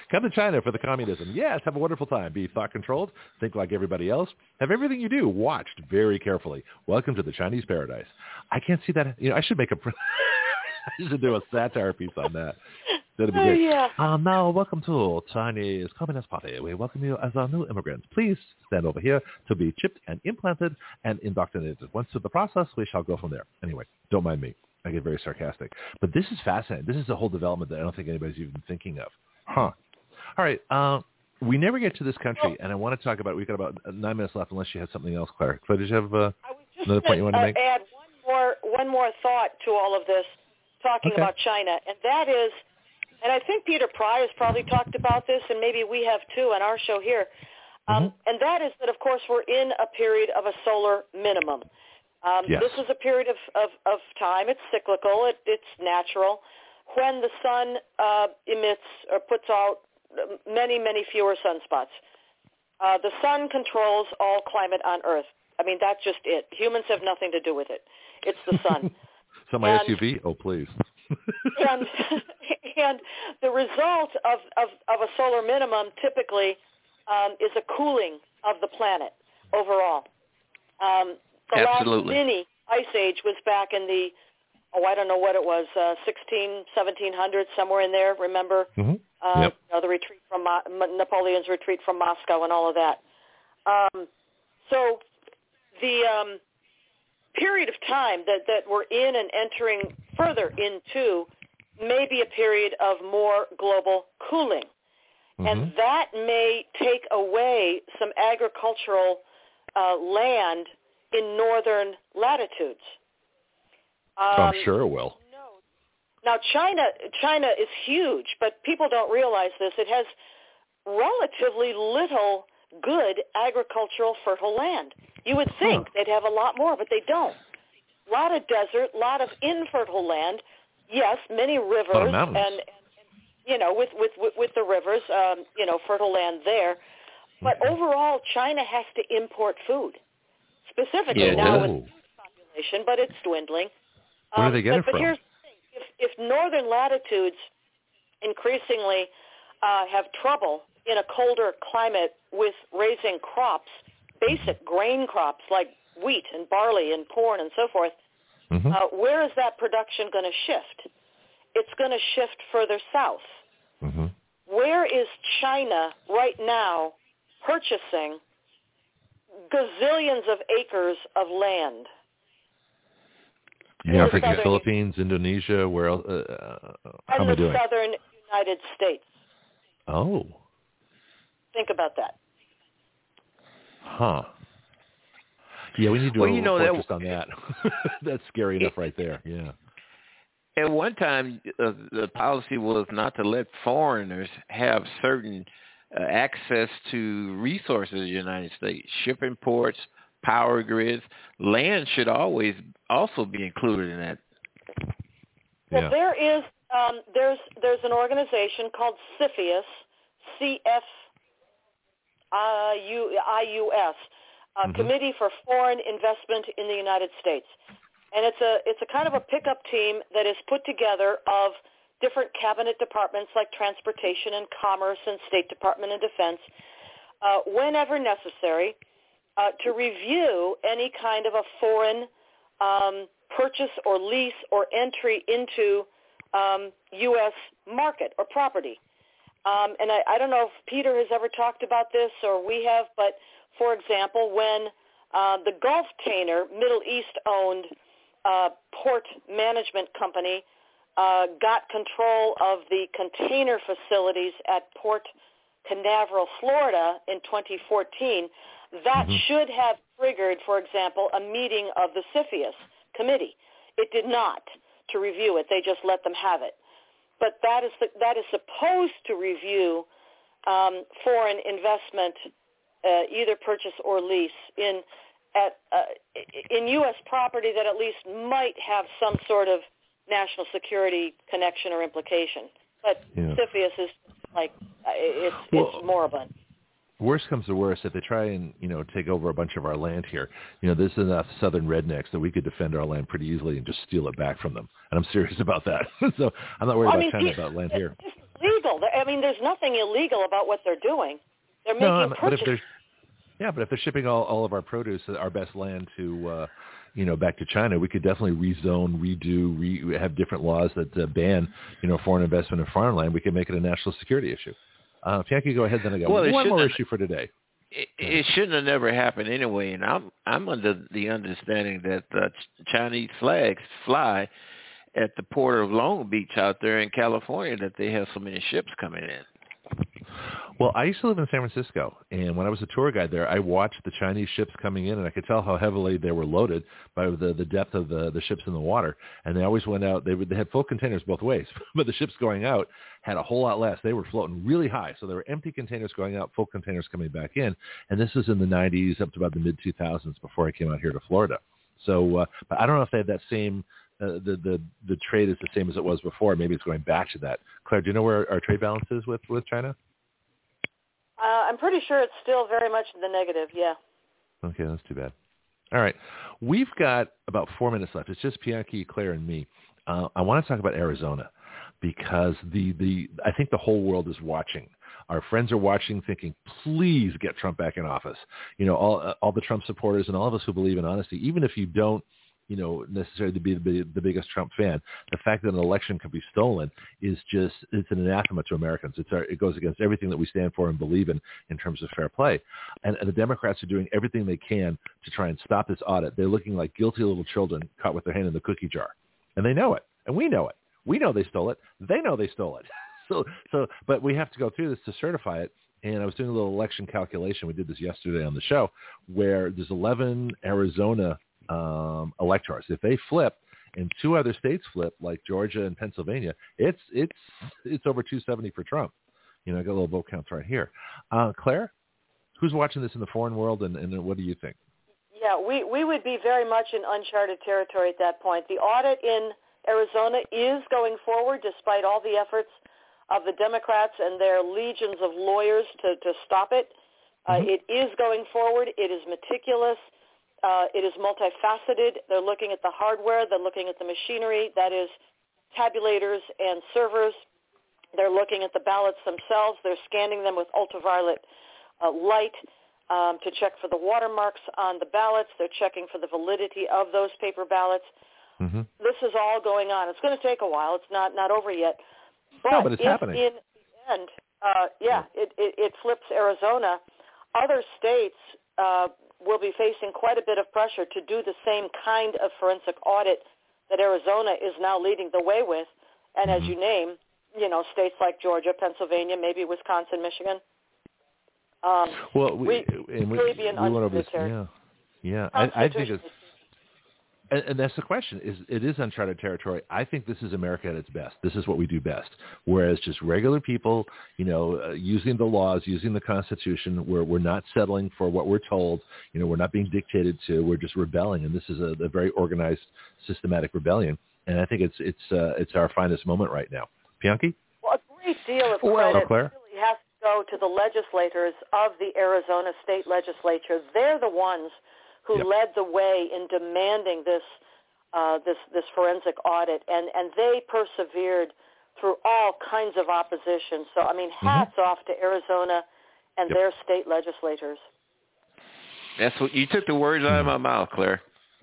Come to China for the communism. Yes, have a wonderful time. Be thought-controlled. Think like everybody else. Have everything you do watched very carefully. Welcome to the Chinese paradise. I can't see that. You know, I should make a... I should do a satire piece on that. That'd be great.
Oh, yeah.
Um, now, welcome to Chinese Communist Party. We welcome you as our new immigrants. Please stand over here to be chipped and implanted and indoctrinated. Once through the process, we shall go from there. Anyway, don't mind me. I get very sarcastic. But this is fascinating. This is a whole development that I don't think anybody's even thinking of. Huh. All right. Uh, we never get to this country, and I want to talk about, we've got about nine minutes left unless you had something else, Claire. Claire, did you have uh, another point you wanted to make?
I was just going to add one more, one more thought to all of this, talking
okay.
about China, and that is, and I think Peter Pry has probably talked about this, and maybe we have too on our show here, um, mm-hmm. and that is that, of course, we're in a period of a solar minimum. Um,
yes.
This is a period of, of, of time. It's cyclical. It, it's natural. When the sun uh, emits or puts out many, many fewer sunspots, uh, the sun controls all climate on Earth. I mean, that's just it. Humans have nothing to do with it. It's the sun.
So my and, S U V? Oh, please.
and, and the result of, of, of a solar minimum typically um, is a cooling of the planet overall. Um, the
Absolutely.
last mini ice age was back in the, oh, I don't know what it was, uh, sixteen, seventeen hundreds, somewhere in there, remember?
Mm-hmm.
Uh,
yep.
you know, the retreat from Mo- Napoleon's retreat from Moscow and all of that. Um, so the um, period of time that, that we're in and entering further into may be a period of more global cooling. Mm-hmm. And that may take away some agricultural uh, land in northern latitudes. Um,
I'm sure it will.
Now, China China is huge, but people don't realize this. It has relatively little good agricultural fertile land. You would think huh. they'd have a lot more, but they don't. A lot of desert, a lot of infertile land. Yes, many rivers, and, and you know, with with with the rivers, um, you know, fertile land there. But mm-hmm. overall, China has to import food, specifically
yeah,
now with the population, but it's dwindling.
Where do they get
um,
it
but,
from?
But here's the thing: if, if northern latitudes increasingly uh, have trouble in a colder climate with raising crops, basic grain crops like wheat and barley and corn and so forth, mm-hmm. uh, where is that production going to shift? It's going to shift further south. Mm-hmm. Where is China right now purchasing gazillions of acres of land?
Yeah, I'm thinking southern, Philippines, Indonesia, where else? Uh, uh, how am I doing?
And the southern United States.
Oh.
Think about that.
Huh. Yeah, we need to do
well,
a
you
little
know,
focus
that,
on that. That's scary enough right there, yeah.
At one time, uh, the policy was not to let foreigners have certain uh, access to resources in the United States, shipping ports, power grids. Land should always also be included in that.
Well,
yeah.
there is um, there's there's an organization called CFIUS, C F I U S, uh, mm-hmm. Committee for Foreign Investment in the United States. And it's a it's a kind of a pickup team that is put together of different cabinet departments like Transportation and Commerce and State Department and Defense, uh, whenever necessary, uh, to review any kind of a foreign um, purchase or lease or entry into um, U S market or property. Um, and I, I don't know if Peter has ever talked about this or we have, but for example, when uh, the Gulftainer, Middle East-owned Uh, port management company uh, got control of the container facilities at Port Canaveral, Florida in twenty fourteen, that mm-hmm. should have triggered, for example, a meeting of the CFIUS committee. It did not to review it. They just let them have it. But that is the, that is supposed to review um, foreign investment, uh, either purchase or lease in At, uh, in U S property that at least might have some sort of national security connection or implication. But
yeah.
CFIUS is like, it's,
well,
it's moribund.
Worst comes to worst, if they try and, you know, take over a bunch of our land here, you know, there's enough southern rednecks that we could defend our land pretty easily and just steal it back from them. And I'm serious about that. So I'm not worried well, about I mean, China about land here.
This is legal. I mean, there's nothing illegal about what they're doing. They're making
no, but if
purchases.
they're yeah, but if they're shipping all, all of our produce, our best land to, uh, you know, back to China, we could definitely rezone, redo, re- have different laws that uh, ban, you know, foreign investment in foreign land. We can make it a national security issue. Uh, if Yankee, go ahead, then I got
well,
one more issue for today.
It, it shouldn't have never happened anyway, and I'm I'm under the understanding that uh, Chinese flags fly at the port of Long Beach out there in California, that they have so many ships coming in.
Well, I used to live in San Francisco, and when I was a tour guide there, I watched the Chinese ships coming in, and I could tell how heavily they were loaded by the, the depth of the, the ships in the water. And they always went out. They, would, they had full containers both ways, but the ships going out had a whole lot less. They were floating really high, so there were empty containers going out, full containers coming back in. And this was in the nineties up to about the mid two thousands before I came out here to Florida. So uh, but I don't know if they had that same uh, the, the the trade is the same as it was before. Maybe it's going back to that. Claire, do you know where our trade balance is with, with China?
Uh, I'm pretty sure it's still very much in the negative, yeah.
Okay, that's too bad. All right. We've got about four minutes left. It's just Bianchi, Claire, and me. Uh, I want to talk about Arizona because the, the I think the whole world is watching. Our friends are watching, thinking, please get Trump back in office. You know, all, uh, all the Trump supporters and all of us who believe in honesty, even if you don't, you know, necessarily to be the, the biggest Trump fan, the fact that an election can be stolen is just, it's an anathema to Americans. It's our, it goes against everything that we stand for and believe in in terms of fair play. And, and the Democrats are doing everything they can to try and stop this audit. They're looking like guilty little children caught with their hand in the cookie jar. And they know it. And we know it. We know they stole it. They know they stole it. So, so, but we have to go through this to certify it. And I was doing a little election calculation. We did this yesterday on the show where there's eleven Arizona um, electors. If they flip and two other states flip, like Georgia and Pennsylvania, it's it's it's over two seventy for Trump. You know, I got a little vote counts right here. Uh, Claire, who's watching this in the foreign world, and, and what do you think?
Yeah, we, we would be very much in uncharted territory at that point. The audit in Arizona is going forward despite all the efforts of the Democrats and their legions of lawyers to, to stop it. Uh, mm-hmm. It is going forward. It is meticulous. Uh, it is multifaceted. They're looking at the hardware. They're looking at the machinery, that is tabulators and servers. They're looking at the ballots themselves. They're scanning them with ultraviolet uh, light um, to check for the watermarks on the ballots. They're checking for the validity of those paper ballots. Mm-hmm. This is all going on. It's going to take a while. It's not, not over yet. But,
no, but it's
if
happening.
in the end, uh, yeah, it, it, it flips Arizona, other states uh, will be facing quite a bit of pressure to do the same kind of forensic audit that Arizona is now leading the way with. And mm-hmm. as you name, you know, states like Georgia, Pennsylvania, maybe Wisconsin, Michigan. Um,
well, we,
we,
and we,
really be an
we went over this,
territory.
yeah, yeah. I, I think it's, and, and that's the question. Is it is uncharted territory? I think this is America at its best. This is what we do best. Whereas just regular people, you know, uh, using the laws, using the Constitution, we're we're not settling for what we're told. You know, we're not being dictated to. We're just rebelling, and this is a, a very organized, systematic rebellion. And I think it's it's uh, it's our finest moment right now. Bianchi?
Well, a great deal of
well,
credit
Claire?
really has to go to the legislators of the Arizona state legislature. They're the ones who yep. led the way in demanding this uh, this this forensic audit, and, and they persevered through all kinds of opposition. So, I mean, hats mm-hmm. off to Arizona and yep. their state legislators.
That's what you took the words out of my mouth, Claire.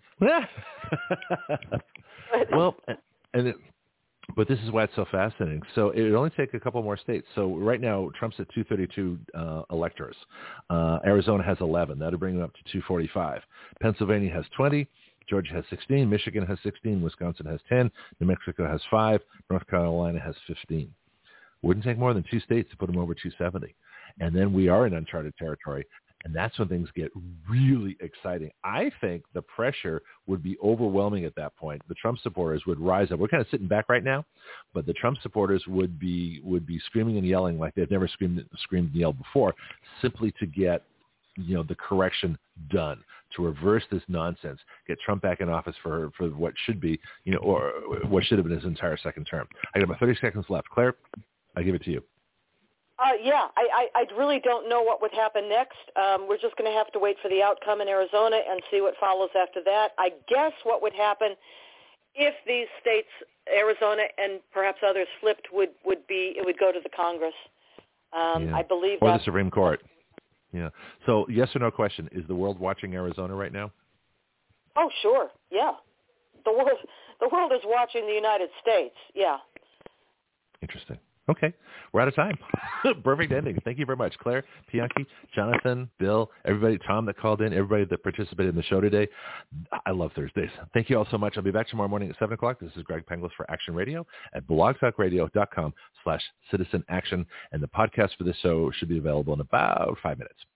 Well, and it, but this is why it's so fascinating. So it would only take a couple more states. So right now, Trump's at two thirty-two uh, electors. Uh, Arizona has eleven. That would bring him up to two forty-five. Pennsylvania has twenty. Georgia has sixteen. Michigan has sixteen. Wisconsin has ten. New Mexico has five. North Carolina has fifteen. Wouldn't take more than two states to put him over two seventy. And then we are in uncharted territory. And that's when things get really exciting. I think the pressure would be overwhelming at that point. The Trump supporters would rise up. We're kind of sitting back right now, but the Trump supporters would be would be screaming and yelling like they've never screamed screamed and yelled before, simply to get, you know, the correction done, to reverse this nonsense, get Trump back in office for for what should be, you know, or what should have been his entire second term. I got about thirty seconds left. Claire, I give it to you.
Uh, yeah, I, I, I really don't know what would happen next. Um, we're just going to have to wait for the outcome in Arizona and see what follows after that. I guess what would happen if these states, Arizona and perhaps others, flipped, would, would be it would go to the Congress. Um,
yeah.
I believe
or
that,
the Supreme Court. Yeah. So yes or no question: is the world watching Arizona right now?
Oh, sure. Yeah. The world, the world is watching the United States. Yeah.
Interesting. Okay. We're out of time. Perfect ending. Thank you very much, Claire, Bianchi, Jonathan, Bill, everybody, Tom that called in, everybody that participated in the show today. I love Thursdays. Thank you all so much. I'll be back tomorrow morning at seven o'clock. This is Greg Penglis for Action Radio at blogtalkradio.com slash citizen action. And the podcast for this show should be available in about five minutes.